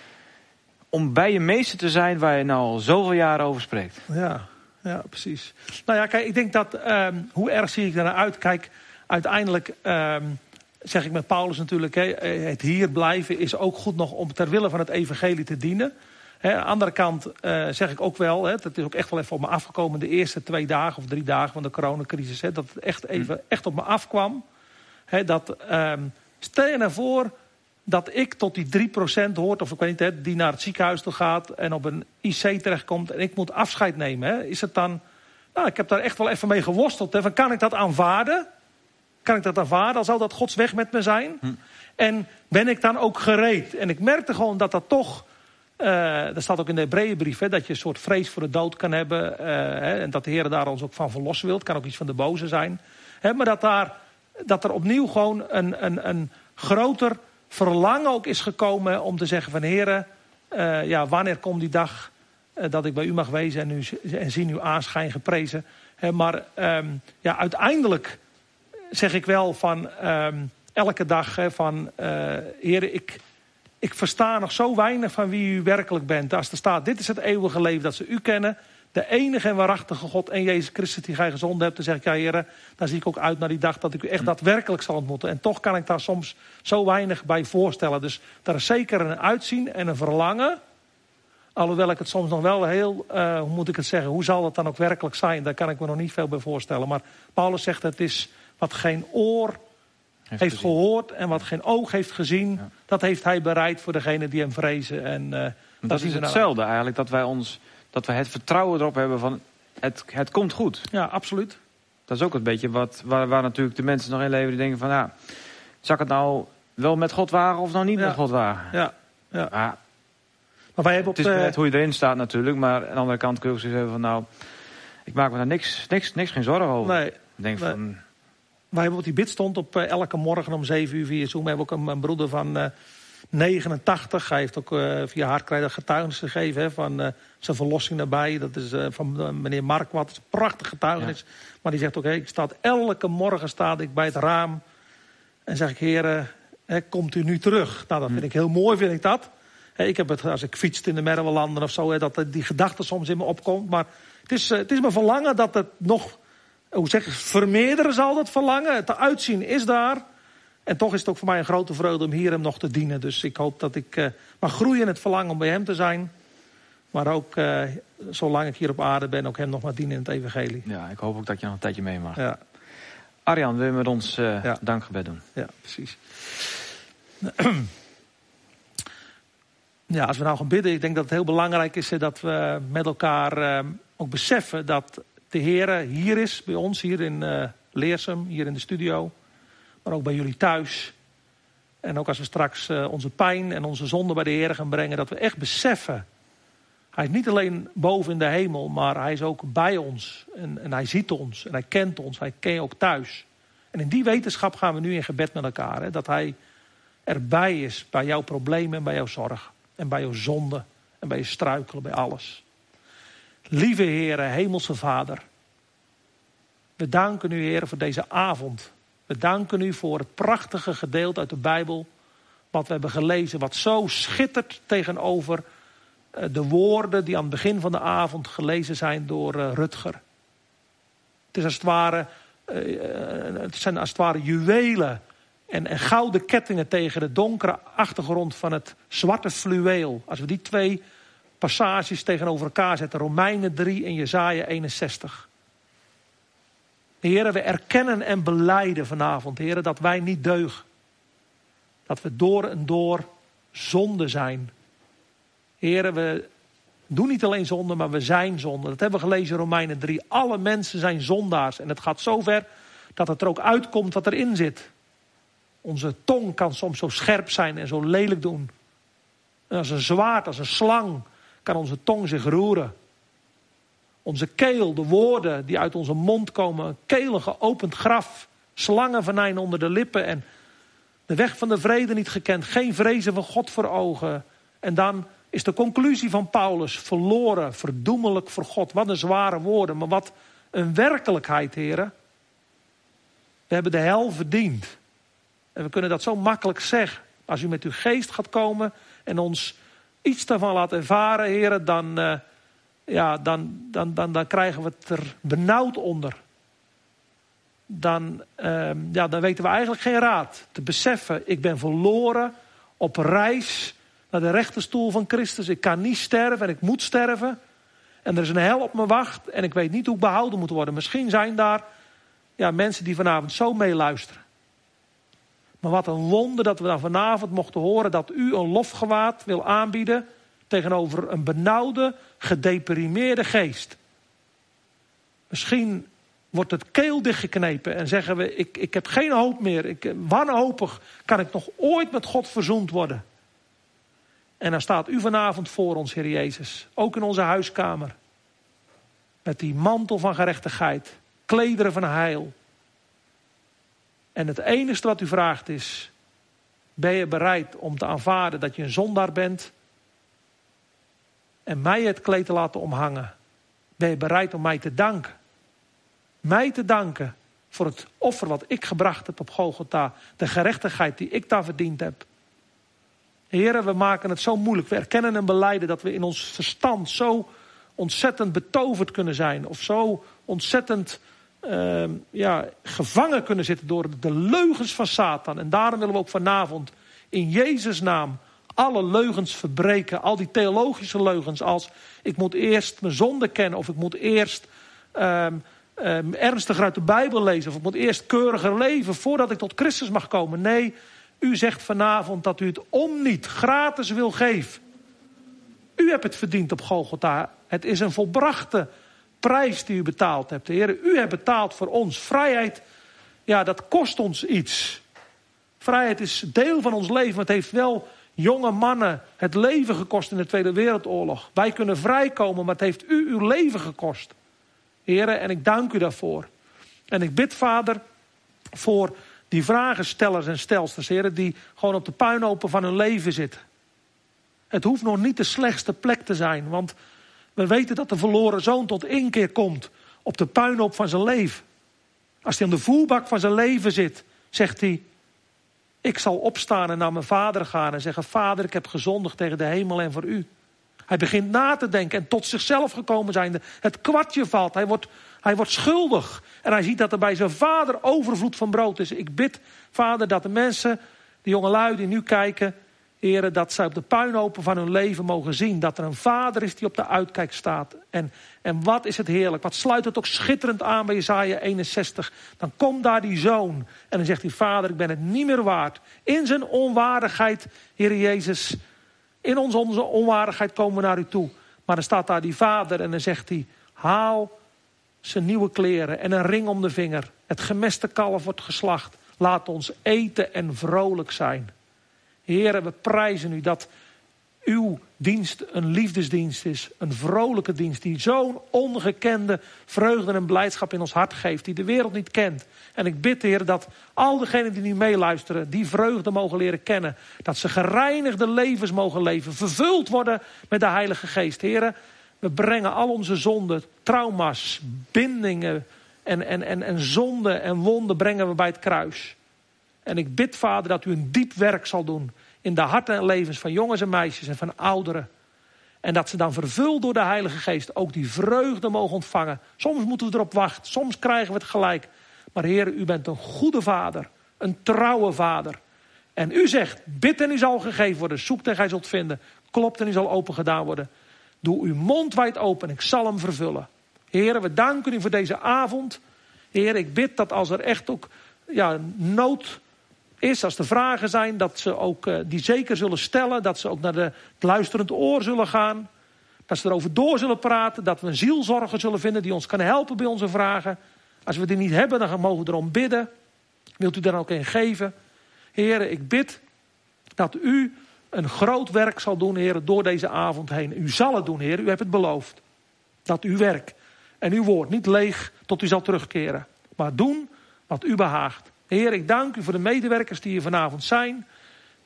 [SPEAKER 1] om bij je meester te zijn waar je nou al zoveel jaren over spreekt.
[SPEAKER 2] Ja, ja, precies. Nou ja, kijk, ik denk dat, um, hoe erg zie ik er naar uit? Kijk, uiteindelijk um, zeg ik met Paulus natuurlijk, he, het hier blijven is ook goed nog om ter wille van het evangelie te dienen. He, aan de andere kant uh, zeg ik ook wel, he, dat is ook echt wel even op me afgekomen de eerste twee dagen of drie dagen van de coronacrisis. He, dat het echt even echt op me afkwam. He, dat, um, stel je nou voor dat ik tot die drie procent hoort, of ik weet niet, he, die naar het ziekenhuis toe gaat en op een I C terechtkomt en ik moet afscheid nemen. He. Is het dan, nou, ik heb daar echt wel even mee geworsteld. He, van, kan ik dat aanvaarden? Kan ik dat aanvaarden? Al zal dat Gods weg met me zijn? Hm. En ben ik dan ook gereed? En ik merkte gewoon dat dat toch, Uh, dat staat ook in de Hebreeënbrief, dat je een soort vrees voor de dood kan hebben. Uh, hè, en dat de Heer daar ons ook van verlossen wil. Het kan ook iets van de boze zijn. Hè, maar dat, daar, dat er opnieuw gewoon een, een, een groter verlangen ook is gekomen om te zeggen van Heer, uh, ja, wanneer komt die dag uh, dat ik bij u mag wezen en, u, en zien uw aanschijn geprezen. Hè, maar um, ja, uiteindelijk zeg ik wel van um, elke dag hè, van uh, Heer, ik... Ik versta nog zo weinig van wie u werkelijk bent. Als er staat, dit is het eeuwige leven dat ze u kennen. De enige en waarachtige God en Jezus Christus die gij gezonden hebt. Dan zeg ik, ja heren, dan zie ik ook uit naar die dag dat ik u echt daadwerkelijk zal ontmoeten. En toch kan ik daar soms zo weinig bij voorstellen. Dus daar is zeker een uitzien en een verlangen. Alhoewel ik het soms nog wel heel, uh, hoe moet ik het zeggen, hoe zal het dan ook werkelijk zijn? Daar kan ik me nog niet veel bij voorstellen. Maar Paulus zegt, het is wat geen oor heeft, heeft gehoord en wat geen oog heeft gezien. Ja. Dat heeft hij bereid voor degenen die hem vrezen. En, uh,
[SPEAKER 1] dat, dat is hetzelfde eigenlijk, dat wij, ons, dat wij het vertrouwen erop hebben van het, het komt goed.
[SPEAKER 2] Ja, absoluut.
[SPEAKER 1] Dat is ook een beetje wat, waar, waar natuurlijk de mensen nog in leven die denken van, ja, zal ik het nou wel met God wagen of nou niet ja. met God wagen?
[SPEAKER 2] Ja, ja.
[SPEAKER 1] ja.
[SPEAKER 2] Maar wij hebben op
[SPEAKER 1] het is
[SPEAKER 2] de...
[SPEAKER 1] net hoe je erin staat natuurlijk, maar aan de andere kant kun je ook zoiets hebben van, nou, ik maak me daar niks, niks, niks geen zorgen over.
[SPEAKER 2] Nee.
[SPEAKER 1] Ik denk
[SPEAKER 2] nee.
[SPEAKER 1] van...
[SPEAKER 2] Wij hebben op die bidstond op uh, elke morgen om zeven uur via Zoom. We hebben ook een, een broeder van uh, negenentachtig. Hij heeft ook uh, via Hartkrijder getuigenis gegeven hè, van uh, zijn verlossing daarbij. Dat is uh, van uh, meneer Markwart. Dat is een prachtig getuigenis. Ja. Maar die zegt ook, hey, ik sta elke morgen sta ik bij het raam. En zeg ik, heren, hè, komt u nu terug? Nou, dat vind ik heel mooi, vind ik dat. Hè, ik heb het, als ik fietst in de Merwelanden of zo, hè, dat die gedachte soms in me opkomt. Maar het is, uh, het is mijn verlangen dat het nog... Hoe zeg ik, vermeerderen zal dat verlangen. Het uitzien is daar. En toch is het ook voor mij een grote vreugde om hier hem nog te dienen. Dus ik hoop dat ik uh, mag groeien in het verlangen om bij hem te zijn. Maar ook, uh, zolang ik hier op aarde ben, ook hem nog maar dienen in het evangelie.
[SPEAKER 1] Ja, ik hoop ook dat je nog een tijdje mee mag.
[SPEAKER 2] Ja.
[SPEAKER 1] Arjan, wil je met ons uh,
[SPEAKER 2] ja.
[SPEAKER 1] dankgebed doen?
[SPEAKER 2] Ja, precies. Ja, als we nou gaan bidden, ik denk dat het heel belangrijk is dat we met elkaar uh, ook beseffen dat de Heer hier is, bij ons, hier in uh, Leersum, hier in de studio. Maar ook bij jullie thuis. En ook als we straks uh, onze pijn en onze zonde bij de Heer gaan brengen, dat we echt beseffen. Hij is niet alleen boven in de hemel, maar hij is ook bij ons. En, en hij ziet ons en hij kent ons, hij kent je ook thuis. En in die wetenschap gaan we nu in gebed met elkaar. Hè, dat hij erbij is bij jouw problemen en bij jouw zorg. En bij jouw zonde en bij je struikelen, bij alles. Lieve Heere, hemelse Vader. We danken u, Heere, voor deze avond. We danken u voor het prachtige gedeelte uit de Bijbel. Wat we hebben gelezen, wat zo schittert tegenover de woorden die aan het begin van de avond gelezen zijn door Rutger. Het is als het ware, het zijn als het ware juwelen en, en gouden kettingen tegen de donkere achtergrond van het zwarte fluweel. Als we die twee passages tegenover elkaar zetten, Romeinen drie en Jesaja eenenzestig. Heren, we erkennen en belijden vanavond, heren, dat wij niet deugen. Dat we door en door zonde zijn. Heren, we doen niet alleen zonde, maar we zijn zonde. Dat hebben we gelezen in Romeinen drie. Alle mensen zijn zondaars. En het gaat zo ver dat het er ook uitkomt wat erin zit. Onze tong kan soms zo scherp zijn en zo lelijk doen. En als een zwaard, als een slang, kan onze tong zich roeren. Onze keel, de woorden die uit onze mond komen, een keel, geopend graf, slangenvenijn onder de lippen en de weg van de vrede niet gekend, geen vrezen van God voor ogen En dan is de conclusie van Paulus: verloren, verdoemelijk voor God. Wat een zware woorden, maar wat een werkelijkheid, heren. We hebben de hel verdiend. En we kunnen dat zo makkelijk zeggen. Als u met uw geest gaat komen en ons iets daarvan laat ervaren, heren, dan, uh, ja, dan, dan, dan, dan krijgen we het er benauwd onder. Dan, uh, ja, dan weten we eigenlijk geen raad. Te beseffen, ik ben verloren op reis naar de rechterstoel van Christus. Ik kan niet sterven en ik moet sterven. En er is een hel op me wacht en ik weet niet hoe ik behouden moet worden. Misschien zijn daar ja, mensen die vanavond zo meeluisteren. Maar wat een wonder dat we dan vanavond mochten horen dat u een lofgewaad wil aanbieden tegenover een benauwde, gedeprimeerde geest. Misschien wordt het keel dichtgeknepen en zeggen we, ik, ik heb geen hoop meer. Ik, wanhopig kan ik nog ooit met God verzoend worden. En dan staat u vanavond voor ons, Heer Jezus. Ook in onze huiskamer. Met die mantel van gerechtigheid. Klederen van heil. En het enige wat u vraagt is: ben je bereid om te aanvaarden dat je een zondaar bent? En mij het kleed te laten omhangen. Ben je bereid om mij te danken? Mij te danken voor het offer wat ik gebracht heb op Golgotha. De gerechtigheid die ik daar verdiend heb. Heren, we maken het zo moeilijk. We erkennen en belijden dat we in ons verstand zo ontzettend betoverd kunnen zijn. Of zo ontzettend uh, ja, gevangen kunnen zitten door de leugens van Satan. En daarom willen we ook vanavond in Jezus' naam alle leugens verbreken. Al die theologische leugens als ik moet eerst mijn zonde kennen. Of ik moet eerst um, um, ernstiger uit de Bijbel lezen. Of ik moet eerst keuriger leven voordat ik tot Christus mag komen. Nee, u zegt vanavond dat u het om niet gratis wil geven. U hebt het verdiend op Golgotha. Het is een volbrachte prijs die u betaald hebt. Heer, u hebt betaald voor ons. Vrijheid, ja, dat kost ons iets. Vrijheid is deel van ons leven. Maar het heeft wel jonge mannen het leven gekost in de Tweede Wereldoorlog. Wij kunnen vrijkomen, maar het heeft u uw leven gekost. Heer, en ik dank u daarvoor. En ik bid, Vader, voor die vragenstellers en stelsters, heren, die gewoon op de puinhopen van hun leven zitten. Het hoeft nog niet de slechtste plek te zijn, want we weten dat de verloren zoon tot inkeer komt op de puinhoop van zijn leven. Als hij aan de voerbak van zijn leven zit, zegt hij: ik zal opstaan en naar mijn vader gaan en zeggen: Vader, ik heb gezondigd tegen de hemel en voor u. Hij begint na te denken en tot zichzelf gekomen zijnde. Het kwartje valt, hij wordt, hij wordt schuldig. En hij ziet dat er bij zijn vader overvloed van brood is. Ik bid, Vader, dat de mensen, de jongelui die nu kijken, heren, dat zij op de puinhopen van hun leven mogen zien dat er een vader is die op de uitkijk staat. En, en wat is het heerlijk. Wat sluit het ook schitterend aan bij Jesaja eenenzestig. Dan komt daar die zoon. En dan zegt hij: Vader, ik ben het niet meer waard. In zijn onwaardigheid, Heer Jezus. In onze, onze onwaardigheid komen we naar u toe. Maar dan staat daar die vader en dan zegt hij: haal zijn nieuwe kleren en een ring om de vinger. Het gemeste kalf wordt geslacht. Laat ons eten en vrolijk zijn. Heren, we prijzen u dat uw dienst een liefdesdienst is. Een vrolijke dienst die zo'n ongekende vreugde en blijdschap in ons hart geeft. Die de wereld niet kent. En ik bid, Heer, dat al diegenen die nu meeluisteren die vreugde mogen leren kennen. Dat ze gereinigde levens mogen leven. Vervuld worden met de Heilige Geest. Heren, we brengen al onze zonden, trauma's, bindingen en, en, en, en zonden en wonden brengen we bij het kruis. En ik bid, Vader, dat u een diep werk zal doen in de harten en levens van jongens en meisjes en van ouderen. En dat ze dan vervuld door de Heilige Geest ook die vreugde mogen ontvangen. Soms moeten we erop wachten, soms krijgen we het gelijk. Maar Heer, u bent een goede vader, een trouwe vader. En u zegt: bid en u zal gegeven worden, zoekt en gij zult vinden, klopt en u zal open gedaan worden. Doe uw mond wijd open en ik zal hem vervullen. Heer, we danken u voor deze avond. Heer, ik bid dat als er echt ook ja, nood is, als er vragen zijn, dat ze ook uh, die zeker zullen stellen. Dat ze ook naar de, het luisterend oor zullen gaan. Dat ze erover door zullen praten. Dat we een zielzorger zullen vinden die ons kan helpen bij onze vragen. Als we die niet hebben, dan mogen we erom bidden. Wilt u daar ook een geven? Heren, ik bid dat u een groot werk zal doen, heren, door deze avond heen. U zal het doen, heren. U hebt het beloofd. Dat uw werk en uw woord niet leeg tot u zal terugkeren. Maar doen wat u behaagt. Heer, ik dank u voor de medewerkers die hier vanavond zijn.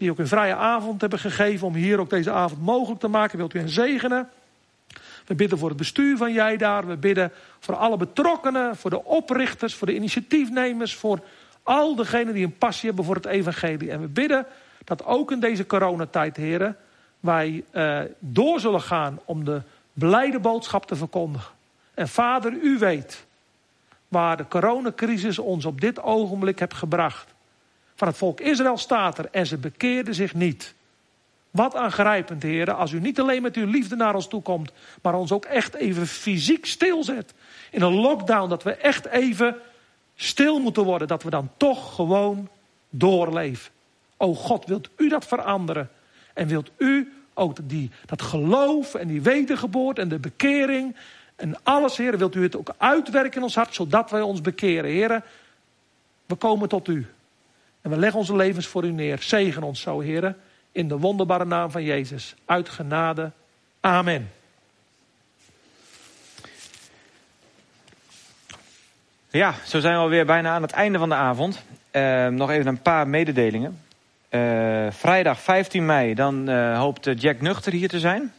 [SPEAKER 2] die ook een vrije avond hebben gegeven om hier ook deze avond mogelijk te maken. Wilt u hen zegenen? We bidden voor het bestuur van Jij Daar. We bidden voor alle betrokkenen, voor de oprichters, voor de initiatiefnemers, voor al degenen die een passie hebben voor het evangelie. En we bidden dat ook in deze coronatijd, heren, wij uh, door zullen gaan om de blijde boodschap te verkondigen. En Vader, u weet waar de coronacrisis ons op dit ogenblik heeft gebracht. Van het volk Israël staat er en ze bekeerden zich niet. Wat aangrijpend, heren, als u niet alleen met uw liefde naar ons toe komt, maar ons ook echt even fysiek stilzet. In een lockdown, dat we echt even stil moeten worden, dat we dan toch gewoon doorleven. O God, wilt u dat veranderen? En wilt u ook die, dat geloof en die wedergeboorte en de bekering en alles, heren, wilt u het ook uitwerken in ons hart, zodat wij ons bekeren. Heren, we komen tot u. En we leggen onze levens voor u neer. Zegen ons zo, heren, in de wonderbare naam van Jezus. Uit genade. Amen.
[SPEAKER 1] Ja, zo zijn we alweer bijna aan het einde van de avond. Uh, nog even een paar mededelingen. Uh, vrijdag vijftien mei, dan uh, hoopt Jack Nuchter hier te zijn.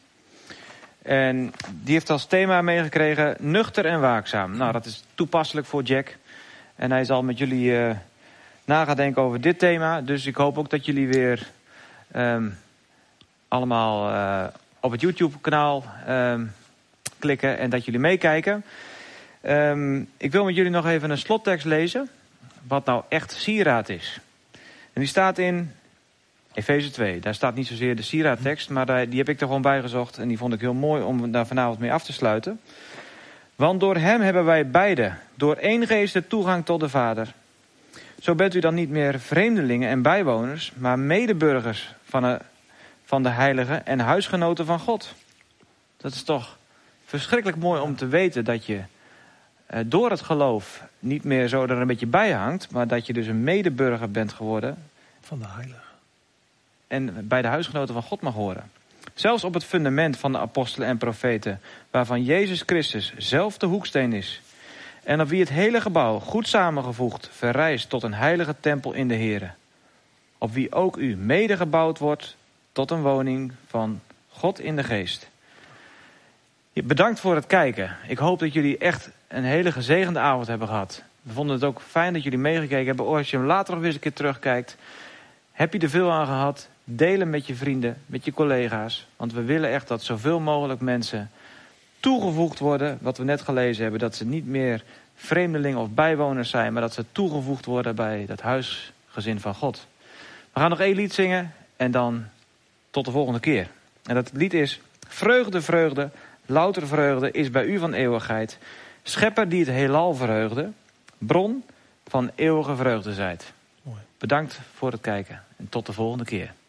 [SPEAKER 1] En die heeft als thema meegekregen nuchter en waakzaam. Nou, dat is toepasselijk voor Jack. En hij zal met jullie uh, na gaan denken over dit thema. Dus ik hoop ook dat jullie weer um, allemaal uh, op het YouTube-kanaal um, klikken en dat jullie meekijken. Um, ik wil met jullie nog even een slottekst lezen. Wat nou echt sieraad is. En die staat in Efeze twee. Daar staat niet zozeer de sieraadtekst, maar die heb ik er gewoon bij gezocht. En die vond ik heel mooi om daar vanavond mee af te sluiten. Want door hem hebben wij beide, door één geest, de toegang tot de Vader. Zo bent u dan niet meer vreemdelingen en bijwoners, maar medeburgers van de, van de heiligen en huisgenoten van God. Dat is toch verschrikkelijk mooi om te weten dat je uh, door het geloof niet meer zo er een beetje bij hangt, maar dat je dus een medeburger bent geworden
[SPEAKER 2] van de heiligen.
[SPEAKER 1] En bij de huisgenoten van God mag horen. Zelfs op het fundament van de apostelen en profeten, waarvan Jezus Christus zelf de hoeksteen is. En op wie het hele gebouw, goed samengevoegd, verrijst tot een heilige tempel in de Here. Op wie ook u mede gebouwd wordt tot een woning van God in de geest. Bedankt voor het kijken. Ik hoop dat jullie echt een hele gezegende avond hebben gehad. We vonden het ook fijn dat jullie meegekeken hebben. Als je hem later nog eens een keer terugkijkt, heb je er veel aan gehad? Deel hem met je vrienden, met je collega's. Want we willen echt dat zoveel mogelijk mensen toegevoegd worden, wat we net gelezen hebben. Dat ze niet meer vreemdelingen of bijwoners zijn, maar dat ze toegevoegd worden bij dat huisgezin van God. We gaan nog één lied zingen en dan tot de volgende keer. En dat lied is: Vreugde, vreugde, louter vreugde is bij u van eeuwigheid. Schepper die het heelal verheugde, bron van eeuwige vreugde zijt. Mooi. Bedankt voor het kijken en tot de volgende keer.